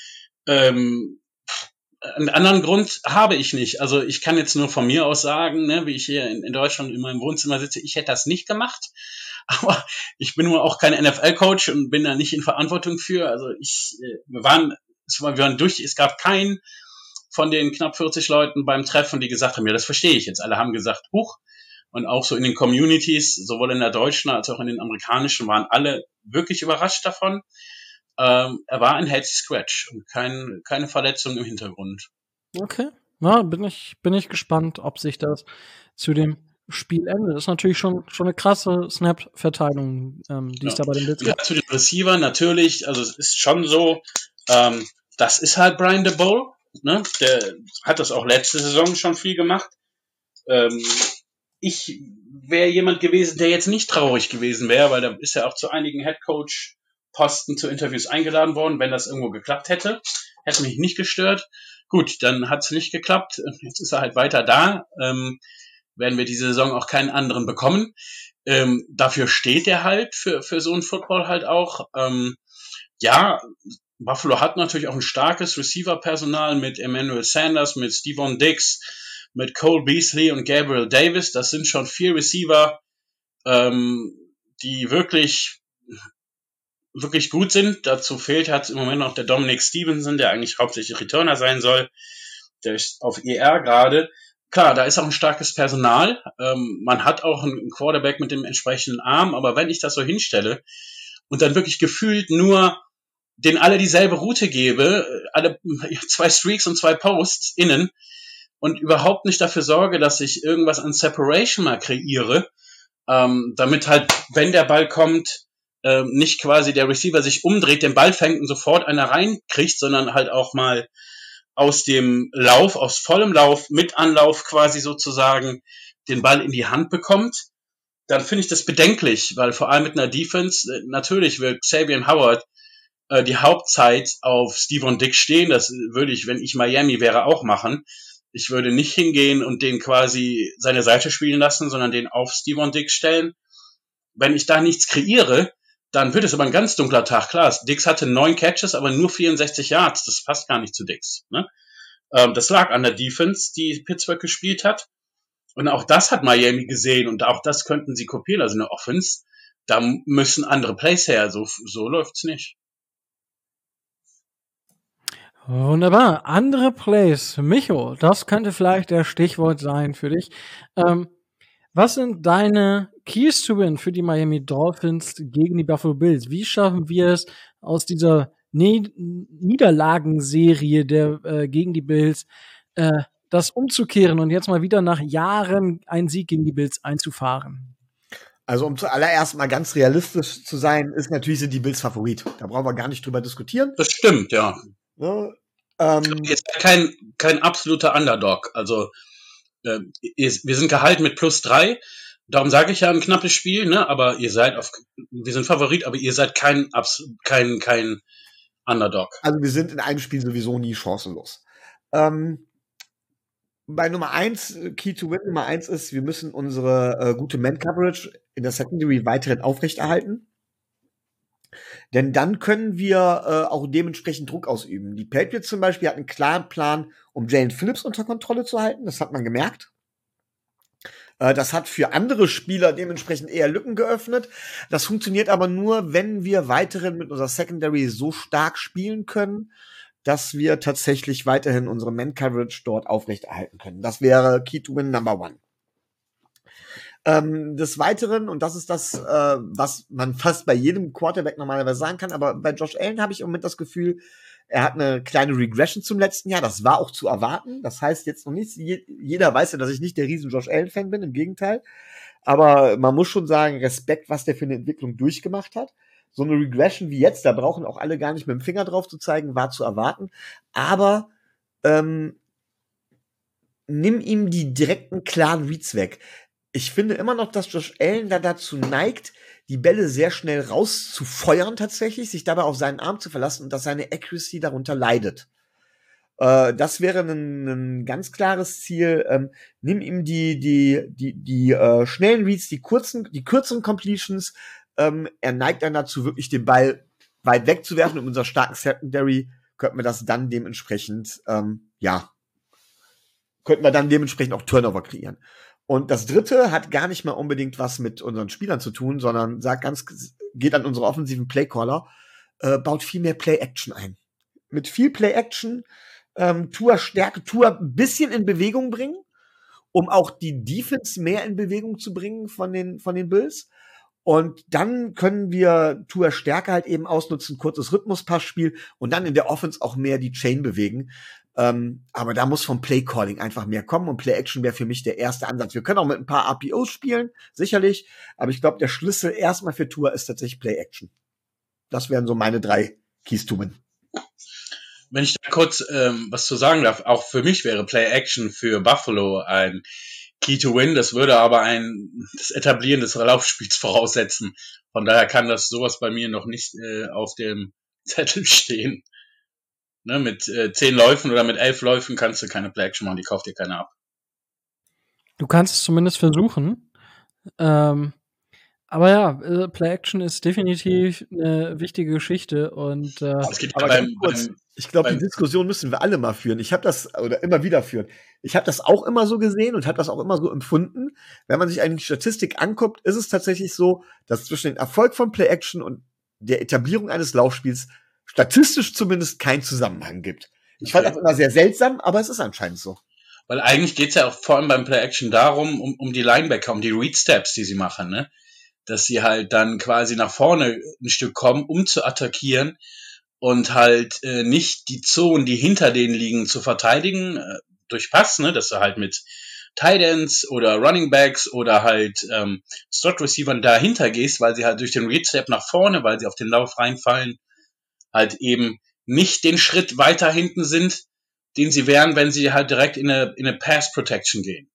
C: Ähm, Einen anderen Grund habe ich nicht. Also ich kann jetzt nur von mir aus sagen, ne, wie ich hier in, in Deutschland in meinem Wohnzimmer sitze, ich hätte das nicht gemacht. Aber ich bin nur auch kein N F L-Coach und bin da nicht in Verantwortung für. Also ich, wir waren, wir waren durch, es gab keinen von den knapp vierzig Leuten beim Treffen, die gesagt haben, ja, das verstehe ich jetzt. Alle haben gesagt, huch. Und auch so in den Communities, sowohl in der deutschen als auch in den amerikanischen, waren alle wirklich überrascht davon. Ähm, er war ein Head Scratch und kein, keine Verletzung im Hintergrund.
B: Okay, na, bin ich, bin ich gespannt, ob sich das zu dem Spiel endet. Das ist natürlich schon, schon eine krasse Snap-Verteilung, ähm, die es
C: ja.
B: da bei den Bills
C: gibt. Ja, zu den Receiver natürlich, also es ist schon so, ähm, das ist halt Brian DeBole, ne? Der hat das auch letzte Saison schon viel gemacht. Ähm, ich wäre jemand gewesen, der jetzt nicht traurig gewesen wäre, weil da ist ja auch zu einigen Headcoach Posten zu Interviews eingeladen worden, wenn das irgendwo geklappt hätte. Hätte mich nicht gestört. Gut, dann hat es nicht geklappt. Jetzt ist er halt weiter da. Ähm, werden wir diese Saison auch keinen anderen bekommen. Ähm, dafür steht er halt, für, für so einen Football halt auch. Ähm, ja, Buffalo hat natürlich auch ein starkes Receiver-Personal mit Emmanuel Sanders, mit Stephon Diggs, mit Cole Beasley und Gabriel Davis. Das sind schon vier Receiver, ähm, die wirklich wirklich gut sind. Dazu fehlt halt im Moment noch der Dominic Stevenson, der eigentlich hauptsächlich Returner sein soll. Der ist auf E R gerade. Klar, da ist auch ein starkes Personal. Ähm, man hat auch einen Quarterback mit dem entsprechenden Arm, aber wenn ich das so hinstelle und dann wirklich gefühlt nur denen alle dieselbe Route gebe, alle zwei Streaks und zwei Posts innen und überhaupt nicht dafür sorge, dass ich irgendwas an Separation mal kreiere, ähm, damit halt, wenn der Ball kommt, ähm, nicht quasi der Receiver sich umdreht, den Ball fängt und sofort einer reinkriegt, sondern halt auch mal aus dem Lauf, aus vollem Lauf, mit Anlauf quasi sozusagen den Ball in die Hand bekommt, dann finde ich das bedenklich, weil vor allem mit einer Defense, äh, natürlich wird Xavier Howard äh, die Hauptzeit auf Stephon Diggs stehen, das würde ich, wenn ich Miami wäre, auch machen. Ich würde nicht hingehen und den quasi seine Seite spielen lassen, sondern den auf Stephon Diggs stellen. Wenn ich da nichts kreiere, dann wird es aber ein ganz dunkler Tag. Klar, Diggs hatte neun Catches, aber nur vierundsechzig Yards. Das passt gar nicht zu Diggs. Ne? Ähm, das lag an der Defense, die Pittsburgh gespielt hat. Und auch das hat Miami gesehen und auch das könnten sie kopieren. Also eine Offense, da müssen andere Plays her. So, so läuft's nicht.
B: Wunderbar. Andere Plays. Micho, das könnte vielleicht der Stichwort sein für dich. Ähm, was sind deine Keys to Win für die Miami Dolphins gegen die Buffalo Bills? Wie schaffen wir es aus dieser ne- Niederlagenserie der äh, gegen die Bills äh, das umzukehren und jetzt mal wieder nach Jahren einen Sieg gegen die Bills einzufahren?
E: Also um zuallererst mal ganz realistisch zu sein, ist natürlich sind die Bills Favorit. Da brauchen wir gar nicht drüber diskutieren.
C: Das stimmt, ja.
E: Ne? Ähm,
C: Jetzt kein, kein absoluter Underdog. Also äh, wir sind gehalten mit plus drei. Darum sage ich ja ein knappes Spiel, ne? Aber ihr seid auf, wir sind Favorit, aber ihr seid kein kein kein Underdog.
E: Also wir sind in einem Spiel sowieso nie chancenlos. Ähm, bei Nummer eins, Key to Win Nummer eins ist, wir müssen unsere äh, gute Man-Coverage in der Secondary weiterhin aufrechterhalten. Denn dann können wir äh, auch dementsprechend Druck ausüben. Die Patriots zum Beispiel hatten einen klaren Plan, um Jalen Phillips unter Kontrolle zu halten. Das hat man gemerkt. Äh, das hat für andere Spieler dementsprechend eher Lücken geöffnet. Das funktioniert aber nur, wenn wir weiterhin mit unserer Secondary so stark spielen können, dass wir tatsächlich weiterhin unsere Man-Coverage dort aufrechterhalten können. Das wäre Key to Win Number One. Ähm, des Weiteren, und das ist das, äh, was man fast bei jedem Quarterback normalerweise sagen kann, aber bei Josh Allen habe ich im Moment das Gefühl, er hat eine kleine Regression zum letzten Jahr. Das war auch zu erwarten. Das heißt jetzt noch nicht, je, jeder weiß ja, dass ich nicht der riesen Josh Allen-Fan bin, im Gegenteil. Aber man muss schon sagen, Respekt, was der für eine Entwicklung durchgemacht hat. So eine Regression wie jetzt, da brauchen auch alle gar nicht mit dem Finger drauf zu zeigen, war zu erwarten. Aber ähm, nimm ihm die direkten, klaren Reads weg. Ich finde immer noch, dass Josh Allen da dazu neigt, die Bälle sehr schnell rauszufeuern tatsächlich, sich dabei auf seinen Arm zu verlassen und dass seine Accuracy darunter leidet. Äh, das wäre ein, ein ganz klares Ziel. Ähm, nimm ihm die die die die äh, schnellen Reads, die kurzen die kürzeren Completions. Ähm, er neigt dann dazu, wirklich den Ball weit wegzuwerfen. Und in unserer starken Secondary könnten wir das dann dementsprechend ähm, ja könnten wir dann dementsprechend auch Turnover kreieren. Und das dritte hat gar nicht mal unbedingt was mit unseren Spielern zu tun, sondern sagt ganz, geht an unsere offensiven Playcaller, äh, baut viel mehr Play-Action ein. Mit viel Play-Action, ähm, Tua Stärke, Tua ein bisschen in Bewegung bringen, um auch die Defense mehr in Bewegung zu bringen von den, von den Bills. Und dann können wir Tua Stärke halt eben ausnutzen, kurzes Rhythmuspassspiel und dann in der Offense auch mehr die Chain bewegen. Ähm, aber da muss vom Play-Calling einfach mehr kommen und Play-Action wäre für mich der erste Ansatz. Wir können auch mit ein paar R P Os spielen, sicherlich, aber ich glaube, der Schlüssel erstmal für Tua ist tatsächlich Play-Action. Das wären so meine drei Keys to Win.
C: Wenn ich da kurz ähm, was zu sagen darf, auch für mich wäre Play-Action für Buffalo ein Key to Win, das würde aber ein das Etablieren des Laufspiels voraussetzen. Von daher kann das sowas bei mir noch nicht äh, auf dem Zettel stehen. Ne, mit äh, zehn Läufen oder mit elf Läufen kannst du keine Play-Action machen, die kauft dir keiner ab.
B: Du kannst es zumindest versuchen. Ähm, aber ja, äh, Play-Action ist definitiv eine wichtige Geschichte. Und äh,
C: Aber es geht
E: aber
C: ja beim,
E: kurz,
C: beim,
E: ich glaube, die
C: beim-
E: Diskussion müssen wir alle mal führen. Ich habe das, oder immer wieder führen. Ich habe das auch immer so gesehen und habe das auch immer so empfunden. Wenn man sich eine Statistik anguckt, ist es tatsächlich so, dass zwischen dem Erfolg von Play-Action und der Etablierung eines Laufspiels statistisch zumindest keinen Zusammenhang gibt. Ich fand
C: Okay.
E: das immer sehr seltsam, aber es ist anscheinend so.
C: Weil eigentlich geht's ja auch vor allem beim Play-Action darum, um, um die Linebacker, um die Read-Steps, die sie machen, ne? Dass sie halt dann quasi nach vorne ein Stück kommen, um zu attackieren und halt äh, nicht die Zonen, die hinter denen liegen, zu verteidigen äh, durch Pass, ne? Dass du halt mit Tight Ends oder Running Backs oder halt ähm, Slot-Receivern dahinter gehst, weil sie halt durch den Read-Step nach vorne, weil sie auf den Lauf reinfallen, halt eben nicht den Schritt weiter hinten sind, den sie wären, wenn sie halt direkt in eine, in eine Pass Protection gehen.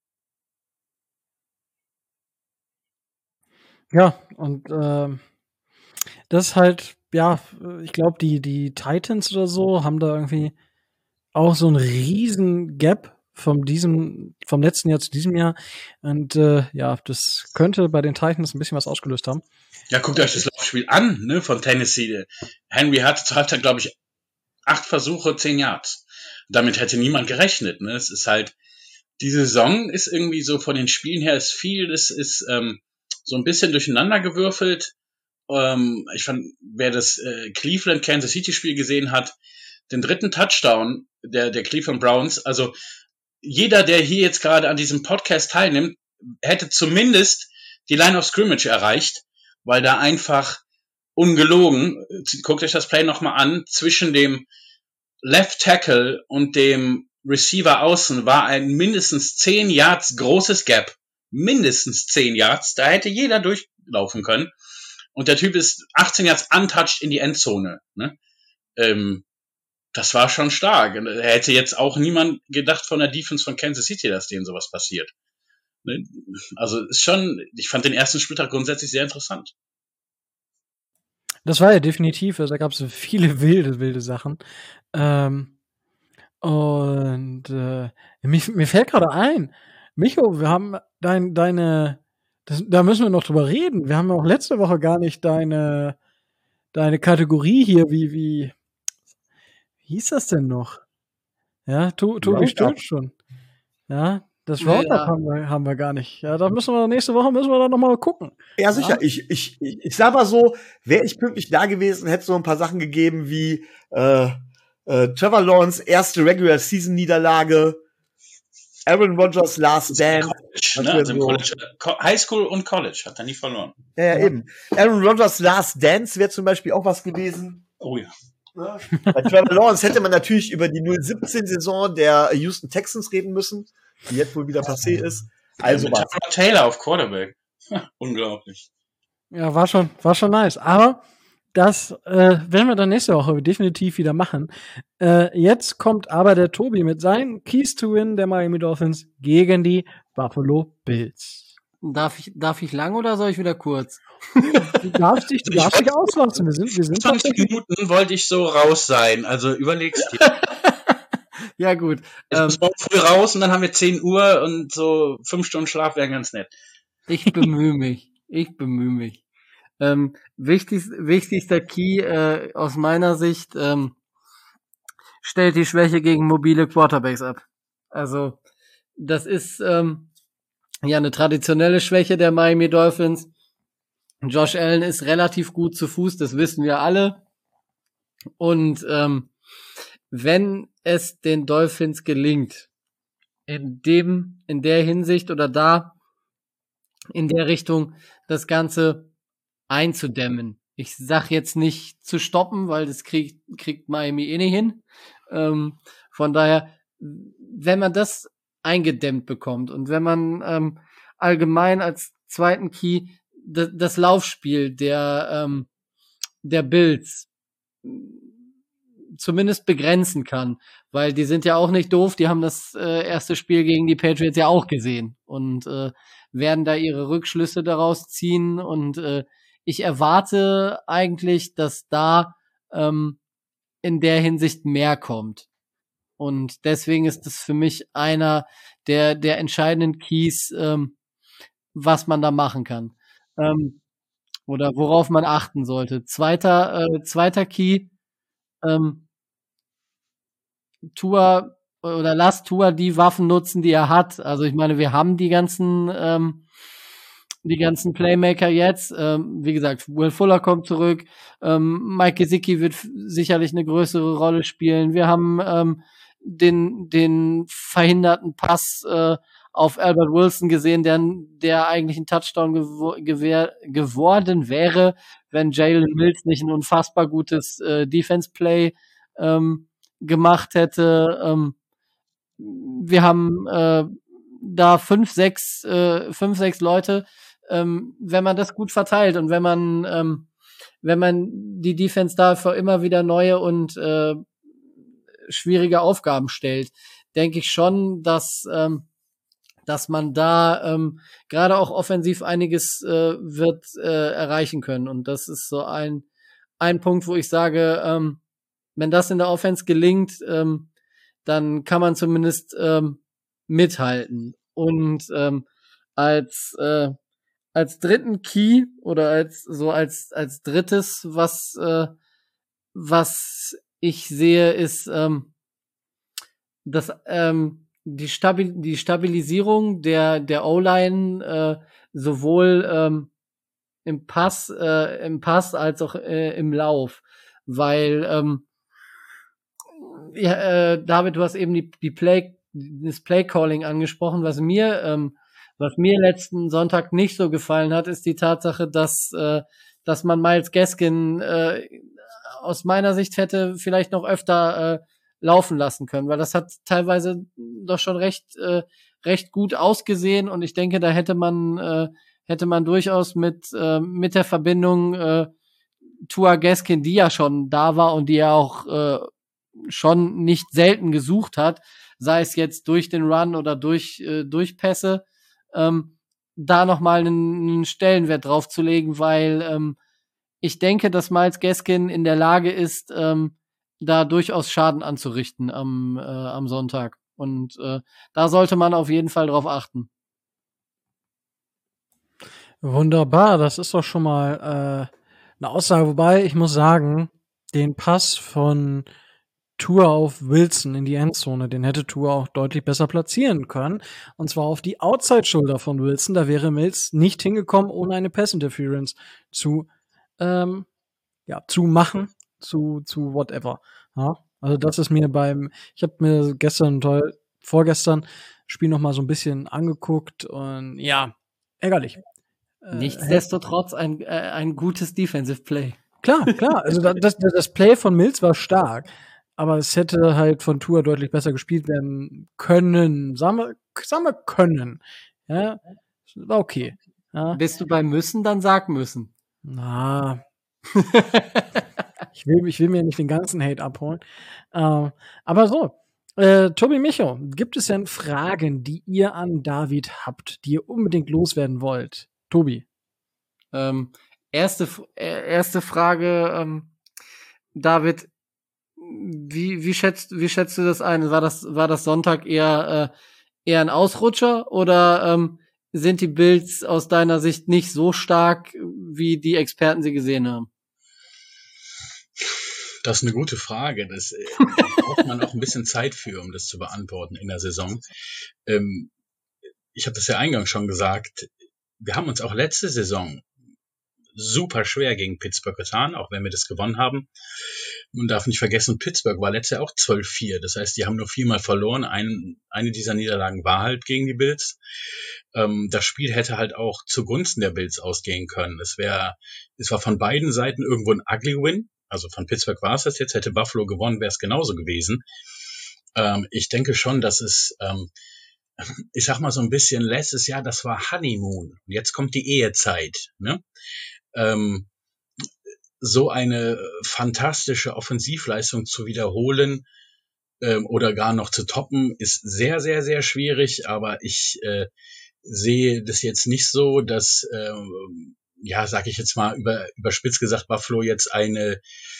B: ja, und ähm, das ist halt, ja, ich glaube, die, die Titans oder so haben da irgendwie auch so einen riesen Gap vom diesem, vom letzten Jahr zu diesem Jahr. Und äh, ja, das könnte bei den Titans ein bisschen was ausgelöst haben.
C: Ja, guckt euch das Laufspiel an, ne, von Tennessee. Henry hatte zur Halbzeit, glaube ich, acht Versuche, zehn Yards. Damit hätte niemand gerechnet, ne. Es ist halt, die Saison ist irgendwie so von den Spielen her ist viel, es ist ähm, so ein bisschen durcheinander gewürfelt. Ähm, ich fand, wer das äh, Cleveland-Kansas City-Spiel gesehen hat, den dritten Touchdown der, der Cleveland Browns, also jeder, der hier jetzt gerade an diesem Podcast teilnimmt, hätte zumindest die Line of Scrimmage erreicht, weil da einfach ungelogen, guckt euch das Play nochmal an, zwischen dem Left Tackle und dem Receiver außen war ein mindestens zehn Yards großes Gap. Mindestens zehn Yards. Da hätte jeder durchlaufen können. Und der Typ ist achtzehn Yards untouched in die Endzone. Ne? Ähm, das war schon stark. Da hätte jetzt auch niemand gedacht von der Defense von Kansas City, dass denen sowas passiert. Ne? Also ist schon, ich fand den ersten Spieltag grundsätzlich sehr interessant.
B: Das war ja definitiv, also da gab es viele wilde, wilde Sachen. Ähm, und äh, mir, mir fällt gerade ein, Micho, wir haben dein, deine, das, da müssen wir noch drüber reden. Wir haben ja auch letzte Woche gar nicht deine, deine Kategorie hier, wie, wie, wie hieß das denn noch? Ja, tu, Tobi
E: Roundup.
B: stimmt schon. Ja, das
D: Ja,
B: Roundup
D: ja.
B: haben wir, haben wir gar nicht. Ja, da müssen wir nächste Woche müssen wir dann noch mal gucken.
E: Ja, sicher. Ich, ich, ich, ich sag mal so, wäre ich pünktlich da gewesen, hätte es so ein paar Sachen gegeben wie, äh, Äh, Trevor Lawrence, erste Regular-Season-Niederlage. Aaron Rodgers, Last Dance.
C: College, ne? Also im
E: so,
C: College, High School und College hat er nie verloren.
E: ja, ja, eben. Aaron Rodgers, Last Dance wäre zum Beispiel auch was gewesen.
C: Oh ja.
E: Ja. Bei Trevor Lawrence hätte man natürlich über die null siebzehn-Saison der Houston Texans reden müssen, die jetzt wohl wieder passé ist. Also
C: Mit
E: was.
C: Tyrod Taylor auf Quarterback. Unglaublich.
B: Ja, war schon, war schon nice. Aber das äh, werden wir dann nächste Woche definitiv wieder machen. Äh, jetzt kommt aber der Tobi mit seinen Keys to Win der Miami Dolphins gegen die Buffalo Bills.
D: Darf ich, darf ich lang oder soll ich wieder kurz?
B: Du darfst dich, du darfst dich auslassen. Wir sind, wir sind
C: zwanzig Minuten wollte ich so raus sein. Also überlegst dir.
D: Ja, gut.
C: Ich
D: Ähm,
C: muss morgen früh raus und dann haben wir zehn Uhr und so fünf Stunden Schlaf wären ganz nett.
D: ich bemühe mich. Ich bemühe mich. Ähm, wichtig, wichtigster Key äh, aus meiner Sicht, ähm, stellt die Schwäche gegen mobile Quarterbacks ab. Also, das ist ähm, ja eine traditionelle Schwäche der Miami Dolphins. Josh Allen ist relativ gut zu Fuß, das wissen wir alle. Und ähm, wenn es den Dolphins gelingt, in dem, in der Hinsicht oder da, in der Richtung, das Ganze einzudämmen. Ich sag jetzt nicht zu stoppen, weil das kriegt, kriegt Miami eh nicht hin. Ähm, von daher, wenn man das eingedämmt bekommt und wenn man ähm, allgemein als zweiten Key das, das Laufspiel der, ähm, der Bills zumindest begrenzen kann, weil die sind ja auch nicht doof, die haben das äh, erste Spiel gegen die Patriots ja auch gesehen und äh, werden da ihre Rückschlüsse daraus ziehen und äh, ich erwarte eigentlich, dass da ähm, in der Hinsicht mehr kommt. Und deswegen ist das für mich einer der, der entscheidenden Keys, ähm, was man da machen kann. Ähm, oder worauf man achten sollte. Zweiter, äh, zweiter Key, ähm, Tua oder lass Tua die Waffen nutzen, die er hat. Also ich meine, wir haben die ganzen ähm, die ganzen Playmaker jetzt. Ähm, wie gesagt, Will Fuller kommt zurück. Ähm, Mike Gesicki wird f- sicherlich eine größere Rolle spielen. Wir haben ähm, den den verhinderten Pass äh, auf Albert Wilson gesehen, der, der eigentlich ein Touchdown gewo- gewehr, geworden wäre, wenn Jalen Mills nicht ein unfassbar gutes äh, Defense-Play ähm, gemacht hätte. Ähm, wir haben äh, da fünf, sechs, äh, fünf, sechs Leute, ähm, wenn man das gut verteilt und wenn man, ähm, wenn man die Defense dafür immer wieder neue und äh, schwierige Aufgaben stellt, denke ich schon, dass ähm, dass man da ähm, gerade auch offensiv einiges äh, wird äh, erreichen können. Und das ist so ein ein Punkt, wo ich sage, ähm, wenn das in der Offense gelingt, ähm, dann kann man zumindest ähm, mithalten. Und ähm, als äh, als dritten Key oder als so als als drittes, was äh, was ich sehe, ist ähm, dass ähm, die, Stabil die Stabilisierung der der O-Line äh, sowohl ähm, im Pass äh, im Pass als auch äh, im Lauf, weil ähm, ja, äh, David, du hast eben die die Play das Play Calling angesprochen, was mir ähm, was mir letzten Sonntag nicht so gefallen hat, ist die Tatsache, dass äh, dass man Myles Gaskin äh, aus meiner Sicht hätte vielleicht noch öfter äh, laufen lassen können, weil das hat teilweise doch schon recht äh, recht gut ausgesehen und ich denke, da hätte man äh, hätte man durchaus mit äh, mit der Verbindung äh, Tua Gaskin, die ja schon da war und die ja auch äh, schon nicht selten gesucht hat, sei es jetzt durch den Run oder durch äh, durch Pässe, ähm, da nochmal einen, einen Stellenwert draufzulegen, weil ähm, ich denke, dass Myles Gaskin in der Lage ist, ähm, da durchaus Schaden anzurichten am, äh, am Sonntag. Und äh, da sollte man auf jeden Fall drauf achten.
B: Wunderbar, das ist doch schon mal äh, eine Aussage. Wobei, ich muss sagen, den Pass von Tua auf Wilson in die Endzone, den hätte Tua auch deutlich besser platzieren können. Und zwar auf die Outside-Shoulder von Wilson. Da wäre Mills nicht hingekommen, ohne eine Pass-Interference zu, ähm, ja, zu machen, zu, zu whatever. Ja? Also das ist mir beim, ich habe mir gestern, toll, vorgestern Spiel noch mal so ein bisschen angeguckt und ja, ärgerlich. Äh,
D: Nichtsdestotrotz ein, äh, ein gutes Defensive Play.
B: Klar, klar. Also das, das, das Play von Mills war stark, aber es hätte halt von Tua deutlich besser gespielt werden können. Sagen wir, sagen wir können. Ja, war okay. Ja.
D: Bist du bei müssen, dann sag müssen.
B: Na, ich will, ich will mir nicht den ganzen Hate abholen. Äh, aber so, äh, Tobi Micho, gibt es denn Fragen, die ihr an David habt, die ihr unbedingt loswerden wollt? Tobi.
D: Ähm, erste, äh, erste Frage, ähm, David, wie, wie schätzt, wie schätzt du das ein? War das, war das Sonntag eher, äh, eher ein Ausrutscher oder ähm, sind die Bills aus deiner Sicht nicht so stark, wie die Experten sie gesehen haben?
C: Das ist eine gute Frage. Das äh, da braucht man auch ein bisschen Zeit für, um das zu beantworten in der Saison. Ähm, ich habe das ja eingangs schon gesagt. Wir haben uns auch letzte Saison super schwer gegen Pittsburgh getan, auch wenn wir das gewonnen haben. Man darf nicht vergessen, Pittsburgh war letztes Jahr auch zwölf vier. Das heißt, die haben nur viermal verloren. Ein, eine dieser Niederlagen war halt gegen die Bills. Ähm, das Spiel hätte halt auch zugunsten der Bills ausgehen können. Es wäre, es war von beiden Seiten irgendwo ein ugly Win. Also von Pittsburgh war es das jetzt. Hätte Buffalo gewonnen, wäre es genauso gewesen. Ähm, ich denke schon, dass es, ähm, ich sag mal so ein bisschen letztes Jahr, das war Honeymoon. Und jetzt kommt die Ehezeit, ne? Ähm, so eine fantastische Offensivleistung zu wiederholen ähm, oder gar noch zu toppen, ist sehr, sehr, sehr schwierig. Aber ich äh, sehe das jetzt nicht so, dass, ähm, ja, sag ich jetzt mal über, überspitzt gesagt, Buffalo jetzt eine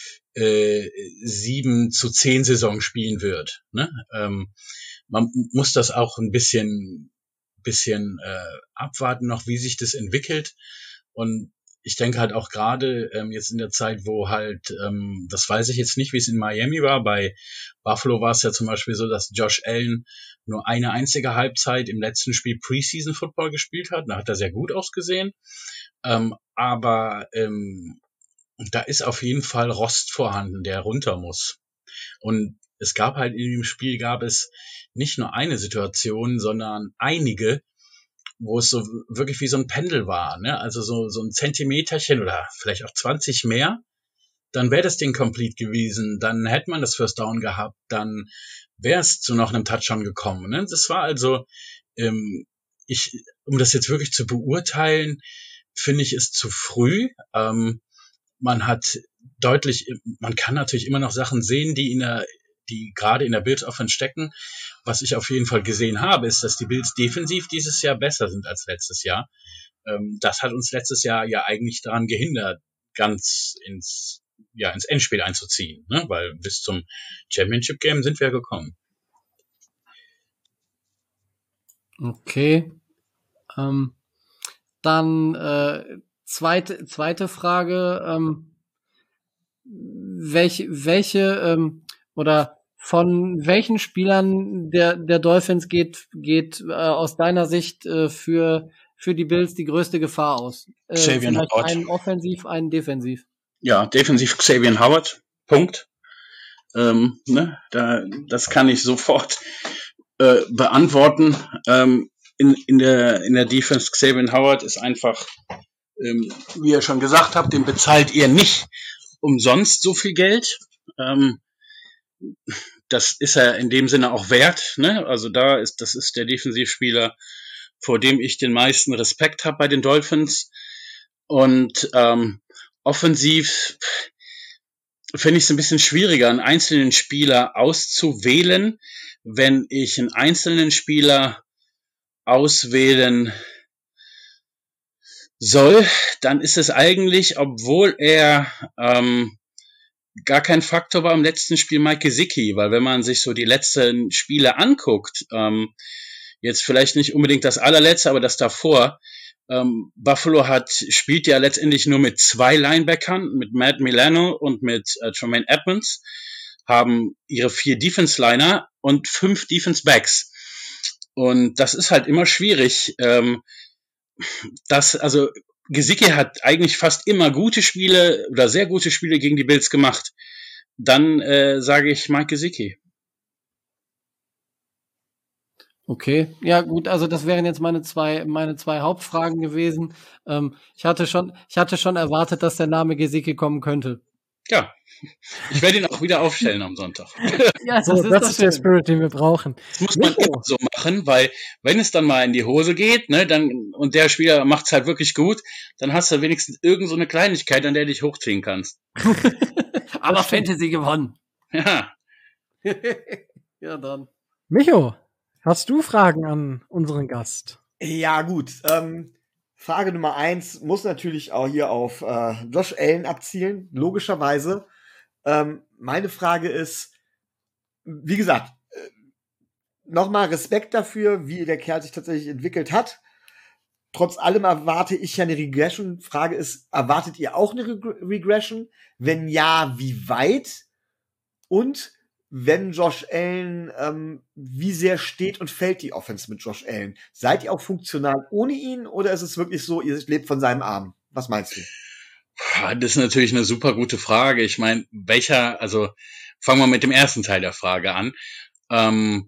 C: äh, sieben zu zehn Saison spielen wird. Ne? Ähm, man muss das auch ein bisschen, bisschen äh, abwarten noch, wie sich das entwickelt. Und ich denke halt auch gerade ähm, jetzt in der Zeit, wo halt, ähm, das weiß ich jetzt nicht, wie es in Miami war, bei Buffalo war es ja zum Beispiel so, dass Josh Allen nur eine einzige Halbzeit im letzten Spiel Preseason Football gespielt hat. Da hat er sehr gut ausgesehen. Ähm, aber ähm, da ist auf jeden Fall Rost vorhanden, der runter muss. Und es gab halt in dem Spiel, gab es nicht nur eine Situation, sondern einige, wo es so wirklich wie so ein Pendel war, ne? Also so, so ein Zentimeterchen oder vielleicht auch zwanzig mehr, dann wäre das Ding complete gewesen, dann hätte man das First Down gehabt, dann wäre es zu noch einem Touchdown gekommen, ne? Das war also, ähm, ich, um das jetzt wirklich zu beurteilen, finde ich es zu früh. Ähm, man hat deutlich, man kann natürlich immer noch Sachen sehen, die in der die gerade in der Bills Offense stecken. Was ich auf jeden Fall gesehen habe, ist, dass die Bills defensiv dieses Jahr besser sind als letztes Jahr. Ähm, das hat uns letztes Jahr ja eigentlich daran gehindert, ganz ins, ja, ins Endspiel einzuziehen, ne? Weil bis zum Championship Game sind wir gekommen.
D: Okay. Ähm, dann äh, zweite zweite Frage. Ähm, welche welche ähm, oder von welchen Spielern der der Dolphins geht geht äh, aus deiner Sicht äh, für für die Bills die größte Gefahr aus? Äh,
C: Xavier Howard.
D: Einen offensiv, einen defensiv.
C: Ja, defensiv Xavier Howard. Punkt. Ähm, ne, da, das kann ich sofort äh, beantworten. Ähm, in in der in der Defense Xavier Howard ist einfach, ähm, wie ihr schon gesagt habt, den bezahlt ihr nicht umsonst so viel Geld. Ähm, das ist er in dem Sinne auch wert, ne? Also da ist, das ist der Defensivspieler, vor dem ich den meisten Respekt habe bei den Dolphins. Und ähm, offensiv finde ich es ein bisschen schwieriger, einen einzelnen Spieler auszuwählen. Wenn ich einen einzelnen Spieler auswählen soll, dann ist es eigentlich, obwohl er ähm, gar kein Faktor war im letzten Spiel, Mike Gesicki, weil wenn man sich so die letzten Spiele anguckt, ähm, jetzt vielleicht nicht unbedingt das allerletzte, aber das davor, ähm, Buffalo hat spielt ja letztendlich nur mit zwei Linebackern, mit Matt Milano und mit äh, Tremaine Edmonds, haben ihre vier Defense-Liner und fünf Defense-Backs. Und das ist halt immer schwierig. Ähm, das, also Gesicki hat eigentlich fast immer gute Spiele oder sehr gute Spiele gegen die Bills gemacht. dann äh, sage ich Mike Gesicki.
D: Okay, ja gut, also das wären jetzt meine zwei meine zwei Hauptfragen gewesen. Ähm, ich hatte schon ich hatte schon erwartet, dass der Name Gesicki kommen könnte.
C: Ja, ich werde ihn auch wieder aufstellen am Sonntag.
D: Ja,
B: So, das ist, das ist der Spirit, den wir brauchen.
C: Das muss man immer so machen, weil wenn es dann mal in die Hose geht, ne, dann und der Spieler macht's halt wirklich gut, dann hast du wenigstens irgend so eine Kleinigkeit, an der du dich hochziehen kannst.
D: Aber Fantasy gewonnen.
C: Ja.
D: Ja, dann.
B: Micho, hast du Fragen an unseren Gast?
E: Ja, gut. Ähm, Frage Nummer eins muss natürlich auch hier auf äh, Josh Allen abzielen, logischerweise. Ähm, meine Frage ist, wie gesagt, äh, nochmal Respekt dafür, wie der Kerl sich tatsächlich entwickelt hat. Trotz allem erwarte ich ja eine Regression. Frage ist, erwartet ihr auch eine Reg- Regression? Wenn ja, wie weit? Und wenn Josh Allen, ähm, wie sehr steht und fällt die Offense mit Josh Allen? Seid ihr auch funktional ohne ihn oder ist es wirklich so, ihr lebt von seinem Arm? Was meinst du?
C: Das ist natürlich eine super gute Frage. Ich meine, welcher, also fangen wir mit dem ersten Teil der Frage an. Ähm,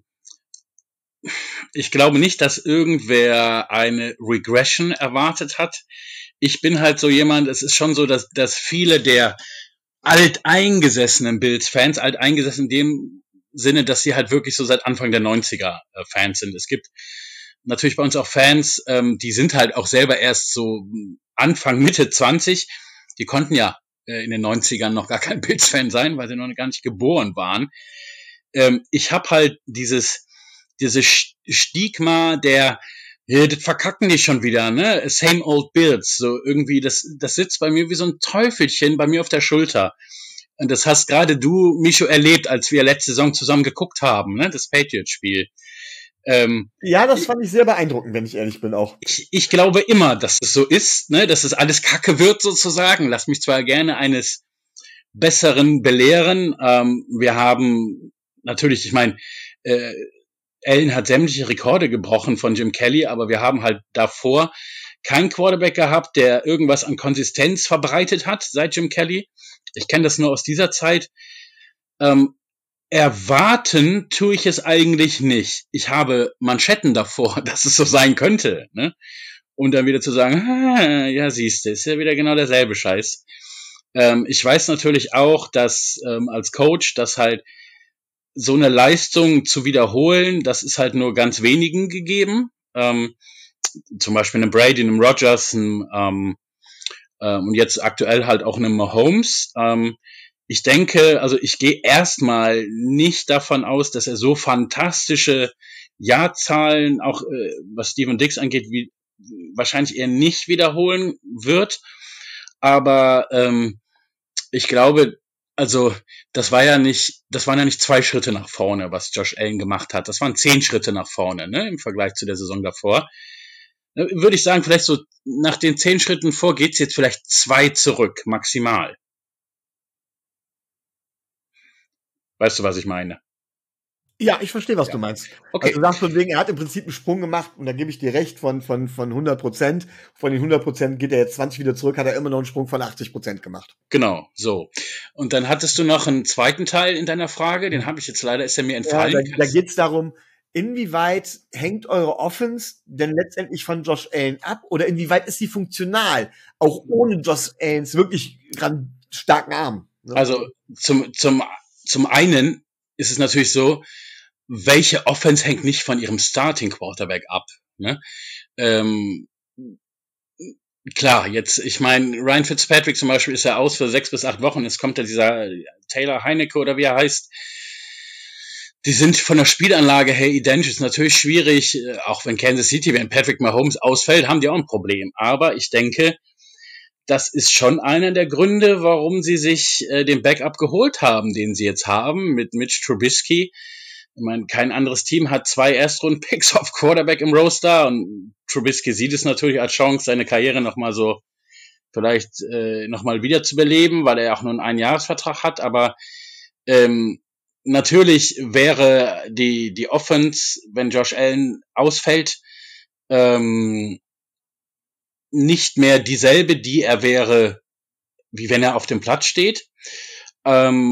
C: ich glaube nicht, dass irgendwer eine Regression erwartet hat. Ich bin halt so jemand, es ist schon so, dass, dass viele der alteingesessenen Bills-Fans, alteingesessen in dem Sinne, dass sie halt wirklich so seit Anfang der neunziger äh, Fans sind. Es gibt natürlich bei uns auch Fans, ähm, die sind halt auch selber erst so Anfang, Mitte zwanzig. Die konnten ja äh, in den neunzigern noch gar kein Bills-Fan sein, weil sie noch gar nicht geboren waren. Ähm, ich habe halt dieses dieses Stigma der, ja, das verkacken die schon wieder, ne? Same old Bills. So irgendwie, das, das sitzt bei mir wie so ein Teufelchen bei mir auf der Schulter. Und das hast gerade du, Micho, erlebt, als wir letzte Saison zusammen geguckt haben, ne? Das Patriots-Spiel. Ähm,
E: ja, das fand ich sehr beeindruckend, wenn ich ehrlich bin auch.
C: Ich, ich glaube immer, dass es so ist, ne? Dass es alles Kacke wird sozusagen. Lass mich zwar gerne eines Besseren belehren. Ähm, wir haben natürlich, ich meine, äh, Allen hat sämtliche Rekorde gebrochen von Jim Kelly, aber wir haben halt davor keinen Quarterback gehabt, der irgendwas an Konsistenz verbreitet hat seit Jim Kelly. Ich kenne das nur aus dieser Zeit. Ähm, erwarten tue ich es eigentlich nicht. Ich habe Manschetten davor, dass es so sein könnte, ne? Und dann wieder zu sagen, ah, ja, siehst du, ist ja wieder genau derselbe Scheiß. Ähm, ich weiß natürlich auch, dass ähm, als Coach, dass halt so eine Leistung zu wiederholen, das ist halt nur ganz wenigen gegeben. Ähm, zum Beispiel einem Brady, einem Rodgers, einem, ähm, ähm, und jetzt aktuell halt auch einem Mahomes. Ähm, ich denke, also ich gehe erstmal nicht davon aus, dass er so fantastische Jahrzahlen, auch äh, was Steven Diggs angeht, wie wahrscheinlich eher nicht wiederholen wird. Aber ähm, ich glaube, also das war ja nicht, das waren ja nicht zwei Schritte nach vorne, was Josh Allen gemacht hat. Das waren zehn Schritte nach vorne, ne, im Vergleich zu der Saison davor. Würde ich sagen, vielleicht so nach den zehn Schritten vor geht's jetzt vielleicht zwei zurück, maximal. Weißt du, was ich meine?
E: Ja, ich verstehe, was
C: ja.
E: du meinst.
C: Okay.
E: Also du sagst von wegen, er hat im Prinzip einen Sprung gemacht und da gebe ich dir recht von, von, von hundert Prozent. Von den hundert Prozent geht er jetzt zwanzig wieder zurück, hat er immer noch einen Sprung von achtzig Prozent gemacht.
C: Genau, so. Und dann hattest du noch einen zweiten Teil in deiner Frage, den habe ich jetzt leider, ist er mir entfallen.
E: Ja, da da geht es darum, inwieweit hängt eure Offense denn letztendlich von Josh Allen ab oder inwieweit ist sie funktional, auch ohne Josh Allens wirklich starken Arm? Ne?
C: Also zum, zum, zum einen ist es natürlich so, welche Offense hängt nicht von ihrem Starting Quarterback ab, ne? Ähm, klar, jetzt, ich meine, Ryan Fitzpatrick zum Beispiel ist ja aus für sechs bis acht Wochen, jetzt kommt ja dieser Taylor Heinecke oder wie er heißt. Die sind von der Spielanlage her identisch, ist natürlich schwierig, auch wenn Kansas City, wenn Patrick Mahomes ausfällt, haben die auch ein Problem. Aber ich denke, das ist schon einer der Gründe, warum sie sich äh, den Backup geholt haben, den sie jetzt haben, mit Mitch Trubisky. Ich meine, kein anderes Team hat zwei Erstrunden-Picks auf Quarterback im Roster und Trubisky sieht es natürlich als Chance, seine Karriere nochmal so vielleicht äh, nochmal wieder zu beleben, weil er auch nur einen Einjahresvertrag hat, aber ähm, natürlich wäre die die Offense, wenn Josh Allen ausfällt, ähm, nicht mehr dieselbe, die er wäre, wie wenn er auf dem Platz steht. Ähm,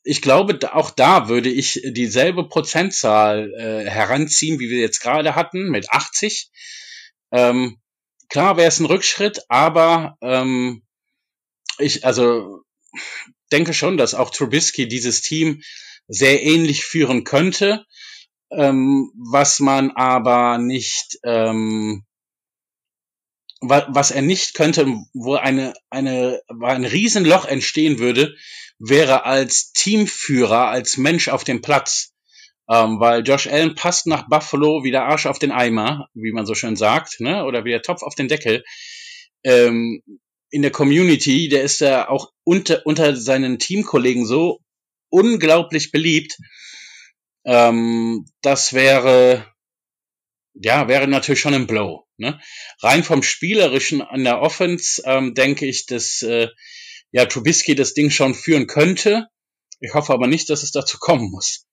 C: ich glaube, da- auch da würde ich dieselbe Prozentzahl äh, heranziehen, wie wir jetzt gerade hatten, mit achtzig. Ähm, klar wäre es ein Rückschritt, aber ähm, ich also denke schon, dass auch Trubisky dieses Team sehr ähnlich führen könnte, ähm, was man aber nicht, ähm, wa- was er nicht könnte, wo eine eine wo ein Riesenloch entstehen würde, wäre als Teamführer, als Mensch auf dem Platz. Ähm, weil Josh Allen passt nach Buffalo wie der Arsch auf den Eimer, wie man so schön sagt, ne? Oder wie der Topf auf den Deckel. Ähm, in der Community, der ist ja auch unter, unter seinen Teamkollegen so unglaublich beliebt. Ähm, das wäre, ja, wäre natürlich schon ein Blow, ne? Rein vom Spielerischen an der Offense, ähm, denke ich, dass, äh, ja, Trubisky das Ding schon führen könnte. Ich hoffe aber nicht, dass es dazu kommen muss.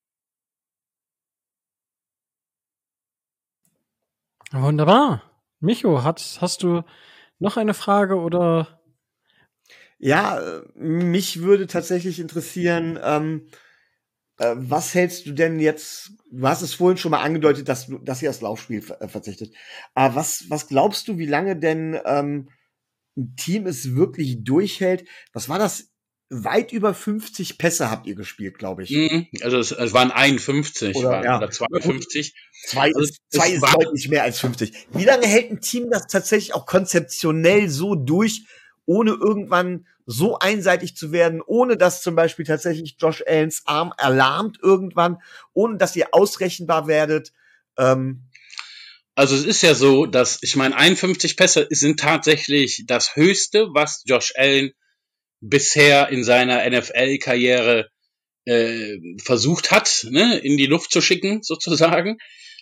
B: Wunderbar. Micho, hast, hast du noch eine Frage oder?
E: Ja, äh, mich würde tatsächlich interessieren, ähm, äh, was hältst du denn jetzt? Du hast es vorhin schon mal angedeutet, dass du, dass ihr das Laufspiel ver äh, verzichtet. Aber was, was glaubst du, wie lange denn ähm, ein Team es wirklich durchhält? Was war das? Weit über fünfzig Pässe habt ihr gespielt, glaube ich.
C: Mhm. Also es, es waren einundfünfzig
E: Oder
C: waren,
E: ja.
C: oder zweiundfünfzig.
E: Zwei
C: Also
E: ist, zwei
C: es
E: ist
C: war,
E: deutlich mehr als fünfzig. Wie lange hält ein Team das tatsächlich auch konzeptionell so durch, ohne irgendwann so einseitig zu werden, ohne dass zum Beispiel tatsächlich Josh Allens Arm erlahmt irgendwann, ohne dass ihr ausrechenbar werdet? Ähm,
C: also es ist ja so, dass, ich meine, einundfünfzig Pässe sind tatsächlich das Höchste, was Josh Allen bisher in seiner N F L-Karriere äh, versucht hat, ne, in die Luft zu schicken, sozusagen.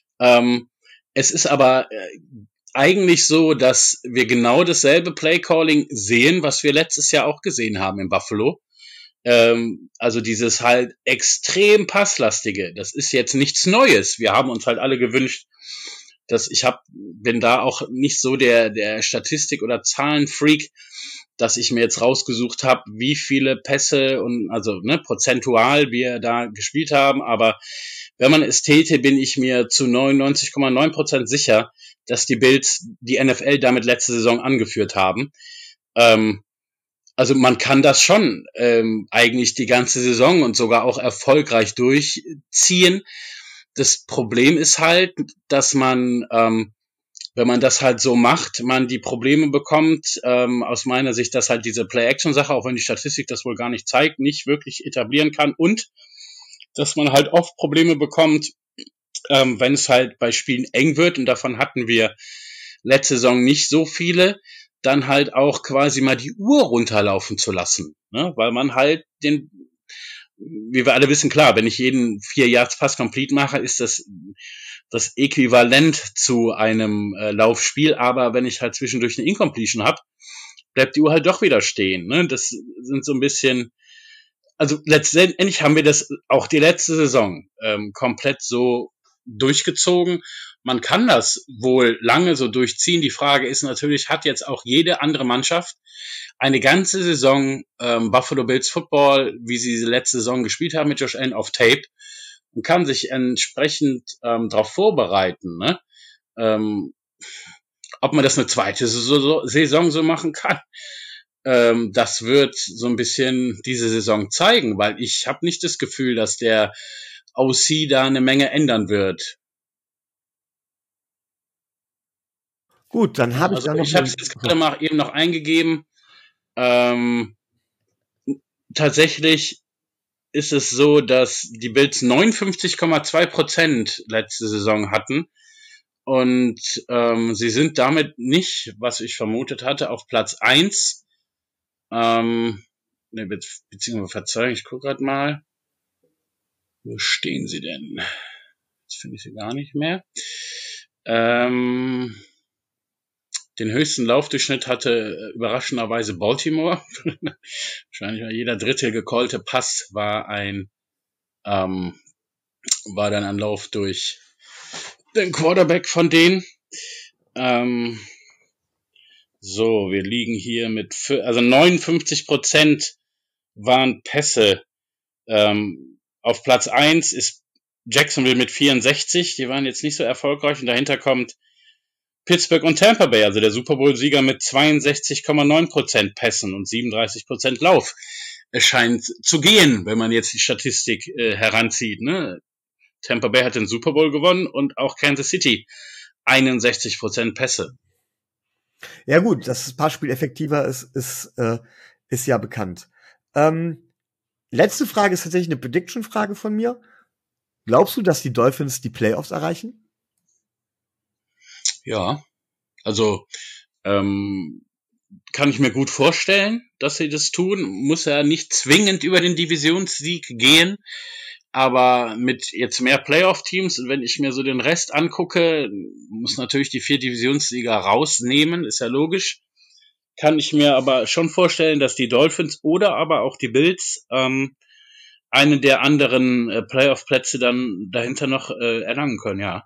C: Ähm, es ist aber äh, eigentlich so, dass wir genau dasselbe Playcalling sehen, was wir letztes Jahr auch gesehen haben in Buffalo. Ähm, also dieses halt extrem passlastige, das ist jetzt nichts Neues. Wir haben uns halt alle gewünscht, dass ich hab, bin da auch nicht so der der Statistik- oder Zahlenfreak, dass ich mir jetzt rausgesucht habe, wie viele Pässe und also ne, prozentual wir da gespielt haben. Aber wenn man es täte, bin ich mir zu neunundneunzig Komma neun Prozent sicher, dass die Bills die N F L damit letzte Saison angeführt haben. Ähm, also man kann das schon ähm, eigentlich die ganze Saison und sogar auch erfolgreich durchziehen. Das Problem ist halt, dass man, ähm, wenn man das halt so macht, man die Probleme bekommt, ähm, aus meiner Sicht, dass halt diese Play-Action-Sache, auch wenn die Statistik das wohl gar nicht zeigt, nicht wirklich etablieren kann und dass man halt oft Probleme bekommt, ähm, wenn es halt bei Spielen eng wird, und davon hatten wir letzte Saison nicht so viele, dann halt auch quasi mal die Uhr runterlaufen zu lassen, ne? Weil man halt den, wie wir alle wissen, klar, wenn ich jeden vier Yards Pass complete mache, ist das das Äquivalent zu einem äh, Laufspiel, aber wenn ich halt zwischendurch eine Incompletion habe, bleibt die Uhr halt doch wieder stehen, ne? Das sind so ein bisschen, also letztendlich haben wir das auch die letzte Saison ähm, komplett so durchgezogen. Man kann das wohl lange so durchziehen. Die Frage ist natürlich, hat jetzt auch jede andere Mannschaft eine ganze Saison ähm, Buffalo Bills Football, wie sie diese letzte Saison gespielt haben mit Josh Allen, auf Tape und kann sich entsprechend ähm, darauf vorbereiten, ne? Ähm, ob man das eine zweite Saison so machen kann, ähm, das wird so ein bisschen diese Saison zeigen, weil ich habe nicht das Gefühl, dass der O C da eine Menge ändern wird.
E: gut, dann habe ich
C: Also
E: da noch
C: ich habe
E: mal.
C: es jetzt gerade mal eben noch eingegeben. Ähm, tatsächlich ist es so, dass die Bills neunundfünfzig Komma zwei Prozent letzte Saison hatten. Und ähm, sie sind damit nicht, was ich vermutet hatte, auf Platz eins. Ähm, ne, be beziehungsweise Verzeihung, ich gucke gerade mal. Wo stehen sie denn? Jetzt finde ich sie gar nicht mehr. Ähm, den höchsten Laufdurchschnitt hatte äh, überraschenderweise Baltimore. Wahrscheinlich war jeder dritte gecallte Pass war ein ähm, war dann ein Lauf durch den Quarterback von denen. Ähm, so, wir liegen hier mit, also neunundfünfzig Prozent waren Pässe Ähm, auf Platz eins ist Jacksonville mit vierundsechzig, die waren jetzt nicht so erfolgreich, und dahinter kommt Pittsburgh und Tampa Bay, also der Super Bowl-Sieger mit zweiundsechzig Komma neun Prozent Pässen und siebenunddreißig Prozent Lauf. Es scheint zu gehen, wenn man jetzt die Statistik äh, heranzieht. Ne? Tampa Bay hat den Super Bowl gewonnen und auch Kansas City einundsechzig Prozent Pässe.
E: Ja gut, dass das Passspiel effektiver ist, ist, äh, ist ja bekannt. Ähm, letzte Frage ist tatsächlich eine Prediction-Frage von mir. Glaubst du, dass die Dolphins die Playoffs erreichen?
C: Ja, also ähm, kann ich mir gut vorstellen, dass sie das tun. Muss ja nicht zwingend über den Divisionssieg gehen, aber mit jetzt mehr Playoff-Teams, und wenn ich mir so den Rest angucke, muss natürlich die vier Divisionssieger rausnehmen, ist ja logisch. Kann ich mir aber schon vorstellen, dass die Dolphins oder aber auch die Bills ähm, einen der anderen äh, Playoff-Plätze dann dahinter noch äh, erlangen können, ja.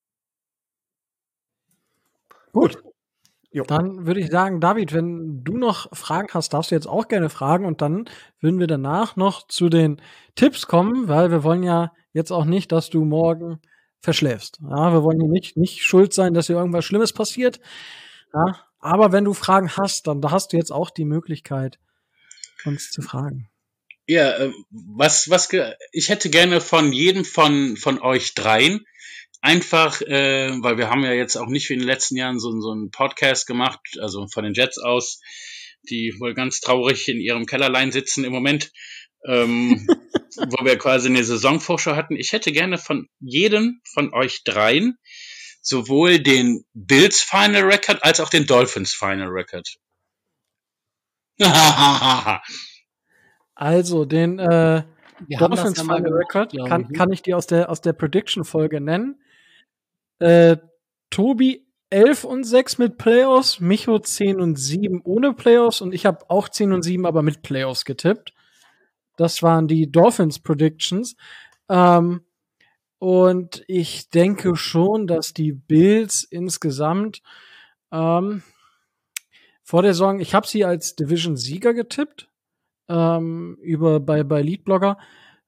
B: Gut.
E: Jo.
B: Dann würde ich sagen, David, wenn du noch Fragen hast, darfst du jetzt auch gerne fragen, und dann würden wir danach noch zu den Tipps kommen, weil wir wollen ja jetzt auch nicht, dass du morgen verschläfst. Ja, wir wollen hier nicht, nicht schuld sein, dass hier irgendwas Schlimmes passiert. Ja, aber wenn du Fragen hast, dann da hast du jetzt auch die Möglichkeit, uns zu fragen.
C: Ja, äh, was, was, ge- ich hätte gerne von jedem von, von euch dreien einfach, äh, weil wir haben ja jetzt auch nicht wie in den letzten Jahren so, so einen Podcast gemacht, also von den Jets aus, die wohl ganz traurig in ihrem Kellerlein sitzen im Moment, ähm, wo wir quasi eine Saisonvorschau hatten. Ich hätte gerne von jedem von euch dreien sowohl den Bills Final Record als auch den Dolphins Final Record.
B: Also, den äh,
D: Wir haben das
B: Dolphins
D: ja mal
B: Final
D: gemacht,
B: Record
D: glaub
B: kann,
D: ich, ne?
B: kann ich dir aus der, aus der Prediction-Folge nennen. Äh, Tobi elf und sechs mit Playoffs, Micho zehn und sieben ohne Playoffs, und ich habe auch zehn und sieben, aber mit Playoffs getippt. Das waren die Dolphins Predictions. Ähm, und ich denke schon, dass die Bills insgesamt ähm, vor der Saison, ich habe sie als Division-Sieger getippt, ähm, über bei, bei Leadblogger,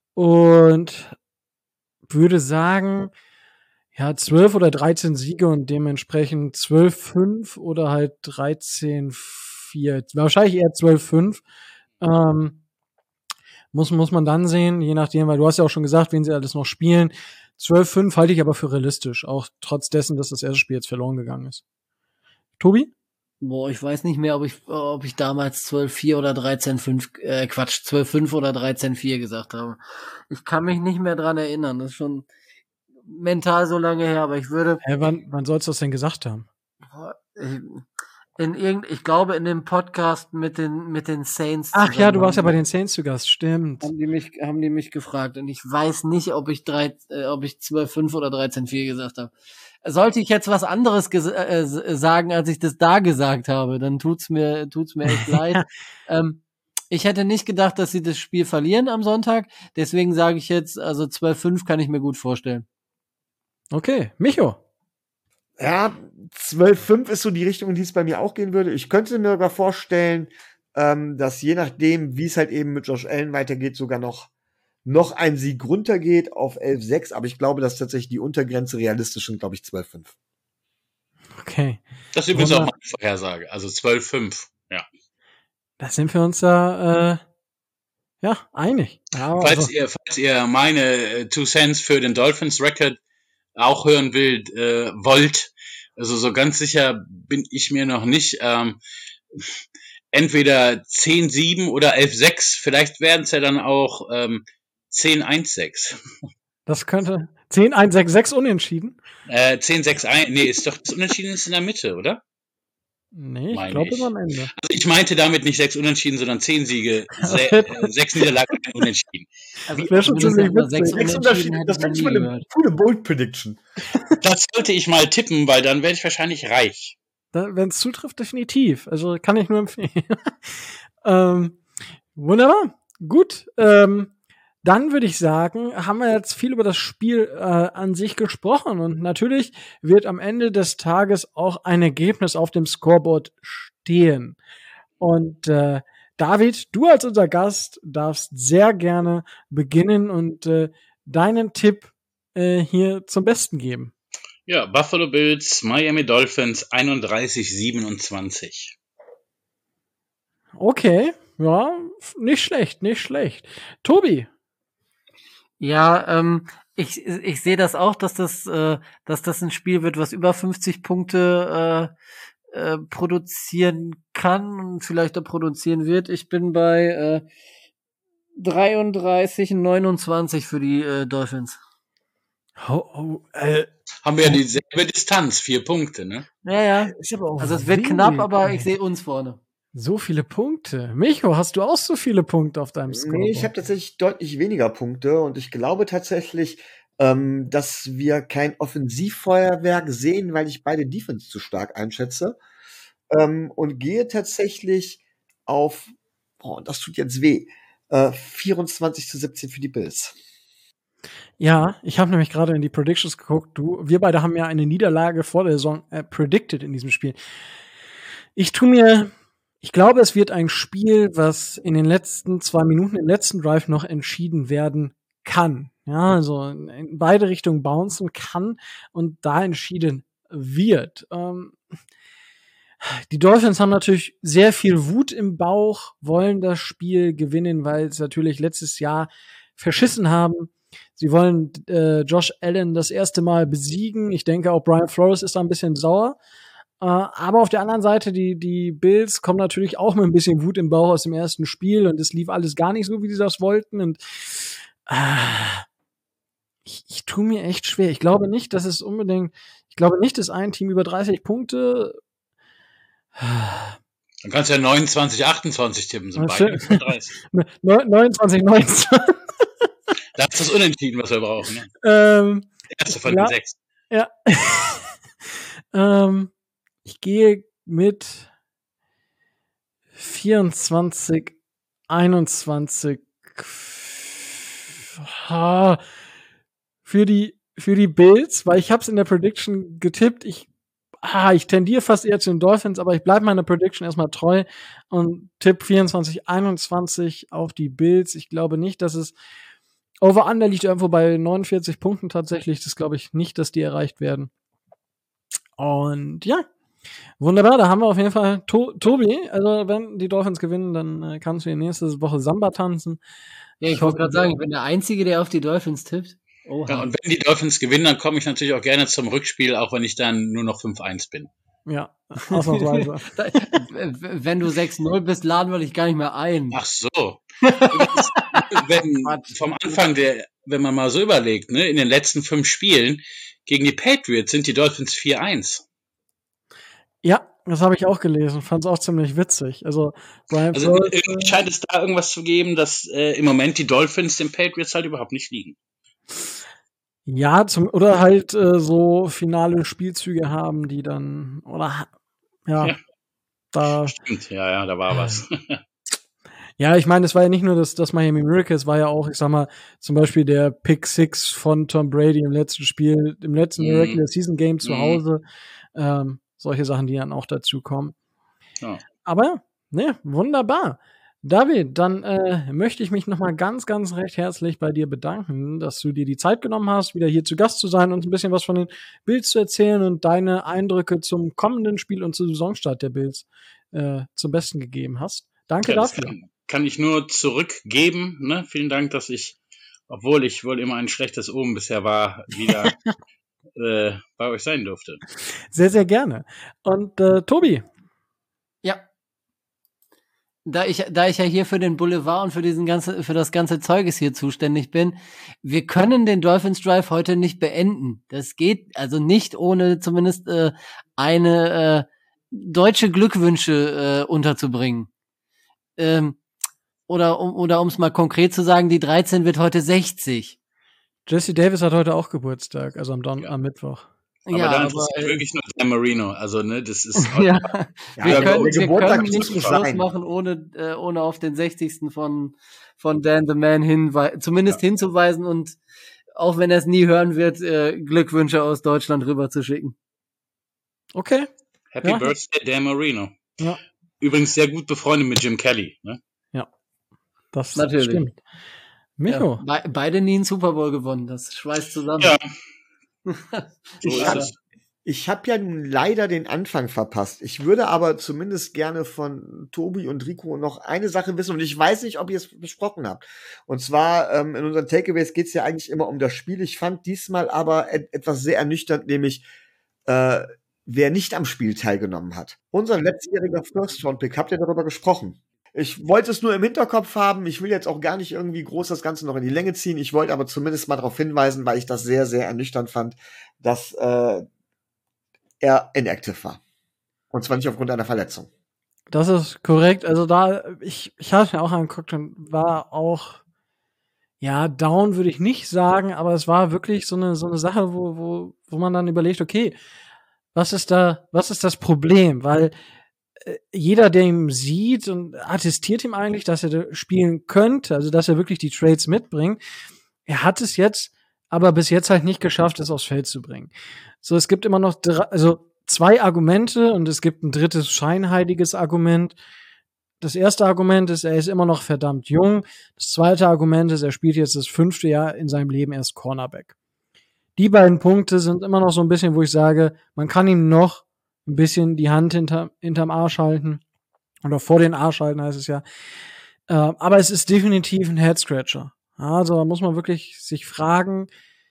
B: und würde sagen, ja, zwölf oder dreizehn Siege und dementsprechend zwölf fünf oder halt dreizehn vier. Wahrscheinlich eher zwölf fünf. Ähm, muss, muss man dann sehen, je nachdem, weil du hast ja auch schon gesagt, wen sie alles noch spielen. zwölf fünf halte ich aber für realistisch, auch trotz dessen, dass das erste Spiel jetzt verloren gegangen ist. Tobi?
D: Boah, ich weiß nicht mehr, ob ich, ob ich damals zwölf vier oder dreizehn fünf, äh, Quatsch, zwölf fünf oder dreizehn vier gesagt habe. Ich kann mich nicht mehr dran erinnern. Das ist schon mental so lange her, aber ich würde,
B: Hä, wann, wann sollst du das denn gesagt haben?
D: boah, ich- in irgend, ich glaube in dem Podcast mit den, mit den Saints.
B: Ach ja, du warst ja
D: zusammen
B: bei den Saints zu Gast, stimmt.
D: Haben die mich, haben die mich gefragt, und ich weiß nicht, ob ich drei, äh, ob ich zwölf fünf oder dreizehn vier gesagt habe. Sollte ich jetzt was anderes ges- äh, s- sagen, als ich das da gesagt habe, dann tut's mir, tut's mir echt leid. Ähm, ich hätte nicht gedacht, dass sie das Spiel verlieren am Sonntag. Deswegen sage ich jetzt, also zwölf fünf kann ich mir gut vorstellen.
B: Okay, Micho.
E: Ja, zwölf fünf ist so die Richtung, in die es bei mir auch gehen würde. Ich könnte mir sogar vorstellen, ähm, dass je nachdem, wie es halt eben mit Josh Allen weitergeht, sogar noch, noch ein Sieg runtergeht auf elf sechs. Aber ich glaube, dass tatsächlich die Untergrenze realistisch sind, glaube ich, zwölf fünf.
B: Okay.
C: Das ist übrigens auch
B: Wunder-
C: meine Vorhersage, also zwölf fünf, ja.
B: Da sind wir uns da, äh, ja, einig. Ja,
C: Falls
B: also,
C: ihr, falls ihr meine äh, Two Cents für den Dolphins Record auch hören will, äh, wollt, also so ganz sicher bin ich mir noch nicht, ähm, entweder zehn sieben oder elf sechs, vielleicht werden es ja dann auch ähm, zehn eins sechs.
B: das könnte zehn eins sechs sechs unentschieden.
C: Äh, zehn sechs eins, nee, ist doch das Unentschieden ist in der Mitte, oder?
B: Nee, ich
C: Meine
B: glaube
C: ich.
B: am Ende.
C: Also ich meinte damit nicht sechs Unentschieden, sondern zehn Siege, se äh, sechs Niederlagen, ein Unentschieden.
D: Also,
B: wär schon
D: zumindest
B: ziemlich
D: mal
B: witzig.
D: sechs
E: Sechs
D: Unentschieden
E: Unterschiede,
D: hätte
E: das
D: ich
E: wäre
D: noch
E: nicht
D: nie
E: mal eine
D: gehört.
E: coole Bold Prediction.
C: Das sollte ich mal tippen, weil dann werde ich wahrscheinlich reich.
B: Wenn es zutrifft, definitiv. Also kann ich nur empfehlen. ähm, wunderbar. Gut. Ähm, dann würde ich sagen, haben wir jetzt viel über das Spiel äh, an sich gesprochen. Und natürlich wird am Ende des Tages auch ein Ergebnis auf dem Scoreboard stehen. Und äh, David, du als unser Gast darfst sehr gerne beginnen und äh, deinen Tipp äh, hier zum Besten geben.
C: Ja, Buffalo Bills, Miami Dolphins einunddreißig siebenundzwanzig.
B: Okay, ja, nicht schlecht, nicht schlecht. Tobi.
D: Ja, ähm, ich, ich sehe das auch, dass das, äh, dass das ein Spiel wird, was über fünfzig Punkte äh, äh, produzieren kann und vielleicht auch produzieren wird. Ich bin bei äh, dreiunddreißig neunundzwanzig für die äh, Dolphins.
B: Oh, oh, äh,
C: Haben wir ja dieselbe Distanz, vier Punkte, ne?
D: Ja, ja.
B: ist aber auch
D: Also es wird
B: wenig.
D: knapp, aber ich sehe uns vorne.
B: So viele Punkte. Micho, hast du auch so viele Punkte auf deinem Scoreboard?
E: Nee, ich habe tatsächlich deutlich weniger Punkte und ich glaube tatsächlich, ähm, dass wir kein Offensivfeuerwerk sehen, weil ich beide Defense zu stark einschätze. Ähm, und gehe tatsächlich auf, oh, das tut jetzt weh, äh, vierundzwanzig zu siebzehn für die Bills.
B: Ja, ich habe nämlich gerade in die Predictions geguckt. Du, wir beide haben ja eine Niederlage vor der Saison äh, predicted in diesem Spiel. Ich tu mir, ich glaube, es wird ein Spiel, was in den letzten zwei Minuten im letzten Drive noch entschieden werden kann. Ja, also in beide Richtungen bouncen kann und da entschieden wird. Ähm, die Dolphins haben natürlich sehr viel Wut im Bauch, wollen das Spiel gewinnen, weil sie natürlich letztes Jahr verschissen haben. Sie wollen äh, Josh Allen das erste Mal besiegen. Ich denke, auch Brian Flores ist da ein bisschen sauer. Äh, aber auf der anderen Seite, die, die Bills kommen natürlich auch mit ein bisschen Wut im Bauch aus dem ersten Spiel und es lief alles gar nicht so, wie sie das wollten. Und äh, ich, ich tue mir echt schwer. Ich glaube nicht, dass es unbedingt, ich glaube nicht, dass ein Team über dreißig Punkte.
C: Dann kannst du ja neunundzwanzig achtundzwanzig tippen, sind
B: Ah,
C: beide
B: schön.
C: über dreißig.
B: neunundzwanzig neunzwanzig.
C: Das ist das Unentschieden, was wir brauchen. Ne?
B: ähm,
C: Der erste von
B: Ja.
C: den sechs.
B: Ja. ähm, ich gehe mit vierundzwanzig einundzwanzig ah, für die für die Bills, weil ich habe es in der Prediction getippt. Ich ah, ich tendiere fast eher zu den Dolphins, aber ich bleibe meiner Prediction erstmal treu und tipp vierundzwanzig einundzwanzig auf die Bills. Ich glaube nicht, dass es Over-Under liegt irgendwo bei neunundvierzig Punkten tatsächlich. Das glaube ich nicht, dass die erreicht werden. Und ja, wunderbar. Da haben wir auf jeden Fall to- Tobi. Also wenn die Dolphins gewinnen, dann äh, kannst du in nächste Woche Samba tanzen.
D: Ja, ich
B: Ich
D: wollte
B: hoffe,
D: gerade sagen, ich bin der Einzige, der auf die Dolphins tippt. Oha.
C: Ja, und wenn die Dolphins gewinnen, dann komme ich natürlich auch gerne zum Rückspiel, auch wenn ich dann nur noch fünf eins bin.
B: Ja, ausnahmsweise.
D: Da- Wenn du sechs null bist, laden wir dich gar nicht mehr ein.
C: Ach so. wenn, vom Anfang der, wenn man mal so überlegt, ne, in den letzten fünf Spielen gegen die Patriots sind die Dolphins vier eins.
B: Ja, das habe ich auch gelesen. Fand es auch ziemlich witzig. Also Brian
C: Also
B: Flores,
C: irgendwie scheint es da irgendwas zu geben, dass äh, im Moment die Dolphins den Patriots halt überhaupt nicht liegen.
B: ja, zum, oder halt äh, so finale Spielzüge haben, die dann, oder ja,
C: Ja.
B: da.
C: Stimmt, ja, ja, da war was.
B: Ja, ich meine, es war ja nicht nur das, das Miami Miracle, es war ja auch, ich sag mal, zum Beispiel der Pick Six von Tom Brady im letzten Spiel, im letzten
C: Mhm.
B: Regular Season Game zu
C: Mhm.
B: Hause. Ähm, solche Sachen, die dann auch dazu kommen.
C: Ja.
B: Aber, ne, wunderbar. David, dann äh, möchte ich mich nochmal ganz, ganz recht herzlich bei dir bedanken, dass du dir die Zeit genommen hast, wieder hier zu Gast zu sein und ein bisschen was von den Bills zu erzählen und deine Eindrücke zum kommenden Spiel und zum Saisonstart der Bills äh, zum Besten gegeben hast. Danke
C: Ja, das
B: dafür.
C: kann, kann ich nur zurückgeben. Ne? Vielen Dank, dass ich, obwohl ich wohl immer ein schlechtes Omen bisher war, wieder äh, bei euch sein durfte.
B: Sehr, sehr gerne. Und äh, Tobi,
D: Ja. Da ich, da ich ja hier für den Boulevard und für diesen ganze, für das ganze Zeuges hier zuständig bin, wir können den Dolphins Drive heute nicht beenden. Das geht also nicht ohne zumindest äh, eine äh, deutsche Glückwünsche äh, unterzubringen. Ähm, oder um oder um es mal konkret zu sagen, die dreizehn wird heute sechzig.
B: Jesse Davis hat heute auch Geburtstag, also am, Don
C: Ja.
B: am Mittwoch.
C: Aber
D: ja,
C: da
D: aber
C: interessiert wirklich nur Dan Marino. Also, ne, das ist
D: ja,
E: Ja,
D: wir
C: aber
D: können,
E: der
D: wir
E: Geburtstag
D: können
E: muss
D: nicht
E: nicht
D: Schluss
E: sein.
D: machen, ohne, äh, ohne auf den sechzigsten von, von Dan the Man hinwei- zumindest hinzuweisen und auch wenn er es nie hören wird, äh, Glückwünsche aus Deutschland rüberzuschicken.
B: Okay.
C: Happy
B: Ja.
C: Birthday, Dan Marino.
B: Ja.
C: Übrigens sehr gut befreundet mit Jim Kelly. Ne?
B: Ja, das
D: Natürlich.
B: stimmt. Micho.
D: Ja, be beide nie einen Super Bowl gewonnen. Das schweißt zusammen.
C: Ja,
E: So
C: so
E: ich
C: ist
E: habe
C: es.
E: ich hab ja nun leider den Anfang verpasst. Ich würde aber zumindest gerne von Tobi und Rico noch eine Sache wissen und ich weiß nicht, ob ihr es besprochen habt. Und zwar ähm, in unseren Takeaways geht es ja eigentlich immer um das Spiel. Ich fand diesmal aber et etwas sehr ernüchternd, nämlich äh, wer nicht am Spiel teilgenommen hat. Unser letztjähriger First-Round-Pick, habt ihr darüber gesprochen? Ich wollte es nur im Hinterkopf haben. Ich will jetzt auch gar nicht irgendwie groß das Ganze noch in die Länge ziehen. Ich wollte aber zumindest mal darauf hinweisen, weil ich das sehr, sehr ernüchternd fand, dass äh, er inactive war. Und zwar nicht aufgrund einer Verletzung.
B: Das ist korrekt. Also da, ich, ich habe es mir auch angeguckt und war auch, ja, down würde ich nicht sagen, aber es war wirklich so eine, so eine Sache, wo, wo, wo man dann überlegt, okay, was ist da, was ist das Problem? Weil äh, jeder, der ihn sieht und attestiert ihm eigentlich, dass er da spielen könnte, also dass er wirklich die Trades mitbringt. Er hat es jetzt, aber bis jetzt halt nicht geschafft, es aufs Feld zu bringen. So, es gibt immer noch drei, also zwei Argumente und es gibt ein drittes scheinheiliges Argument. Das erste Argument ist, er ist immer noch verdammt jung. Das zweite Argument ist, er spielt jetzt das fünfte Jahr in seinem Leben erst Cornerback. Die beiden Punkte sind immer noch so ein bisschen, wo ich sage, man kann ihm noch ein bisschen die Hand hinter, hinterm Arsch halten. Oder vor den Arsch halten heißt es ja. Äh, aber es ist definitiv ein Head-Scratcher. Also da muss man wirklich sich fragen,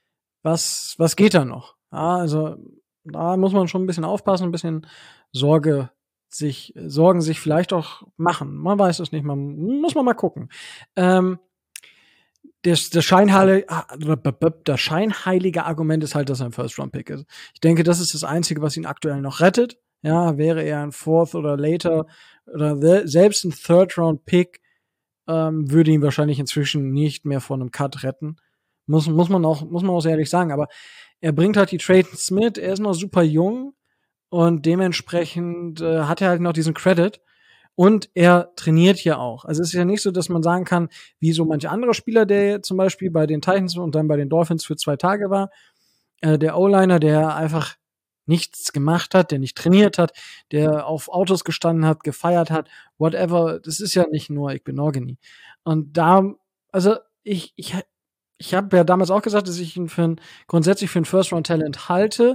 B: was, was geht da noch? Ja, also da muss man schon ein bisschen aufpassen, ein bisschen Sorge sich, Sorgen sich vielleicht auch machen. Man weiß es nicht, man muss man mal gucken. Ähm, das, das, scheinheilige, das scheinheilige Argument ist halt, dass er ein First-Round-Pick ist. Ich denke, das ist das Einzige, was ihn aktuell noch rettet. Ja, wäre er ein Fourth oder later oder selbst ein Third-Round-Pick ähm, würde ihn wahrscheinlich inzwischen nicht mehr vor einem Cut retten. Muss, muss man auch, muss man auch sehr ehrlich sagen. Aber er bringt halt die Trades mit. Er ist noch super jung und dementsprechend äh, hat er halt noch diesen Credit. Und er trainiert hier auch. Also es ist ja nicht so, dass man sagen kann, wie so manche andere Spieler, der zum Beispiel bei den Titans und dann bei den Dolphins für zwei Tage war, äh, der O-Liner, der einfach nichts gemacht hat, der nicht trainiert hat, der auf Autos gestanden hat, gefeiert hat, whatever. Das ist ja nicht nur Igbinoghene. Und da, also ich, ich, ich habe ja damals auch gesagt, dass ich ihn für ein, grundsätzlich für ein First-Round-Talent halte.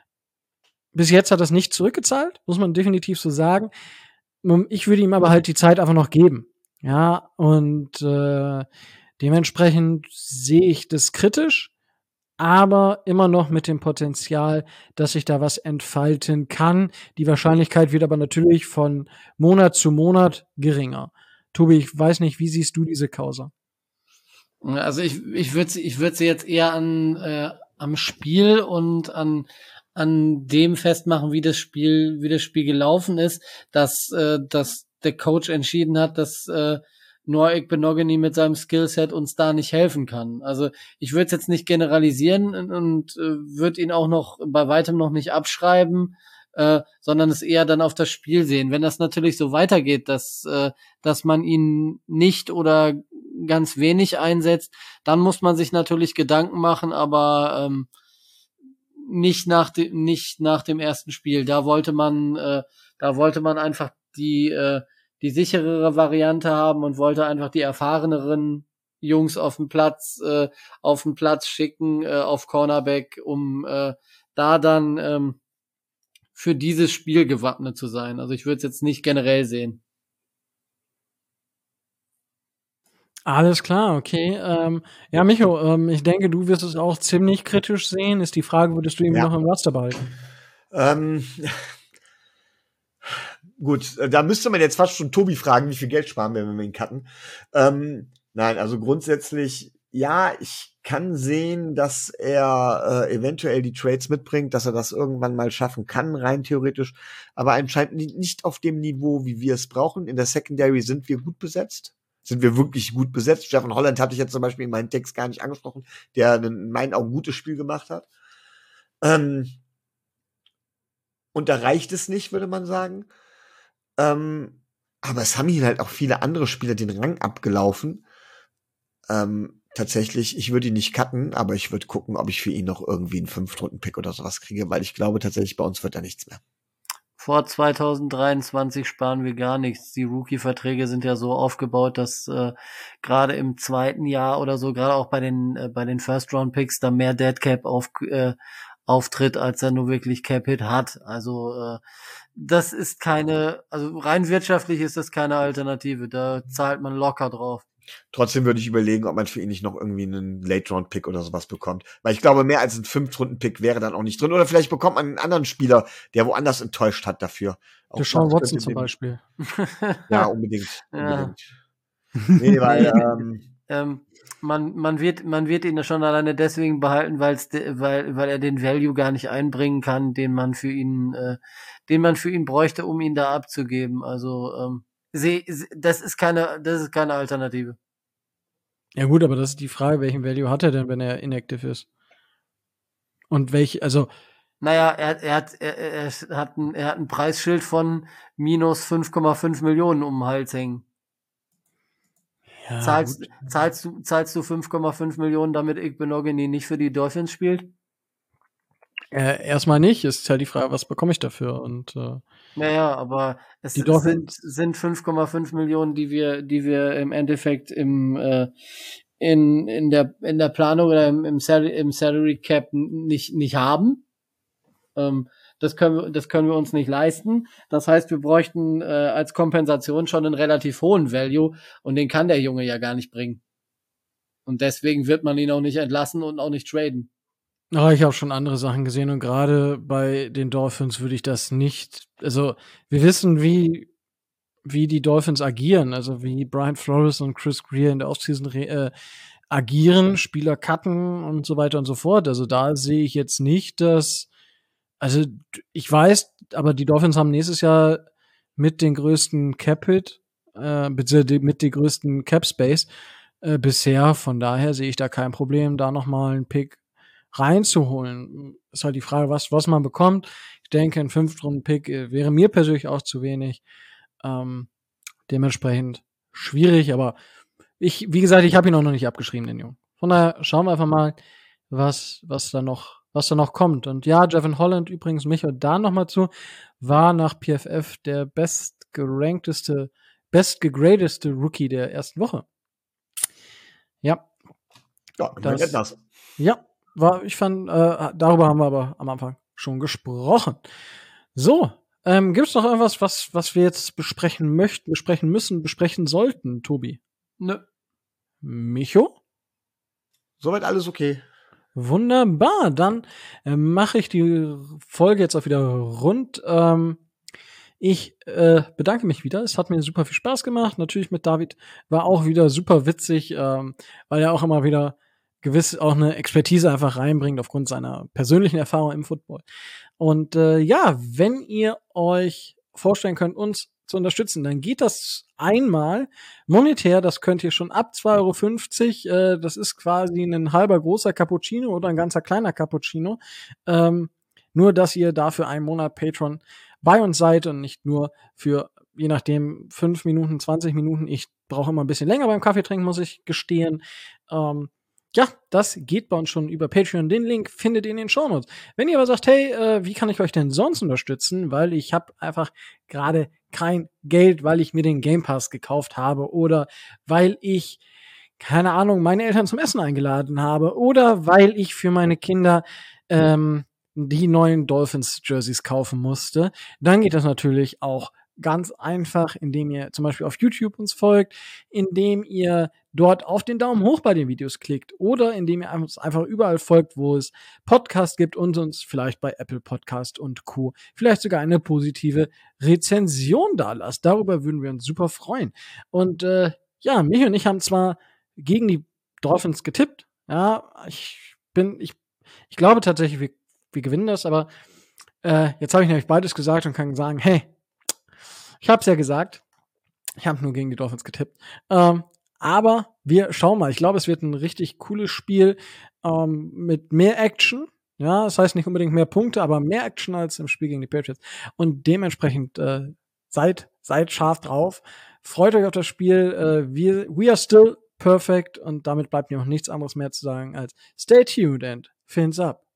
B: Bis jetzt hat das nicht zurückgezahlt, muss man definitiv so sagen. Ich würde ihm aber halt die Zeit einfach noch geben. Ja, und äh, dementsprechend sehe ich das kritisch, aber immer noch mit dem Potenzial, dass sich da was entfalten kann. Die Wahrscheinlichkeit wird aber natürlich von Monat zu Monat geringer. Tobi, ich weiß nicht, wie siehst du diese Causa?
D: Also ich, ich würde ich würd sie jetzt eher an äh, am Spiel und an an dem festmachen, wie das Spiel, wie das Spiel gelaufen ist, dass, äh, dass der Coach entschieden hat, dass äh, Noah Igbinoghene mit seinem Skillset uns da nicht helfen kann. Also ich würde es jetzt nicht generalisieren und, und äh, würde ihn auch noch bei weitem noch nicht abschreiben, äh, sondern es eher dann auf das Spiel sehen. Wenn das natürlich so weitergeht, dass, äh, dass man ihn nicht oder ganz wenig einsetzt, dann muss man sich natürlich Gedanken machen, aber ähm, nicht nach dem nicht nach dem ersten Spiel. Da wollte man äh, da wollte man einfach die äh, die sicherere Variante haben und wollte einfach die erfahreneren Jungs auf den Platz äh, auf den Platz schicken äh, auf Cornerback, um äh, da dann ähm, für dieses Spiel gewappnet zu sein. Also ich würde es jetzt nicht generell sehen.
B: Alles klar, okay. Ähm, ja, Micho, ähm, ich denke, du wirst es auch ziemlich kritisch sehen. Ist die Frage, würdest du ihn
E: Ja.
B: noch im Roster behalten?
E: Ähm, gut, äh, da müsste man jetzt fast schon Tobi fragen, wie viel Geld sparen wir, wenn wir ihn cutten. Ähm, nein, also grundsätzlich, ja, ich kann sehen, dass er äh, eventuell die Trades mitbringt, dass er das irgendwann mal schaffen kann, rein theoretisch, aber anscheinend ni- nicht auf dem Niveau, wie wir es brauchen. In der Secondary sind wir gut besetzt. Sind wir wirklich gut besetzt. Stefan Holland hatte ich jetzt zum Beispiel in meinen Text gar nicht angesprochen, der ein- in meinen Augen gutes Spiel gemacht hat. Ähm, und da reicht es nicht, würde man sagen. Ähm, aber es haben hier halt auch viele andere Spieler den Rang abgelaufen. Ähm, tatsächlich, ich würde ihn nicht cutten, aber ich würde gucken, ob ich für ihn noch irgendwie einen Fünftrunden-Pick oder sowas kriege, weil ich glaube tatsächlich, bei uns wird da nichts mehr.
D: vor zwanzig dreiundzwanzig sparen wir gar nichts. Die Rookie-Verträge sind ja so aufgebaut, dass äh, gerade im zweiten Jahr oder so, gerade auch bei den äh, bei den First-Round-Picks, da mehr Dead-Cap auf, äh, auftritt, als er nur wirklich Cap-Hit hat. Also äh, das ist keine, also rein wirtschaftlich ist das keine Alternative. Da zahlt man locker drauf.
E: Trotzdem würde ich überlegen, ob man für ihn nicht noch irgendwie einen Late-Round-Pick oder sowas bekommt. Weil ich glaube, mehr als ein Fünf-Runden-Pick wäre dann auch nicht drin. Oder vielleicht bekommt man einen anderen Spieler, der woanders enttäuscht hat dafür. Auch
B: Deshaun
E: das
B: Watson
E: könnte
B: zum
E: dem-
B: Beispiel.
E: Ja, unbedingt.
D: Ja.
E: unbedingt. Nee, weil, ähm,
D: Ähm, man, man wird, man wird ihn schon alleine deswegen behalten, weil's de, weil, weil er den Value gar nicht einbringen kann, den man für ihn, äh, den man für ihn bräuchte, um ihn da abzugeben. Also, ähm, seh, seh- das ist keine, das ist keine Alternative.
B: Ja gut, aber das ist die Frage, welchen Value hat er denn, wenn er inactive ist? Und welch, also,
D: Naja, er, er hat, er, er er hat ein, er hat ein Preisschild von minus fünf Komma fünf Millionen um den Hals hängen.
B: ja,
D: Zahlst,
B: gut.
D: zahlst du, zahlst du fünf Komma fünf Millionen, damit Igbenogany nicht für die Dolphins spielt?
B: Äh, erstmal nicht, ist halt die Frage, was bekomme ich dafür? Und äh,
D: Naja, aber es
B: Die
D: sind,
B: Dolphins-
D: sind fünf Komma fünf Millionen, die wir, die wir im Endeffekt im, äh, in, in der, in der Planung oder im, im, Salary, im Salary Cap n- nicht, nicht haben. Ähm, das können wir, das können wir uns nicht leisten. Das heißt, wir bräuchten äh, als Kompensation schon einen relativ hohen Value und den kann der Junge ja gar nicht bringen. Und deswegen wird man ihn auch nicht entlassen und auch nicht traden.
B: Ah, ich habe schon andere Sachen gesehen und gerade bei den Dolphins würde ich das nicht, also wir wissen, wie wie die Dolphins agieren, also wie Brian Flores und Chris Greer in der Offseason re- äh, agieren, Spieler cutten und so weiter und so fort. Also da sehe ich jetzt nicht, dass, also ich weiß, aber die Dolphins haben nächstes Jahr mit den größten Cap-Hit, äh, beziehungsweise mit den größten Cap-Space äh, bisher. Von daher sehe ich da kein Problem, da nochmal einen Pick reinzuholen. Ist halt die Frage, was, was man bekommt. Ich denke, ein Fünftrunden-Pick äh, wäre mir persönlich auch zu wenig. Ähm, dementsprechend schwierig, aber ich, wie gesagt, ich habe ihn auch noch nicht abgeschrieben, den Jungen. Von daher schauen wir einfach mal, was, was da noch, was da noch kommt. Und ja, Jevon Holland übrigens, mich und da noch mal zu, war nach P F F der bestgerankteste, bestgegradeste Rookie der ersten Woche. Ja,
E: ja, immerhin
B: Das-
E: etwas.
B: ja, war, ich fand, äh, darüber haben wir aber am Anfang schon gesprochen. So, ähm, gibt's noch irgendwas, was, was wir jetzt besprechen möchten, besprechen müssen, besprechen sollten, Tobi?
D: Nö.
B: Micho?
E: Soweit alles okay.
B: Wunderbar, dann äh, mache ich die Folge jetzt auch wieder rund. Ähm, ich äh, bedanke mich wieder. Es hat mir super viel Spaß gemacht. Natürlich mit David war auch wieder super witzig, ähm, weil er auch immer wieder gewiss auch eine Expertise einfach reinbringt aufgrund seiner persönlichen Erfahrung im Football. Und äh, ja, wenn ihr euch vorstellen könnt, uns zu unterstützen, dann geht das einmal monetär, das könnt ihr schon ab zwei Euro fünfzig, äh, das ist quasi ein halber großer Cappuccino oder ein ganzer kleiner Cappuccino, ähm, nur dass ihr dafür einen Monat Patreon bei uns seid und nicht nur für, je nachdem, fünf Minuten, zwanzig Minuten, ich brauche immer ein bisschen länger beim Kaffee trinken, muss ich gestehen, ähm, ja, das geht bei uns schon über Patreon. Den Link findet ihr in den Shownotes. Wenn ihr aber sagt, hey, äh, wie kann ich euch denn sonst unterstützen? Weil ich habe einfach gerade kein Geld, weil ich mir den Game Pass gekauft habe oder weil ich, keine Ahnung, meine Eltern zum Essen eingeladen habe oder weil ich für meine Kinder ähm, die neuen Dolphins-Jerseys kaufen musste. Dann geht das natürlich auch ganz einfach, indem ihr zum Beispiel auf YouTube uns folgt, indem ihr dort auf den Daumen hoch bei den Videos klickt oder indem ihr uns einfach überall folgt, wo es Podcast gibt und uns vielleicht bei Apple Podcast und Co. vielleicht sogar eine positive Rezension da lasst. Darüber würden wir uns super freuen. Und äh, ja, mich und ich haben zwar gegen die Dolphins getippt. Ja, ich bin, ich, ich glaube tatsächlich, wir, wir gewinnen das, aber äh, jetzt habe ich nämlich beides gesagt und kann sagen, hey, ich habe es ja gesagt. Ich habe nur gegen die Dolphins getippt. Ähm, aber wir schauen mal. Ich glaube, es wird ein richtig cooles Spiel ähm, mit mehr Action. Ja, das heißt nicht unbedingt mehr Punkte, aber mehr Action als im Spiel gegen die Patriots. Und dementsprechend äh, seid seid scharf drauf. Freut euch auf das Spiel. Äh, wir, we are still perfect. Und damit bleibt mir noch nichts anderes mehr zu sagen als stay tuned and fins up.